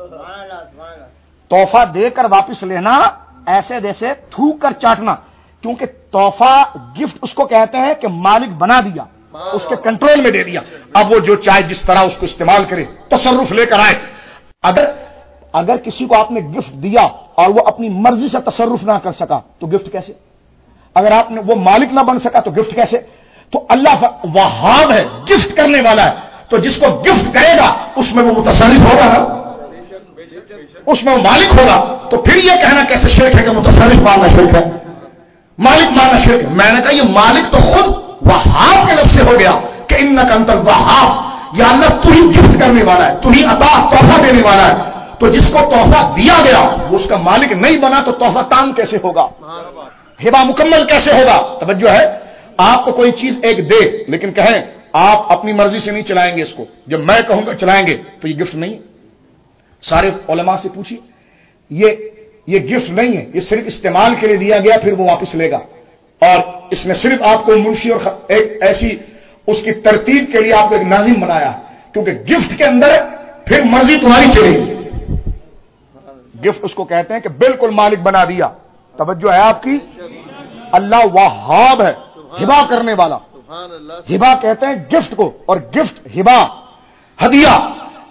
تحفہ دے کر واپس لینا ایسے جیسے تھوک کر چاٹنا، کیونکہ تحفہ گفٹ اس کو کہتے ہیں کہ مالک بنا دیا، اس کے کنٹرول میں دے دیا. اب وہ جو چاہے جس طرح اس کو استعمال کرے، تصرف لے کر آئے. اگر کسی کو آپ نے گفٹ دیا اور وہ اپنی مرضی سے تصرف نہ کر سکا تو گفٹ کیسے؟ اگر آپ نے وہ مالک نہ بن سکا تو گفٹ کیسے؟ تو اللہ وہاب ہے، گفٹ کرنے والا ہے. تو جس کو گفٹ کرے گا اس میں وہ متصرف ہوگا نا، اس میں وہ مالک ہوگا. تو پھر یہ کہنا کیسے شرک ہے کہ متصرف ماننا شرک ہے، مالک ماننا شرک ہے؟ میں نے کہا یہ مالک تو خود وہاب کے لفظ سے ہو گیا کہ انک انت الوہاب، یا اللہ تو ہی گفٹ کرنے والا ہے، تو ہی عطا تحفہ دینے والا ہے. تو جس کو تحفہ دیا گیا وہ اس کا مالک نہیں بنا تو تحفہ تام کیسے ہوگا؟ ہبا مکمل کیسے ہوگا؟ توجہ ہے. آپ کو کوئی چیز ایک دے لیکن کہیں آپ اپنی مرضی سے نہیں چلائیں گے اس کو، جب میں کہوں گا چلائیں گے تو یہ گفٹ نہیں ہے. سارے علماء سے پوچھیے، یہ گفٹ نہیں ہے، یہ صرف استعمال کے لیے دیا گیا، پھر وہ واپس لے گا. اور اس نے صرف آپ کو منشی اور ایک ایسی اس کی ترتیب کے لیے آپ کو ایک ناظم بنایا، کیونکہ گفٹ کے اندر پھر مرضی تمہاری چلے گی. گفٹ اس کو کہتے ہیں کہ بالکل مالک بنا دیا. توجہ ہے آپ کی. اللہ وہاب ہے، ہبا کرنے والا. ہبا کہتے ہیں گفٹ کو، اور گفٹ ہبا، ہدیہ.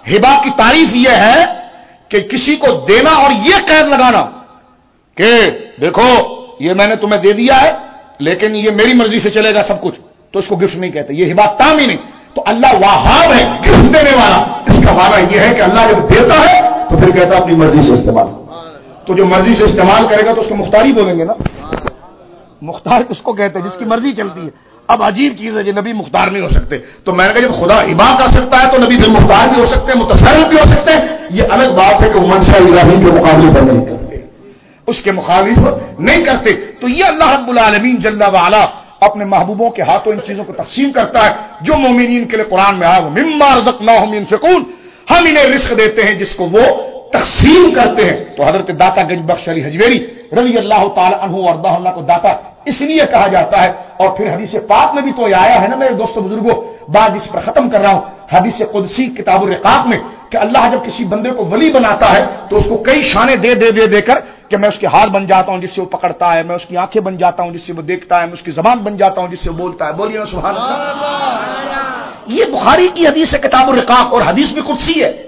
ہبا کی تعریف یہ ہے کہ کسی کو دینا اور یہ قید لگانا کہ دیکھو یہ میں نے تمہیں دے دیا ہے لیکن یہ میری مرضی سے چلے گا سب کچھ، تو اس کو گفٹ نہیں کہتے، یہ ہبا تام ہی نہیں۔ تو اللہ وہاب ہے، گفٹ دینے والا، اس کا معنی یہ ہے کہ اللہ جب دیتا ہے تو پھر کہتا ہے اپنی مرضی سے استعمال، تو جو مرضی سے استعمال کرے گا تو اس کو مختاری بولیں گے نا، مختار اس کو کہتے ہیں جس کی مرضی چلتی ہے۔ اب عجیب چیز ہے، جو نبی مختار نہیں ہو سکتے، تو میں نے کہا جب خدا ہبا کر سکتا ہے تو نبی دل مختار بھی ہو سکتے ہیں، متصرف بھی ہو سکتے ہیں۔ یہ الگ بات ہے کہ وہ منشا الہی کے مقابلے پر نہیں کرتے، اس کے مخالف نہیں کرتے۔ تو یہ اللہ رب العالمین جل وعلا اپنے محبوبوں کے ہاتھوں ان چیزوں کو تقسیم کرتا ہے جو مومنین کے لیے قرآن میں آیا وہ مما رزقناہم ينفقون، ہم انہیں رزق دیتے ہیں جس کو وہ تقسیم کرتے ہیں۔ تو حضرت داتا گنج بخش علی حجویری رضی اللہ تعالی عنہ وارضاہ اللہ کو داتا اس لیے کہا جاتا ہے، اور پھر حدیث پاک میں بھی تو یہ آیا ہے نا میرے دوستو بزرگوں، بات جس پر ختم کر رہا ہوں، حدیث قدسی کتاب الرقاق میں کہ اللہ جب کسی بندے کو ولی بناتا ہے تو اس کو کئی شانیں دے کر کہ میں اس کے ہاتھ بن جاتا ہوں جس سے وہ پکڑتا ہے، میں اس کی آنکھیں بن جاتا ہوں جس سے وہ دیکھتا ہے، میں اس کی زبان بن جاتا ہوں جس سے وہ بولتا ہے۔ بولیے نا سبحان اللہ۔ یہ بخاری کی حدیث ہے کتاب الرقاق، اور حدیث بھی قدسی ہے۔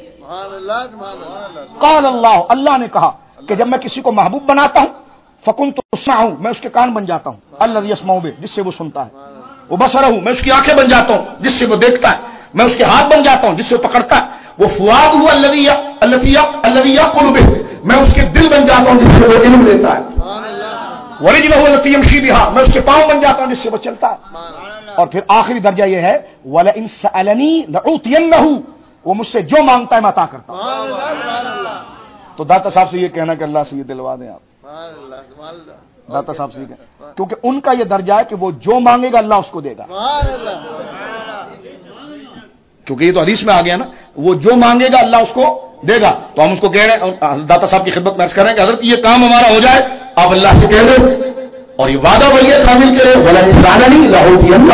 قال اللہ نے کہا کہ جب میں کسی کو محبوب بناتا ہوں فکنت اسمعہ، میں اس کے کان بن جاتا ہوں، الذی یسمع بہ، جس سے وہ سنتا ہے، وبصرہ، میں اس کی آنکھیں بن جاتا ہوں جس سے وہ دیکھتا ہے، میں اس کے ہاتھ بن جاتا ہوں جس سے وہ پکڑتا ہے، وہ فؤاد ہوا الذی یعقل بہ، میں اس کے دل بن جاتا ہوں جس سے وہ علم لیتا ہے، ورجلہ التی یمشی بہا، میں اس کے پاؤں بن جاتا ہوں جس سے وہ چلتا ہے، اور پھر آخری درجہ یہ ہے ولئن سألنی لأعطینہ، وہ مجھ سے جو مانگتا ہے میں عطا کرتا ہوں۔ تو داتا صاحب سے یہ کہنا کہ اللہ سے یہ دلوا دیں آپ، داتا صاحب سے یہ کہنا، کیونکہ ان کا یہ درجہ ہے کہ وہ جو مانگے گا اللہ اس کو دے گا، کیونکہ یہ تو حدیث میں آ گیا نا، وہ جو مانگے گا اللہ اس کو دے گا۔ تو ہم اس کو کہہ رہے ہیں، داتا صاحب کی خدمت میں عرض کر رہے ہیں کہ حضرت یہ کام ہمارا ہو جائے آپ اللہ سے کہہ دیں، اور یہ وعدہ وہی شامل کرے ولئن سألنی لأعطینہ،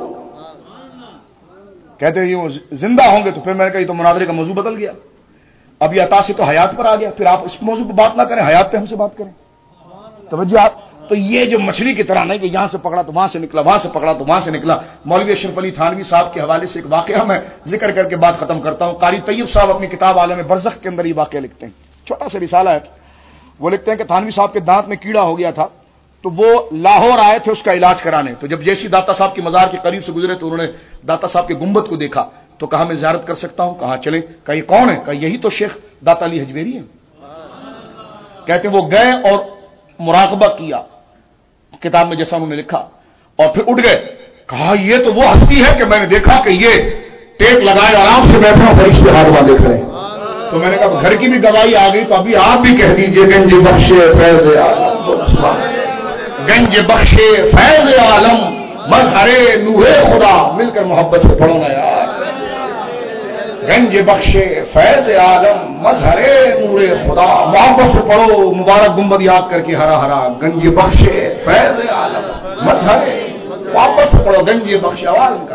کہتے ہیں یہ زندہ ہوں گے، تو پھر میں نے کہا یہ تو مناظرے کا موضوع بدل گیا، اب یہ عطا سے تو حیات پر آ گیا، پھر آپ اس موضوع پہ بات نہ کریں، حیات پہ ہم سے بات کریں۔ توجہ آپ، تو یہ جو مچھلی کی طرح نہیں کہ یہاں سے پکڑا تو وہاں سے نکلا، وہاں سے پکڑا تو وہاں سے نکلا۔ مولوی اشرف علی تھانوی صاحب کے حوالے سے ایک واقعہ میں ذکر کر کے بات ختم کرتا ہوں۔ قاری طیب صاحب اپنی کتاب عالم برزخ کے اندر یہ واقعہ لکھتے ہیں، چھوٹا سا رسالہ ہے، وہ لکھتے ہیں کہ تھانوی صاحب کے دانت میں کیڑا ہو گیا تھا، تو وہ لاہور آئے تھے اس کا علاج کرانے، تو جب جیسی داتا صاحب کی مزار کے قریب سے گزرے تو انہوں نے داتا صاحب کے گنبد کو دیکھا، تو کہا میں زیارت کر سکتا ہوں؟ کہا چلیں۔ کہا یہ کون ہے؟ کہا یہی تو شیخ داتا علی حجویری ہیں۔ کہتے وہ گئے اور مراقبہ کیا کتاب میں جیسا انہوں نے لکھا، اور پھر اٹھ گئے۔ کہا یہ تو وہ ہستی ہے کہ میں نے دیکھا کہ یہ ٹیک لگائے آرام سے بیٹھا فرشتے ہاتھ باندھے کھڑے ہیں۔ تو میں نے کہا گھر کی بھی گواہی آ گئی، تو ابھی آپ بھی کہہ دیجئے گنج بخشے فیض عالم، گنج بخشے فیض عالم مظہر نور خدا، مل کر محبت سے پڑھو نا یار، گنج بخشے فیض عالم مظہر نور خدا، محبت سے پڑھو، مبارک گنبد یاد کر کے ہرا ہرا، گنج بخشے فیض عالم مظہر، واپس سے پڑھو گنج بخش، آواز کا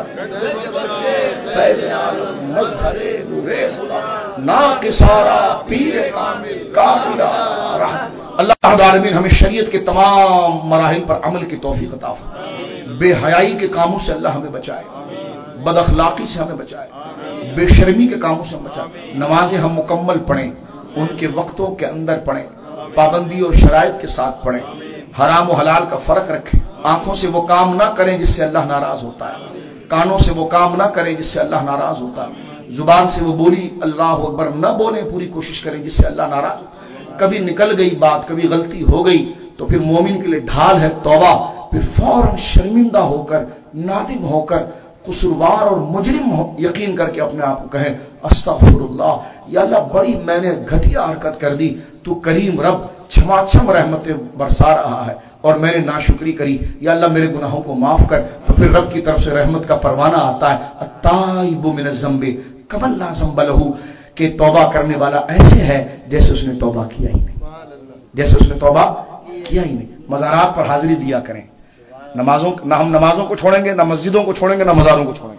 فیض عالم مظہر نور خدا، ناقصارا پیر کامل کاملہ رحم۔ اللہ رب العالمین ہمیں شریعت کے تمام مراحل پر عمل کی توفیق عطا فرمائے، بے حیائی کے کاموں سے اللہ ہمیں بچائے، بد اخلاقی سے ہمیں بچائے، بے شرمی کے کاموں سے ہم بچائے، نمازیں ہم مکمل پڑھیں، ان کے وقتوں کے اندر پڑھیں، پابندی اور شرائط کے ساتھ پڑھیں، حرام و حلال کا فرق رکھیں، آنکھوں سے وہ کام نہ کریں جس سے اللہ ناراض ہوتا ہے، کانوں سے وہ کام نہ کریں جس سے اللہ ناراض ہوتا ہے، زبان سے وہ بولی اللہ اکبر نہ بولیں، پوری کوشش کریں جس سے اللہ ناراض ہوتا ہے۔ کبھی نکل گئی بات، کبھی غلطی ہو گئی تو پھر مومن کے لیے ڈھال ہے توبہ، پھر فوراً شرمندہ ہو کر، نادم ہو کر، قصوروار اور مجرم یقین کر کے اپنے آپ کو کہیں استغفر اللہ، یا اللہ بڑی میں نے گھٹیا حرکت کر دی، تو کریم رب چھما چھم رحمتیں برسا رہا ہے اور میں نے ناشکری کری، یا اللہ میرے گناہوں کو معاف کر، تو پھر رب کی طرف سے رحمت کا پروانہ آتا ہے، التائب من الذنب کمن لا ذنب لہ، کہ توبہ کرنے والا ایسے ہے جیسے اس نے توبہ کیا ہی نہیں، جیسے اس نے توبہ کیا ہی نہیں۔ مزارات پر حاضری دیا کریں، نہ ہم نمازوں کو چھوڑیں گے، نہ مسجدوں کو چھوڑیں گے، نہ مزاروں کو چھوڑیں گے۔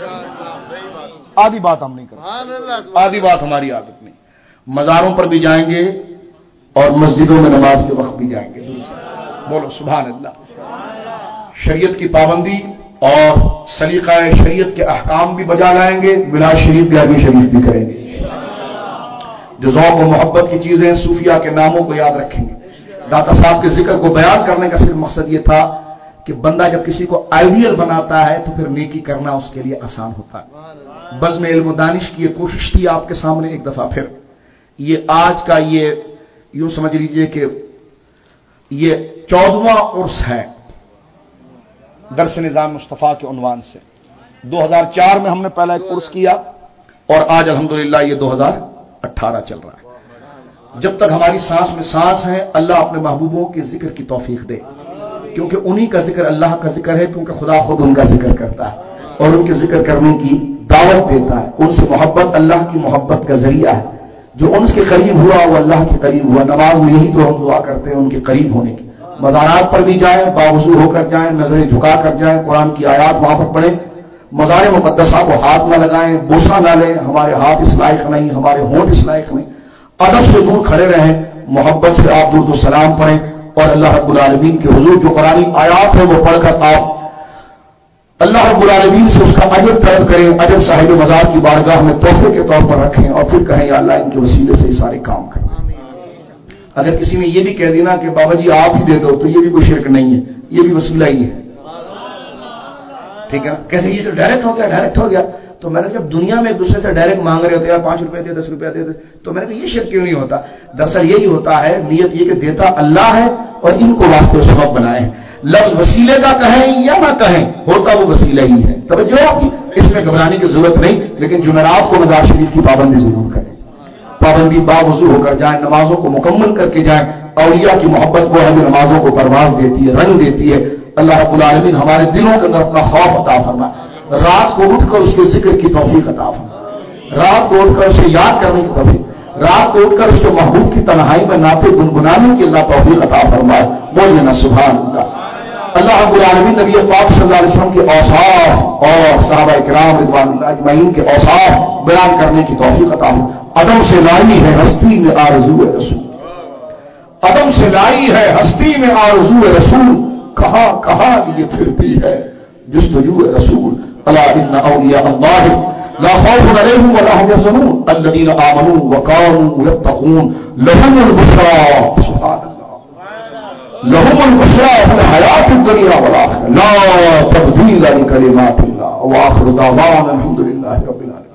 آدھی بات ہم نہیں کریں، آدھی بات ہماری عادت نہیں، مزاروں پر بھی جائیں گے اور مسجدوں میں نماز کے وقت بھی جائیں گے۔ بولو سبحان اللہ۔ شریعت کی پابندی اور سلیقہ شریعت کے احکام بھی بجا لائیں گے، ملاد شریف بھی عربی شریف بھی کریں گے، جو ذوق و محبت کی چیزیں ہیں، صوفیہ کے ناموں کو یاد رکھیں گے. داتا صاحب کے ذکر کو بیان کرنے کا صرف مقصد یہ تھا کہ بندہ جب کسی کو آئیڈیل بناتا ہے تو پھر نیکی کرنا اس کے لیے آسان ہوتا ہے. بزم علم و دانش کی یہ کوشش تھی آپ کے سامنے ایک دفعہ پھر. یہ آج کا یہ یوں سمجھ لیجئے کہ یہ 14واں عرس ہے درس نظام مصطفیٰ کے عنوان سے. 2004 میں ہم نے پہلا ایک عرس کیا اور آج الحمدللہ یہ 2018 چل رہا ہے. جب تک ہماری سانس میں سانس ہے اللہ اپنے محبوبوں کے ذکر کی توفیق دے، کیونکہ انہی کا ذکر اللہ کا ذکر ہے، کیونکہ خدا خود ان کا ذکر کرتا ہے اور ان کے ذکر کرنے کی دعوت دیتا ہے. ان سے محبت اللہ کی محبت کا ذریعہ ہے. جو ان کے قریب ہوا وہ اللہ کے قریب ہوا. نماز میں یہی تو ہم دعا کرتے ہیں ان کے قریب ہونے کی. مزارات پر بھی جائیں، باوضو ہو کر جائیں، نظریں جھکا کر جائیں، قرآن کی آیات وہاں پر پڑھیں. مزار مقدسہ کو ہاتھ نہ لگائیں، بوسہ نہ لیں. ہمارے ہاتھ اس لائق نہیں، ہمارے ہونٹ اس لائق نہیں. ادب سے دور کھڑے رہیں، محبت سے آپ درود و سلام پڑھیں اور اللہ رب العالمین کے حضور جو قرآن آیات ہے وہ پڑھ کر آپ اللہ رب العالمین سے اس کا اجر طلب کریں. اجر صاحب مزار کی بارگاہ میں تحفے کے طور پر رکھیں اور پھر کہیں یا اللہ ان کے وسیلے سے یہ سارے کام کریں. اگر کسی نے یہ بھی کہہ دینا کہ بابا جی آپ ہی دے دو تو یہ بھی کوئی شرک نہیں ہے، یہ بھی وسیلہ ہی ہے. ٹھیک ہے، کہتے یہ تو ڈائریکٹ ہو گیا. تو میں نے جب دنیا میں ایک دوسرے سے ڈائریکٹ مانگ رہے ہوتے ہیں 5 روپے دے 10 روپے دے، تو میں نے کہا یہ شرک کیوں نہیں ہوتا؟ دراصل یہی ہوتا ہے، نیت یہ کہ دیتا اللہ ہے اور ان کو واسطے سبب بنائے ہیں. لفظ وسیلے کا کہیں یا نہ کہیں ہوتا وہ وسیلہ ہی ہے. توجہ آپ کی، اس میں گھبرانے کی ضرورت نہیں. لیکن جمعرات کو مزار شریف کی پابندی ضرور کریں. پابندی باوضو ہو کر جائیں، نمازوں کو مکمل کر کے جائیں. اولیاء کی محبت وہ ہے جو نمازوں کو پرواز دیتی ہے، رنگ دیتی ہے. اللہ رب العالمین ہمارے دلوں کے اندر اپنا خوف عطا فرمائے. رات کو اٹھ کر اس کے ذکر کی توفیق عطا فرمائے. رات کو اٹھ کر اسے یاد کرنے کی توفیق، رات کو اٹھ کر اس کے محبوب کی تنہائی میں نعتیں گنگنانے کی اللہ توفیق عطا فرمائے. بولیے نا سبحان اللہ. اللہ رب العالمین نبی پاک صلی اللہ علیہ وسلم کے اوصاف اور صحابہ کرام رضوان اللہ اجمعین کے اوصاف بیان کرنے کی توفیق عطا فرمائے. عدم سے لائی ہے ہستی میں آرزو رسول، عدم سے لائی ہے ہستی میں آرزو رسول، کہاں کہاں یہ پھرتی ہے جستجو رسول. الا ان اولیاء اللہ لا خوف علیہم ولا هم يحزنون الذين آمنوا وكانوا يتقون لهم البشرى سبحان الله لهم البشرى في الحياة الدنيا والآخرة لا تبديل لكلمات الله. واخر دعوانا الحمد لله رب العالمين.